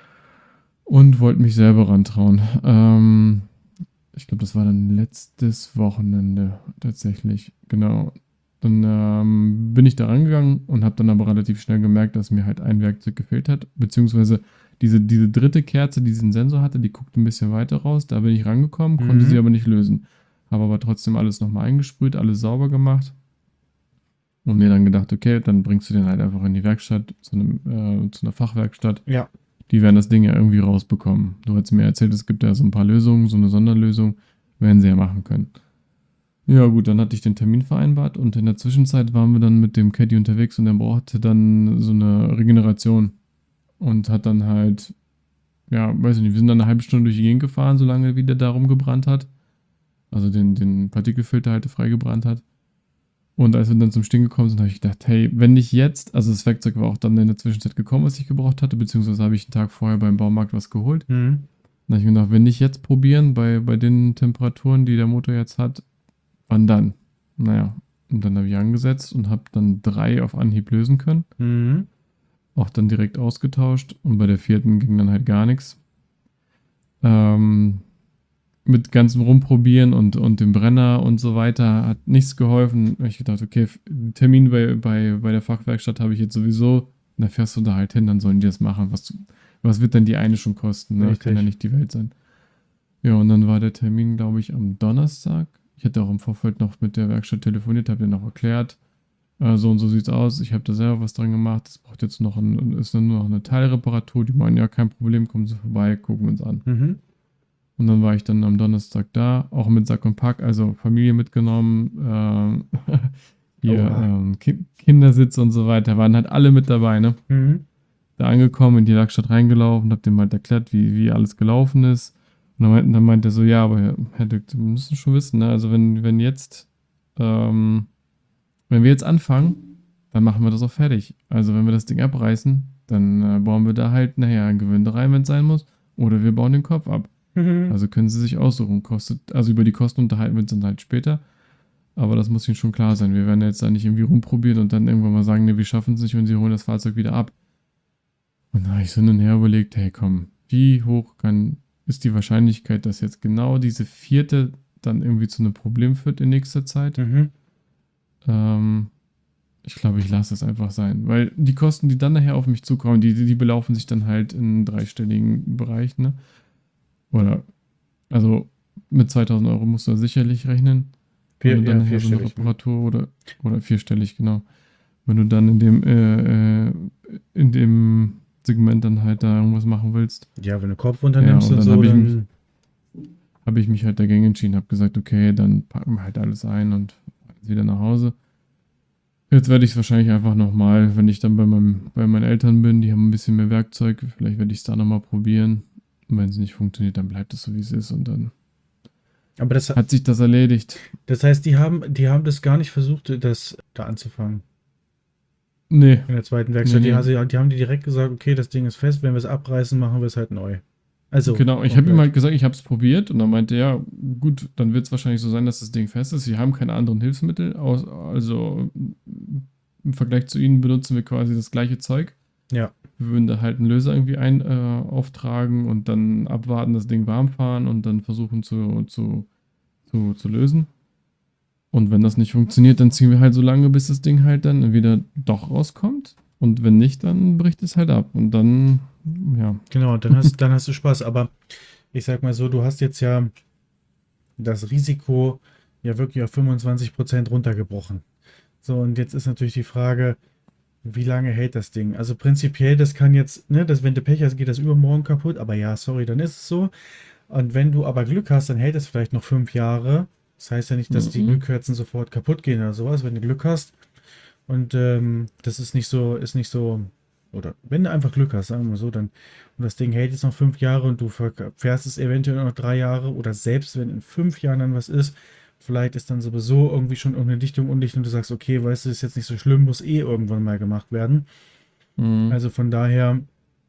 Und wollte mich selber rantrauen. Ähm, ich glaube, das war dann letztes Wochenende tatsächlich. Genau. Dann ähm, bin ich da rangegangen und habe dann aber relativ schnell gemerkt, dass mir halt ein Werkzeug gefehlt hat. Beziehungsweise diese, diese dritte Kerze, die diesen Sensor hatte, die guckte ein bisschen weiter raus. Da bin ich rangekommen, konnte Mhm. sie aber nicht lösen. Habe aber trotzdem alles nochmal eingesprüht, alles sauber gemacht. Und mir dann gedacht, okay, dann bringst du den halt einfach in die Werkstatt, zu, einem, äh, zu einer Fachwerkstatt. Ja. Die werden das Ding ja irgendwie rausbekommen. Du hast mir erzählt, es gibt ja so ein paar Lösungen, so eine Sonderlösung, werden sie ja machen können. Ja gut, dann hatte ich den Termin vereinbart und in der Zwischenzeit waren wir dann mit dem Caddy unterwegs und der brauchte dann so eine Regeneration und hat dann halt, ja, weiß ich nicht, wir sind dann eine halbe Stunde durch die Gegend gefahren, solange wie der da rumgebrannt hat. Also den, den Partikelfilter halt freigebrannt hat. Und als wir dann zum Stehen gekommen sind, habe ich gedacht, hey, wenn nicht jetzt, also das Werkzeug war auch dann in der Zwischenzeit gekommen, was ich gebraucht hatte, beziehungsweise habe ich einen Tag vorher beim Baumarkt was geholt. Mhm. Dann habe ich mir gedacht, wenn nicht jetzt probieren, bei, bei den Temperaturen, die der Motor jetzt hat, wann dann? Naja, und dann habe ich angesetzt und habe dann drei auf Anhieb lösen können. Mhm. Auch dann direkt ausgetauscht und bei der vierten ging dann halt gar nichts. Ähm, mit ganzem Rumprobieren und, und dem Brenner und so weiter hat nichts geholfen. Da habe ich gedacht, okay, Termin bei, bei, bei der Fachwerkstatt habe ich jetzt sowieso. Da fährst du da halt hin, dann sollen die das machen. Was, was wird denn die eine schon kosten? Ne? Richtig. Kann ja nicht die Welt sein. Ja, und dann war der Termin, glaube ich, am Donnerstag. Ich hatte auch im Vorfeld noch mit der Werkstatt telefoniert, habe denen noch erklärt, äh, so und so sieht's aus. Ich habe da selber was dran gemacht. Das braucht jetzt noch ein, ist dann nur noch eine Teilreparatur. Die meinen, ja, kein Problem, kommen Sie vorbei, gucken wir uns an. Mhm. Und dann war ich dann am Donnerstag da, auch mit Sack und Pack, also Familie mitgenommen, ähm, hier Oha. ähm, Ki Kindersitz und so weiter, waren halt alle mit dabei, ne? Mhm. Da angekommen, in die Werkstatt reingelaufen, hab dem halt erklärt, wie, wie alles gelaufen ist. Und dann meinte, dann meinte er so, ja, aber Herr Dück, wir müssen schon wissen, ne? Also wenn, wenn jetzt, ähm, wenn wir jetzt anfangen, dann machen wir das auch fertig. Also wenn wir das Ding abreißen, dann äh, bauen wir da halt nachher ein Gewinde rein, wenn es sein muss, oder wir bauen den Kopf ab. Mhm. Also können Sie sich aussuchen. Kostet, also über die Kosten unterhalten wir uns dann halt später. Aber das muss Ihnen schon klar sein. Wir werden jetzt da nicht irgendwie rumprobieren und dann irgendwann mal sagen, ne, wir schaffen es nicht und Sie holen das Fahrzeug wieder ab. Und da habe ich so hin und her überlegt, hey komm, wie hoch kann, ist die Wahrscheinlichkeit, dass jetzt genau diese vierte dann irgendwie zu einem Problem führt in nächster Zeit? Mhm. Ähm, ich glaube, ich lasse es einfach sein. Weil die Kosten, die dann nachher auf mich zukommen, die, die belaufen sich dann halt in einen dreistelligen Bereich, ne? Oder, also mit zweitausend Euro musst du da sicherlich rechnen. Vier, Wenn du dann ja, nachher so eine vierstellig, ne? Reparatur oder, oder vierstellig, genau. Wenn du dann in dem, äh, äh, in dem Segment dann halt da irgendwas machen willst, Ja, wenn du Kopf unternimmst Ja, und und, dann so, hab ich dann. habe ich mich halt dagegen entschieden, habe gesagt, okay, dann packen wir halt alles ein und alles wieder nach Hause. Jetzt werde ich es wahrscheinlich einfach nochmal, wenn ich dann bei, meinem, bei meinen Eltern bin, die haben ein bisschen mehr Werkzeug, vielleicht werde ich es da nochmal probieren. Und wenn es nicht funktioniert, dann bleibt es so, wie es ist und dann Aber das, hat sich das erledigt. das heißt, die haben, die haben das gar nicht versucht, das da anzufangen. Nee, In der zweiten nee, Werkstatt. Die, nee. also, die haben die direkt gesagt, okay, das Ding ist fest, wenn wir es abreißen, machen wir es halt neu. Also, Genau, ich habe ihm komplett. halt gesagt, ich habe es probiert und dann meinte er, ja, gut, dann wird es wahrscheinlich so sein, dass das Ding fest ist. Sie haben keine anderen Hilfsmittel, aus, also im Vergleich zu ihnen benutzen wir quasi das gleiche Zeug. Ja. Wir würden da halt einen Löser irgendwie ein, äh, auftragen und dann abwarten, das Ding warm fahren und dann versuchen zu, zu, zu, zu lösen. Und wenn das nicht funktioniert, dann ziehen wir halt so lange, bis das Ding halt dann wieder doch rauskommt. Und wenn nicht, dann bricht es halt ab. Und dann, ja. Genau, dann hast, dann hast du Spaß. Aber ich sag mal so, du hast jetzt ja das Risiko ja wirklich auf fünfundzwanzig Prozent runtergebrochen. So, und jetzt ist natürlich die Frage, wie lange hält das Ding? Also prinzipiell, das kann jetzt, ne, das, wenn du Pech hast, geht das übermorgen kaputt, aber ja, sorry, dann ist es so. Und wenn du aber Glück hast, dann hält es vielleicht noch fünf Jahre. Das heißt ja nicht, dass die Mhm. Glückkerzen sofort kaputt gehen oder sowas, wenn du Glück hast. Und ähm, das ist nicht so, ist nicht so, oder wenn du einfach Glück hast, sagen wir mal so, dann, und das Ding hält jetzt noch fünf Jahre und du verk- fährst es eventuell noch drei Jahre oder selbst wenn in fünf Jahren dann was ist, vielleicht ist dann sowieso irgendwie schon irgendeine Dichtung undicht und du sagst, okay, weißt du, ist jetzt nicht so schlimm, muss eh irgendwann mal gemacht werden. Mhm. Also von daher,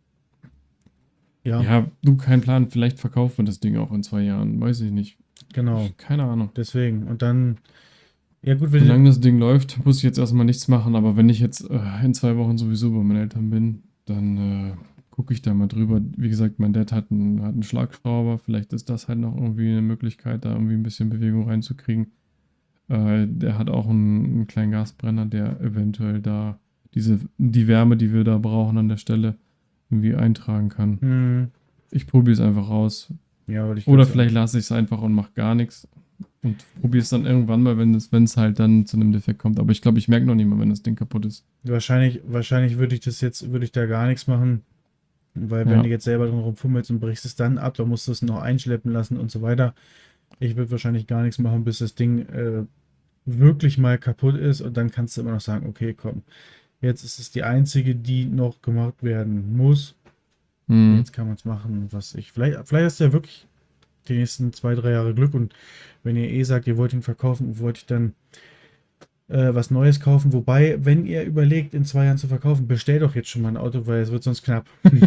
ja, Ja, du, kein Plan. Vielleicht verkaufen wir das Ding auch in zwei Jahren. Weiß ich nicht. genau, Ich, keine Ahnung. deswegen. Und dann, ja gut, wenn du, Solange das Ding läuft, muss ich jetzt erstmal nichts machen. Aber wenn ich jetzt äh, in zwei Wochen sowieso bei meinen Eltern bin, dann äh, gucke ich da mal drüber. Wie gesagt, mein Dad hat einen, hat einen Schlagschrauber. Vielleicht ist das halt noch irgendwie eine Möglichkeit, da irgendwie ein bisschen Bewegung reinzukriegen. Äh, der hat auch einen, einen kleinen Gasbrenner, der eventuell da diese, die Wärme, die wir da brauchen an der Stelle, irgendwie eintragen kann. hm, Ich probiere es einfach aus. ja, würde ich gerade Oder sagen. vielleicht lasse ich es einfach und mache gar nichts. Und probiere es dann irgendwann mal, wenn es, wenn es halt dann zu einem Defekt kommt. Aber ich glaube, ich merke noch nicht mal, wenn das Ding kaputt ist. Wahrscheinlich, wahrscheinlich würde ich das jetzt, würde ich da gar nichts machen. Weil wenn du Ja. jetzt selber drin rumfummelst und brichst es dann ab, dann musst du es noch einschleppen lassen und so weiter. Ich würde wahrscheinlich gar nichts machen, bis das Ding äh, wirklich mal kaputt ist und dann kannst du immer noch sagen, okay, komm, jetzt ist es die einzige, die noch gemacht werden muss. Und Hm. jetzt kann man es machen, was ich. Vielleicht, vielleicht hast du ja wirklich die nächsten zwei, drei Jahre Glück und wenn ihr eh sagt, ihr wollt ihn verkaufen, wollt ich dann äh, was Neues kaufen. Wobei, wenn ihr überlegt, in zwei Jahren zu verkaufen, bestellt doch jetzt schon mal ein Auto, weil es wird sonst knapp.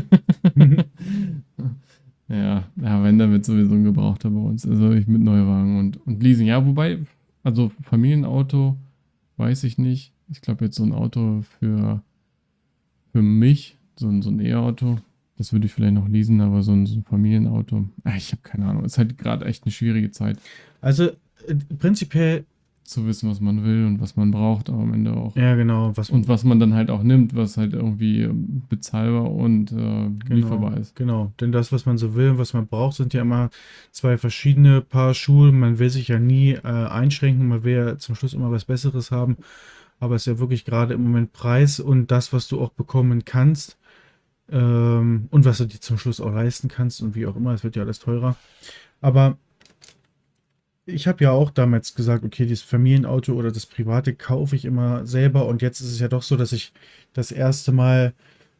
Ja, ja, wenn, dann wird sowieso ein Gebrauchter bei uns. Also ich mit Neuwagen und, und Leasing. Ja, wobei, also Familienauto, weiß ich nicht. Ich glaube jetzt so ein Auto für, für mich, so ein, so ein E-Auto, das würde ich vielleicht noch leasen, aber so ein, so ein Familienauto, ah, ich habe keine Ahnung. Ist halt gerade echt eine schwierige Zeit Also äh, prinzipiell, zu wissen, was man will und was man braucht, aber am Ende auch. ja genau, was Und was man dann halt auch nimmt, was halt irgendwie ähm, bezahlbar und äh, genau, lieferbar ist. genau. Denn das, was man so will und was man braucht, sind ja immer zwei verschiedene Paar Schuhe. Man will sich ja nie äh, einschränken, man will ja zum Schluss immer was Besseres haben. Aber es ist ja wirklich gerade im Moment Preis und das, was du auch bekommen kannst ähm, und was du dir zum Schluss auch leisten kannst und wie auch immer, es wird ja alles teurer. Aber ich habe ja auch damals gesagt, okay, dieses Familienauto oder das private kaufe ich immer selber und jetzt ist es ja doch so, dass ich das erste Mal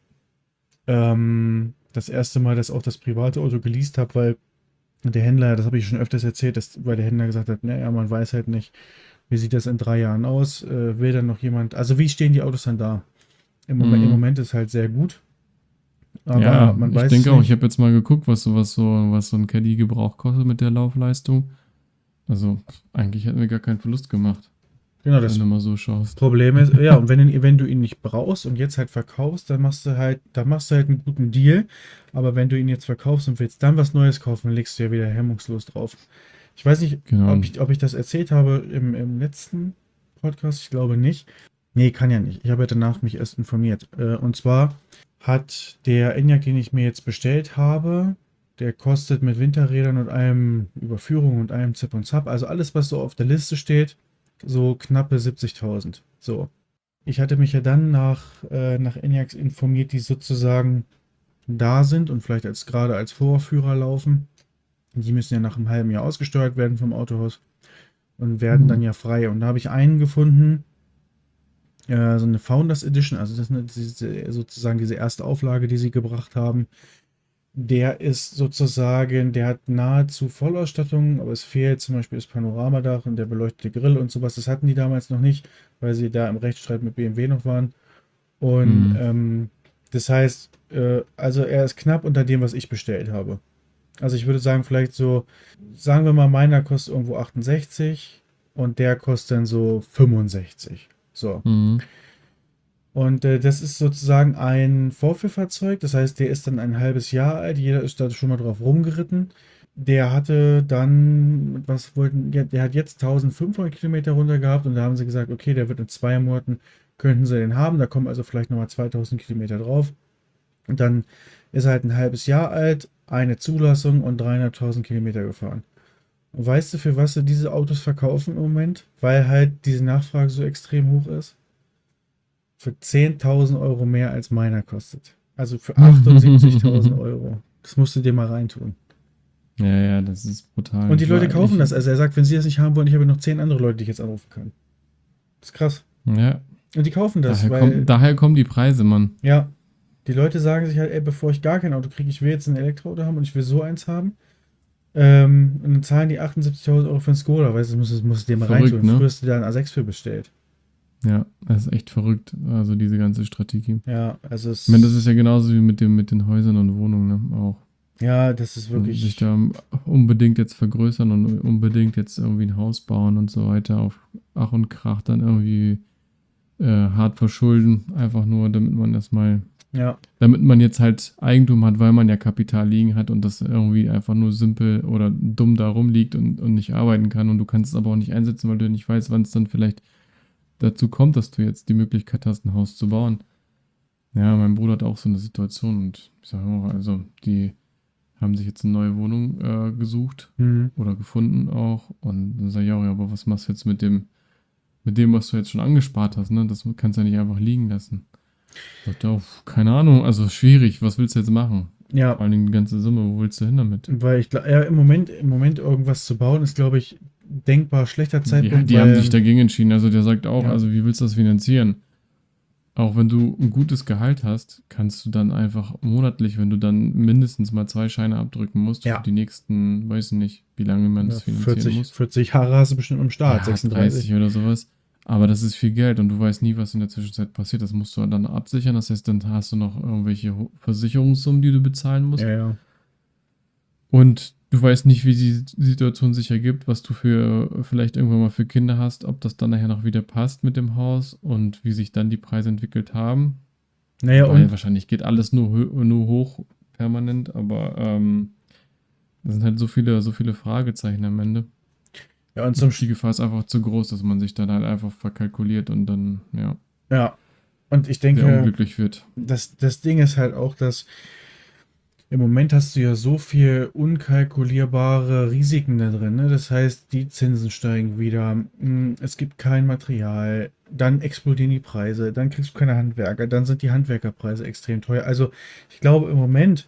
ähm, das erste Mal das auch das private Auto geleast habe, weil der Händler, das habe ich schon öfters erzählt, dass, weil der Händler gesagt hat, naja, man weiß halt nicht, wie sieht das in drei Jahren aus, äh, will dann noch jemand, also wie stehen die Autos dann da? Im Moment, im Mhm. Moment ist halt sehr gut, aber Ja, man ich weiß es denke auch, ich nicht. habe jetzt mal geguckt, was so, was so, was so ein Caddy-Gebrauch kostet mit der Laufleistung. Also, pff, eigentlich hätten wir gar keinen Verlust gemacht, Genau, wenn das du mal so schaust. Problem ist, ja, und wenn, du- wenn du ihn nicht brauchst und jetzt halt verkaufst, dann machst du halt, dann machst du halt einen guten Deal. Aber wenn du ihn jetzt verkaufst und willst dann was Neues kaufen, dann legst du ja wieder hemmungslos drauf. Ich weiß nicht, ob Genau. ich, ob ich das erzählt habe im, im letzten Podcast. Ich glaube nicht. Nee, kann ja nicht. Ich habe ja danach mich erst informiert. Äh, und zwar hat der Enyaq, den ich mir jetzt bestellt habe, der kostet mit Winterrädern und allem Überführung und allem Zip und Zap, also alles, was so auf der Liste steht, so knappe siebzigtausend. So. Ich hatte mich ja dann nach, äh, nach Enyaqs informiert, die sozusagen da sind und vielleicht als gerade als Vorführer laufen. Die müssen ja nach einem halben Jahr ausgesteuert werden vom Autohaus und werden dann Mhm. ja frei. Und da habe ich einen gefunden, äh, so eine Founders Edition, also das ist eine, diese, sozusagen diese erste Auflage, die sie gebracht haben. Der ist sozusagen, der hat nahezu Vollausstattung, aber es fehlt zum Beispiel das Panoramadach und der beleuchtete Grill und sowas. Das hatten die damals noch nicht, weil sie da im Rechtsstreit mit B M W noch waren. Und Mhm. ähm, das heißt, äh, also er ist knapp unter dem, was ich bestellt habe. Also ich würde sagen, vielleicht so, sagen wir mal, meiner kostet irgendwo achtundsechzig und der kostet dann so fünfundsechzig. So. Mhm. Und äh, das ist sozusagen ein Vorführfahrzeug, das heißt, der ist dann ein halbes Jahr alt, jeder ist da schon mal drauf rumgeritten. Der hatte dann, was wollten, ja, der hat jetzt eintausendfünfhundert Kilometer runter gehabt und da haben sie gesagt, okay, der wird in zwei Monaten, könnten sie den haben, da kommen also vielleicht nochmal zweitausend Kilometer drauf. Und dann ist er halt ein halbes Jahr alt, eine Zulassung und dreieinhalbtausend Kilometer gefahren. Und weißt du, für was sie diese Autos verkaufen im Moment? Weil halt diese Nachfrage so extrem hoch ist? Für zehntausend Euro mehr als meiner kostet. Also für achtundsiebzigtausend Euro. Das musst du dir mal reintun. Ja, ja, das ist brutal. Und die Ich Leute war, kaufen ich, das. Also er sagt, wenn sie das nicht haben wollen, ich habe noch zehn andere Leute, die ich jetzt anrufen kann. Das ist krass. ja, Und die kaufen das, daher weil, kommt, daher kommen die Preise, Mann. ja, die Leute sagen sich halt, ey, bevor ich gar kein Auto kriege, ich will jetzt ein Elektroauto haben und ich will so eins haben. Ähm, und dann zahlen die achtundsiebzigtausend Euro für einen Skoda. Weißt du, das musst, musst du dir mal Verrückt, reintun. ne? Früher hast du da ein A sechs für bestellt. Ja, das ist echt verrückt, also diese ganze Strategie. Ja, also Ich meine, das ist es, ja genauso wie mit dem, mit den Häusern und Wohnungen, ne? Auch. ja, das ist Sich wirklich, da unbedingt jetzt vergrößern und unbedingt jetzt irgendwie ein Haus bauen und so weiter auf Ach und Krach dann irgendwie äh, hart verschulden, einfach nur, damit man das mal, ja, damit man jetzt halt Eigentum hat, weil man ja Kapital liegen hat und das irgendwie einfach nur simpel oder dumm da rumliegt und, und nicht arbeiten kann und du kannst es aber auch nicht einsetzen, weil du nicht weißt, wann es dann vielleicht dazu kommt, dass du jetzt die Möglichkeit hast, ein Haus zu bauen. Ja, mein Bruder hat auch so eine Situation und ich sage auch, also die haben sich jetzt eine neue Wohnung äh, gesucht hm, oder gefunden auch. Und dann sage ich auch, ja, aber was machst du jetzt mit dem, mit dem, was du jetzt schon angespart hast, ne? Das kannst du ja nicht einfach liegen lassen. Sagt er auch, keine Ahnung, also schwierig, was willst du jetzt machen? ja, Vor allen Dingen die ganze Summe, wo willst du hin damit? weil ich glaube, ja, im Moment, im Moment irgendwas zu bauen, ist, glaube ich, denkbar schlechter Ja, Zeitpunkt, die haben sich weil, dagegen entschieden. Also der sagt auch, ja, also wie willst du das finanzieren? Auch wenn du ein gutes Gehalt hast, kannst du dann einfach monatlich, wenn du dann mindestens mal zwei Scheine abdrücken musst für ja, die nächsten, weiß nicht, wie lange man ja, das finanzieren vierzig, muss. vierzig Jahre hast du bestimmt im Start, Ja, sechsunddreißig. dreißig oder sowas. Aber das ist viel Geld und du weißt nie, was in der Zwischenzeit passiert. Das musst du dann absichern. Das heißt, dann hast du noch irgendwelche Ho- Versicherungssummen, die du bezahlen Ja, musst. ja. Und du weißt nicht, wie die Situation sich ergibt, was du für vielleicht irgendwann mal für Kinder hast, ob das dann nachher noch wieder passt mit dem Haus und wie sich dann die Preise entwickelt haben. Naja, Weil und, wahrscheinlich geht alles nur, hö- nur hoch permanent, aber ähm, da sind halt so viele, so viele Fragezeichen am Ende. ja, und zum, Die Sch- Gefahr ist einfach zu groß, dass man sich dann halt einfach verkalkuliert und dann, ja, ja, und ich sehr denke, unglücklich wird. das, das Ding ist halt auch, dass im Moment hast du ja so viel unkalkulierbare Risiken da drin, ne? Das heißt, die Zinsen steigen wieder, mm, es gibt kein Material, dann explodieren die Preise, dann kriegst du keine Handwerker, dann sind die Handwerkerpreise extrem teuer. Also ich glaube im Moment,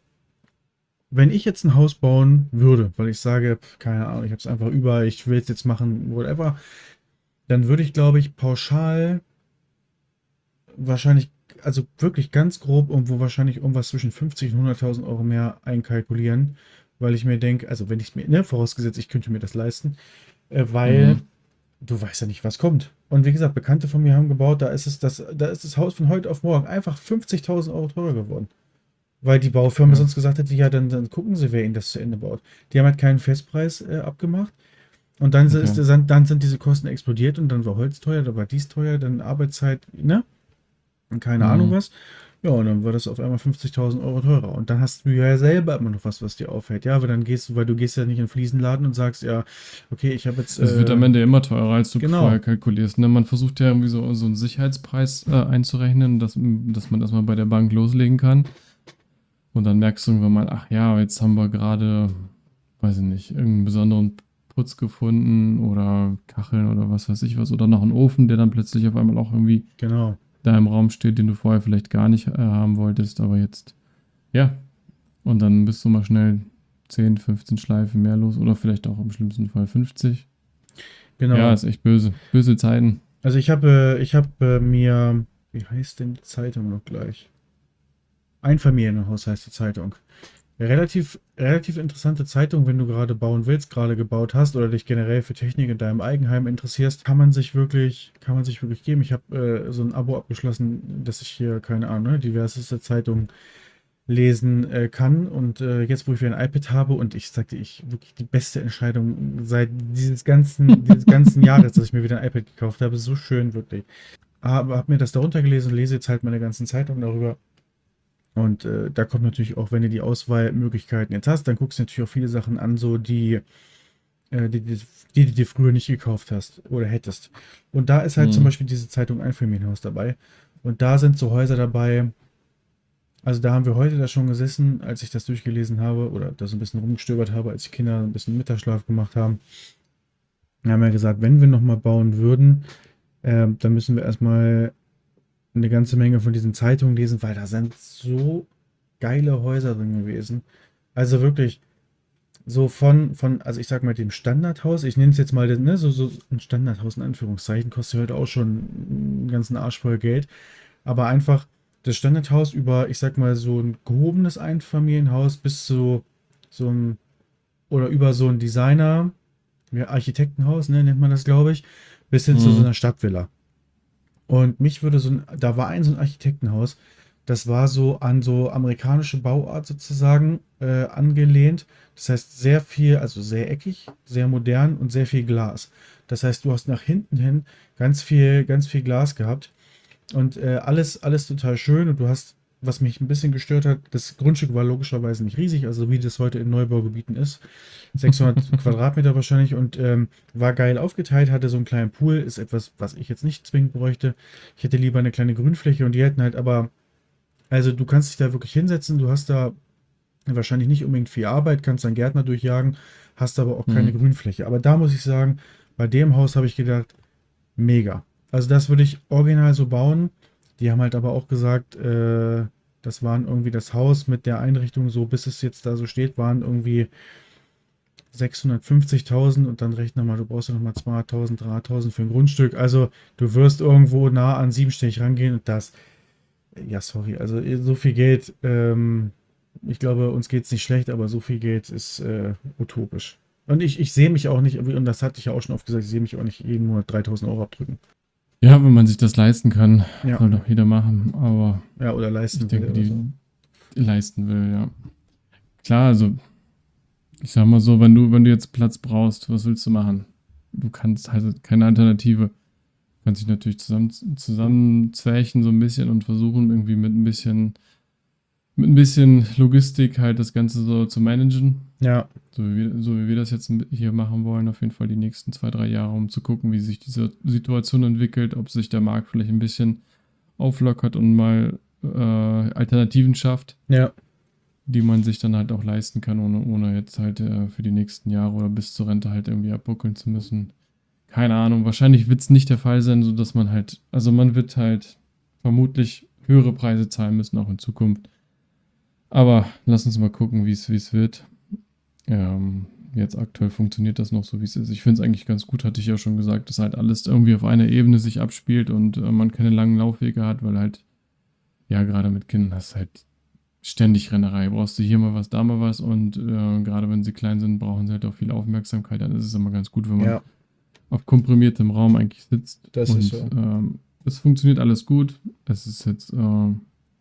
wenn ich jetzt ein Haus bauen würde, weil ich sage, pf, keine Ahnung, ich habe es einfach über, ich will es jetzt machen, whatever, dann würde ich, glaube ich, pauschal wahrscheinlich, also wirklich ganz grob irgendwo wahrscheinlich irgendwas zwischen fünfzig und hunderttausend Euro mehr einkalkulieren, weil ich mir denke, also wenn ich es mir, ne, vorausgesetzt, ich könnte mir das leisten, äh, weil Mhm. du weißt ja nicht, was kommt. Und wie gesagt, Bekannte von mir haben gebaut, da ist es das, da ist das Haus von heute auf morgen einfach fünfzigtausend Euro teurer geworden. Weil die Baufirma Ja, sonst gesagt hätte, ja, dann, dann gucken sie, wer ihnen das zu Ende baut. Die haben halt keinen Festpreis äh, abgemacht. Und dann, ist, okay. dann sind diese Kosten explodiert und dann war Holz teuer, dann war dies teuer, dann Arbeitszeit, ne? Und keine Ahnung Mhm. was. Ja, und dann war das auf einmal fünfzigtausend Euro teurer. Und dann hast du ja selber immer noch was, was dir auffällt. Ja, aber dann gehst du, weil du gehst ja nicht in den Fliesenladen und sagst, ja, okay, ich habe jetzt, Es wird äh, am Ende immer teurer, als du vorher genau, kalkulierst. Ne? Man versucht ja irgendwie so, so einen Sicherheitspreis äh, einzurechnen, dass, dass man das mal bei der Bank loslegen kann. Und dann merkst du irgendwann mal, ach ja, jetzt haben wir gerade, weiß ich nicht, irgendeinen besonderen Putz gefunden oder Kacheln oder was weiß ich was. Oder noch einen Ofen, der dann plötzlich auf einmal auch irgendwie genau. da im Raum steht, den du vorher vielleicht gar nicht äh, haben wolltest, aber jetzt, ja. Und dann bist du mal schnell zehn, fünfzehn Schleifen mehr los oder vielleicht auch im schlimmsten Fall fünfzig. Ja, Genau. ist echt böse. Böse Zeiten. Also ich habe, äh, ich habe äh, mir, wie heißt denn die Zeitung noch gleich? Einfamilienhaus heißt die Zeitung. Relativ, relativ interessante Zeitung, wenn du gerade bauen willst, gerade gebaut hast oder dich generell für Technik in deinem Eigenheim interessierst, kann man sich wirklich, kann man sich wirklich geben. Ich habe äh, so ein Abo abgeschlossen, dass ich hier, keine Ahnung, ne, diverseste Zeitungen lesen äh, kann. Und äh, jetzt, wo ich wieder ein iPad habe und ich sagte, ich wirklich die beste Entscheidung seit dieses ganzen, dieses ganzen Jahres, dass ich mir wieder ein iPad gekauft habe. So schön, wirklich. Aber habe mir das darunter gelesen, lese jetzt halt meine ganzen Zeitungen darüber. Und äh, da kommt natürlich auch, wenn du die Auswahlmöglichkeiten jetzt hast, dann guckst du natürlich auch viele Sachen an, so die, äh, die, die, die du dir früher nicht gekauft hast oder hättest. Und da ist halt zum Mhm. Beispiel diese Zeitung Einfamilienhaus dabei. Und da sind so Häuser dabei. Also da haben wir heute da schon gesessen, als ich das durchgelesen habe oder da so ein bisschen rumgestöbert habe, als die Kinder ein bisschen Mittagsschlaf gemacht haben. Wir haben ja gesagt, wenn wir nochmal bauen würden, ähm, dann müssen wir erstmal eine ganze Menge von diesen Zeitungen lesen, weil da sind so geile Häuser drin gewesen. Also wirklich so von, von, also ich sag mal dem Standardhaus, ich nenne es jetzt mal, ne, so, so ein Standardhaus in Anführungszeichen, kostet heute auch schon einen ganzen Arsch voll Geld. Aber einfach das Standardhaus über, ich sag mal, so ein gehobenes Einfamilienhaus bis zu so ein, oder über so ein Designer, ja, Architektenhaus, ne, nennt man das, glaube ich, bis hin zu so Mhm. einer Stadtvilla. Und mich würde so ein, da war ein so ein Architektenhaus, das war so an so amerikanische Bauart sozusagen äh, angelehnt. Das heißt sehr viel, also sehr eckig, sehr modern und sehr viel Glas. Das heißt, du hast nach hinten hin ganz viel, ganz viel Glas gehabt und äh, alles, alles total schön. Und du hast, was mich ein bisschen gestört hat, das Grundstück war logischerweise nicht riesig, also wie das heute in Neubaugebieten ist. sechshundert Quadratmeter wahrscheinlich und ähm, war geil aufgeteilt, hatte so einen kleinen Pool, ist etwas, was ich jetzt nicht zwingend bräuchte. Ich hätte lieber eine kleine Grünfläche und die hätten halt aber, also du kannst dich da wirklich hinsetzen, du hast da wahrscheinlich nicht unbedingt viel Arbeit, kannst einen Gärtner durchjagen, hast aber auch keine Mhm. Grünfläche. Aber da muss ich sagen, bei dem Haus habe ich gedacht, mega. Also das würde ich original so bauen. Die haben halt aber auch gesagt, äh, das waren irgendwie das Haus mit der Einrichtung, so bis es jetzt da so steht, waren irgendwie sechshundertfünfzigtausend und dann rechne mal, du brauchst ja nochmal zweihunderttausend, dreihunderttausend für ein Grundstück. Also du wirst irgendwo nah an siebenstellig rangehen und das, ja, sorry, also so viel Geld, ähm, ich glaube, uns geht es nicht schlecht, aber so viel Geld ist äh, utopisch. Und ich, ich sehe mich auch nicht, und das hatte ich ja auch schon oft gesagt, ich sehe mich auch nicht jeden Monat dreitausend Euro abdrücken. Ja, wenn man sich das leisten kann, Ja, soll doch jeder machen. Aber ja, oder ich leisten will denke, oder die so. leisten will, ja. Klar, also ich sag mal so, wenn du, wenn du jetzt Platz brauchst, was willst du machen? Du kannst halt keine Alternative. Du kannst dich natürlich zusammen, zusammenzwärchen so ein bisschen und versuchen, irgendwie mit ein bisschen, mit ein bisschen Logistik halt das Ganze so zu managen. Ja, So wie, wir, so wie wir das jetzt hier machen wollen, auf jeden Fall die nächsten zwei, drei Jahre, um zu gucken, wie sich diese Situation entwickelt, ob sich der Markt vielleicht ein bisschen auflockert und mal äh, Alternativen schafft, ja, die man sich dann halt auch leisten kann, ohne, ohne jetzt halt äh, für die nächsten Jahre oder bis zur Rente halt irgendwie abbuckeln zu müssen. Keine Ahnung, wahrscheinlich wird es nicht der Fall sein, sodass man halt, also man wird halt vermutlich höhere Preise zahlen müssen, auch in Zukunft. Aber lass uns mal gucken, wie es wie es wird. Ähm, jetzt aktuell funktioniert das noch so, wie es ist. Ich finde es eigentlich ganz gut, hatte ich ja schon gesagt, dass halt alles irgendwie auf einer Ebene sich abspielt und äh, man keine langen Laufwege hat, weil halt, ja, gerade mit Kindern hast du halt ständig Rennerei. Brauchst du hier mal was, da mal was und äh, gerade wenn sie klein sind, brauchen sie halt auch viel Aufmerksamkeit. Dann ist es immer ganz gut, wenn man ja, auf komprimiertem Raum eigentlich sitzt das ist und so. ähm, es funktioniert alles gut. Es ist jetzt äh,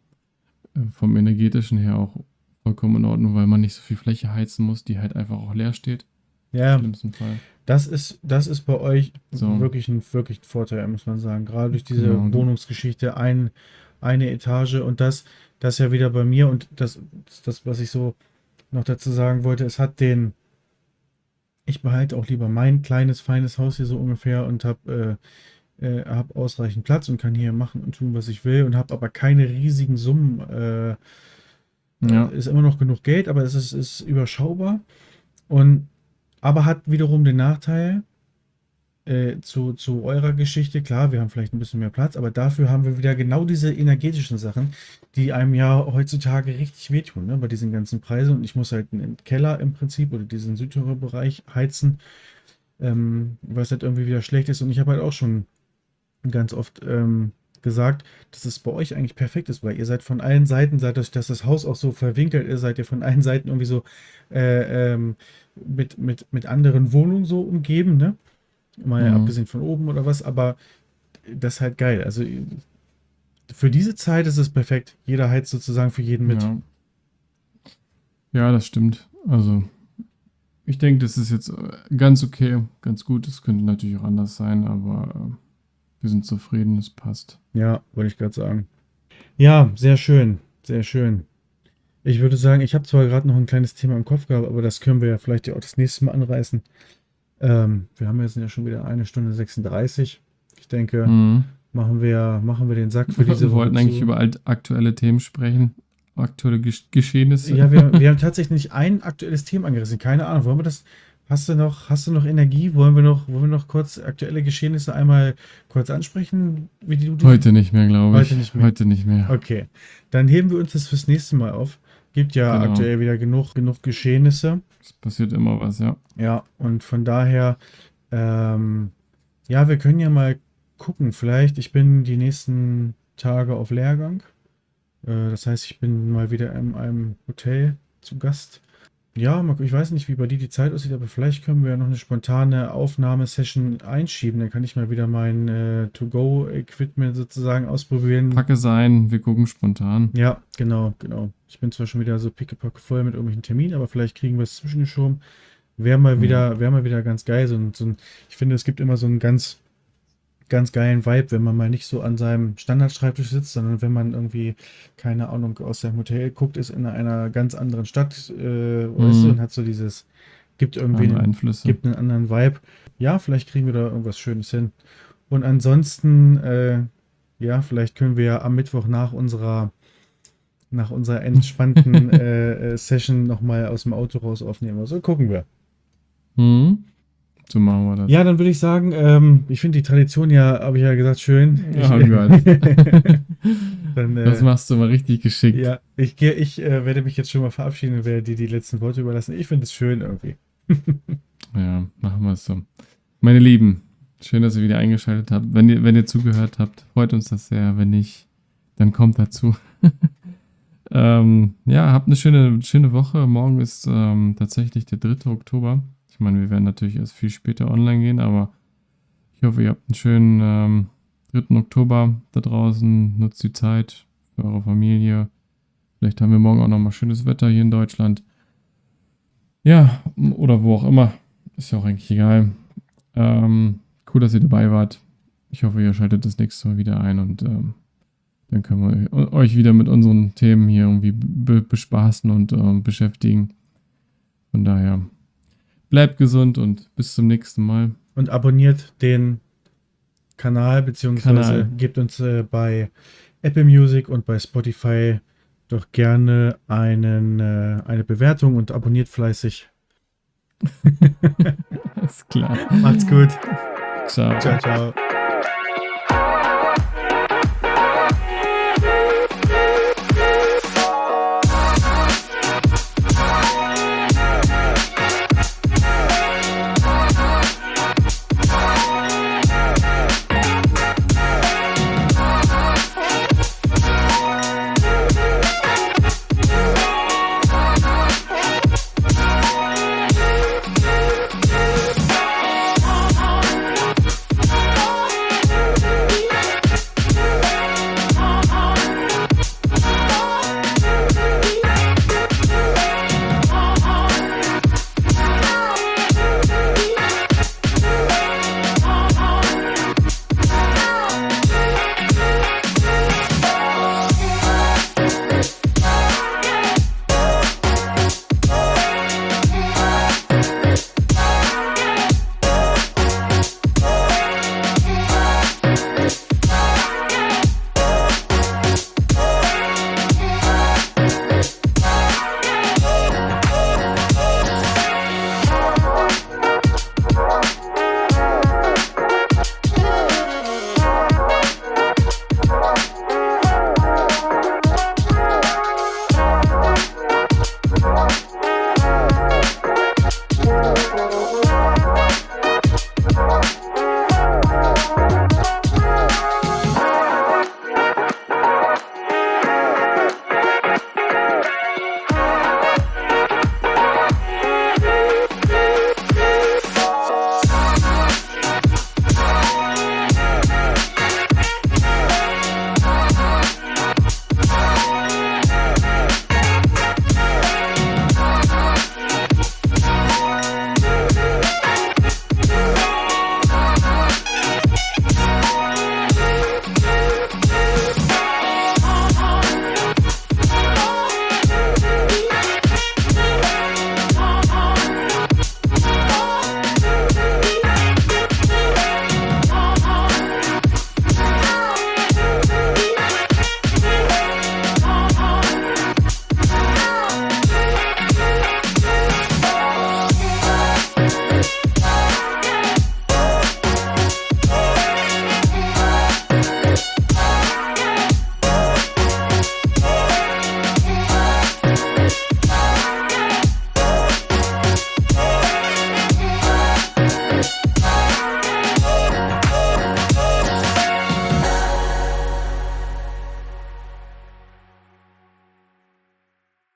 vom energetischen her auch vollkommen in Ordnung, weil man nicht so viel Fläche heizen muss, die halt einfach auch leer steht. Im Ja, schlimmsten Fall. das ist, das ist bei euch So, wirklich ein, wirklich ein Vorteil, muss man sagen. Gerade durch diese genau. Wohnungsgeschichte, ein, eine Etage und das, das ja wieder bei mir und das, das, was ich so noch dazu sagen wollte, es hat den, ich behalte auch lieber mein kleines, feines Haus hier so ungefähr und habe äh, äh, hab ausreichend Platz und kann hier machen und tun, was ich will und habe aber keine riesigen Summen. Äh, Ja, äh, ist immer noch genug Geld, aber es ist, ist überschaubar und aber hat wiederum den Nachteil, äh, zu, zu eurer Geschichte, klar, wir haben vielleicht ein bisschen mehr Platz, aber dafür haben wir wieder genau diese energetischen Sachen, die einem ja heutzutage richtig wehtun, ne, bei diesen ganzen Preisen. Und ich muss halt einen Keller im Prinzip oder diesen Südtirol-Bereich heizen, ähm, weil es halt irgendwie wieder schlecht ist. Und ich habe halt auch schon ganz oft ähm, gesagt, dass es bei euch eigentlich perfekt ist, weil ihr seid von allen Seiten, seid euch, dass das Haus auch so verwinkelt ist, seid ihr von allen Seiten irgendwie so äh, ähm, mit, mit, mit anderen Wohnungen so umgeben, ne? Mal Mhm. abgesehen von oben oder was, aber das ist halt geil. Also für diese Zeit ist es perfekt. Jeder heizt sozusagen für jeden mit. Ja. Ja, das stimmt. Also, ich denke, das ist jetzt äh, ganz okay, ganz gut. Es könnte natürlich auch anders sein, aber äh, wir sind zufrieden, es passt. Ja, wollte ich gerade sagen. Ja, sehr schön, sehr schön. Ich würde sagen, ich habe zwar gerade noch ein kleines Thema im Kopf gehabt, aber das können wir ja vielleicht ja auch das nächste Mal anreißen. Ähm, wir haben jetzt ja schon wieder eine Stunde sechsunddreißig. Ich denke, Mhm. machen wir, machen wir den Sack für diese Wir Woche wollten eigentlich zu. über alt aktuelle Themen sprechen, aktuelle Gesch Geschehnisse. Ja, wir, wir haben tatsächlich nicht ein aktuelles Thema angerissen. Keine Ahnung. Wollen wir das? Hast du noch, hast du noch Energie? Wollen wir noch, wollen wir noch kurz aktuelle Geschehnisse einmal kurz ansprechen, wie du die Heute nicht mehr, glaube heute ich. nicht mehr? Heute nicht mehr. Okay. Dann heben wir uns das fürs nächste Mal auf. Gibt ja Genau. aktuell wieder genug, genug Geschehnisse. Es passiert immer was, ja. Ja, und von daher, ähm, ja, wir können ja mal gucken. Vielleicht, ich bin die nächsten Tage auf Lehrgang. Äh, das heißt, ich bin mal wieder in einem Hotel zu Gast. Ja, mal- ich weiß nicht, wie bei dir die Zeit aussieht, aber vielleicht können wir ja noch eine spontane Aufnahmesession einschieben. Dann kann ich mal wieder mein äh, To-Go-Equipment sozusagen ausprobieren. Packe sein, wir gucken spontan. Ja, genau, genau. Ich bin zwar schon wieder so pickepacke voll mit irgendwelchen Terminen, aber vielleicht kriegen wir es zwischengeschoben. Wäre mal Ja. wieder, wäre mal wieder ganz geil. So ein, so ein, ich finde, es gibt immer so einen ganz, ganz geilen Vibe, wenn man mal nicht so an seinem Standardschreibtisch sitzt, sondern wenn man irgendwie, keine Ahnung, aus seinem Hotel guckt, ist in einer ganz anderen Stadt, äh, weißt du, und Mhm. hat so dieses, gibt irgendwie Andere einen, Einflüsse. gibt einen anderen Vibe. Ja, vielleicht kriegen wir da irgendwas Schönes hin. Und ansonsten, äh, ja, vielleicht können wir ja am Mittwoch nach unserer, nach unserer entspannten äh, äh, Session nochmal aus dem Auto raus aufnehmen. Also gucken wir. Mhm. So machen wir das. Ja, dann würde ich sagen, ähm, ich finde die Tradition ja, habe ich ja gesagt, schön. Ich, Ja, gehört. dann, Das äh, machst du mal richtig geschickt. ja, ich, gehe, ich äh, werde mich jetzt schon mal verabschieden und werde dir die letzten Worte überlassen. Ich finde es schön irgendwie. Ja, machen wir es so. Meine Lieben, schön, dass ihr wieder eingeschaltet habt. Wenn ihr, wenn ihr zugehört habt, freut uns das sehr. Wenn nicht, dann kommt dazu. ähm, ja, habt eine schöne, schöne Woche. Morgen ist ähm, tatsächlich der dritte Oktober. Ich meine, wir werden natürlich erst viel später online gehen, aber ich hoffe, ihr habt einen schönen ähm, dritten Oktober da draußen. Nutzt die Zeit für eure Familie. Vielleicht haben wir morgen auch nochmal schönes Wetter hier in Deutschland. Ja, oder wo auch immer. Ist ja auch eigentlich egal. Ähm, cool, dass ihr dabei wart. Ich hoffe, ihr schaltet das nächste Mal wieder ein und ähm, dann können wir euch wieder mit unseren Themen hier irgendwie be bespaßen und ähm, beschäftigen. Von daher, bleibt gesund und bis zum nächsten Mal. Und abonniert den Kanal, beziehungsweise Kanal. gebt uns äh, bei Apple Music und bei Spotify doch gerne einen, äh, eine Bewertung und abonniert fleißig. Alles klar. Macht's gut. Ciao. Ciao, ciao.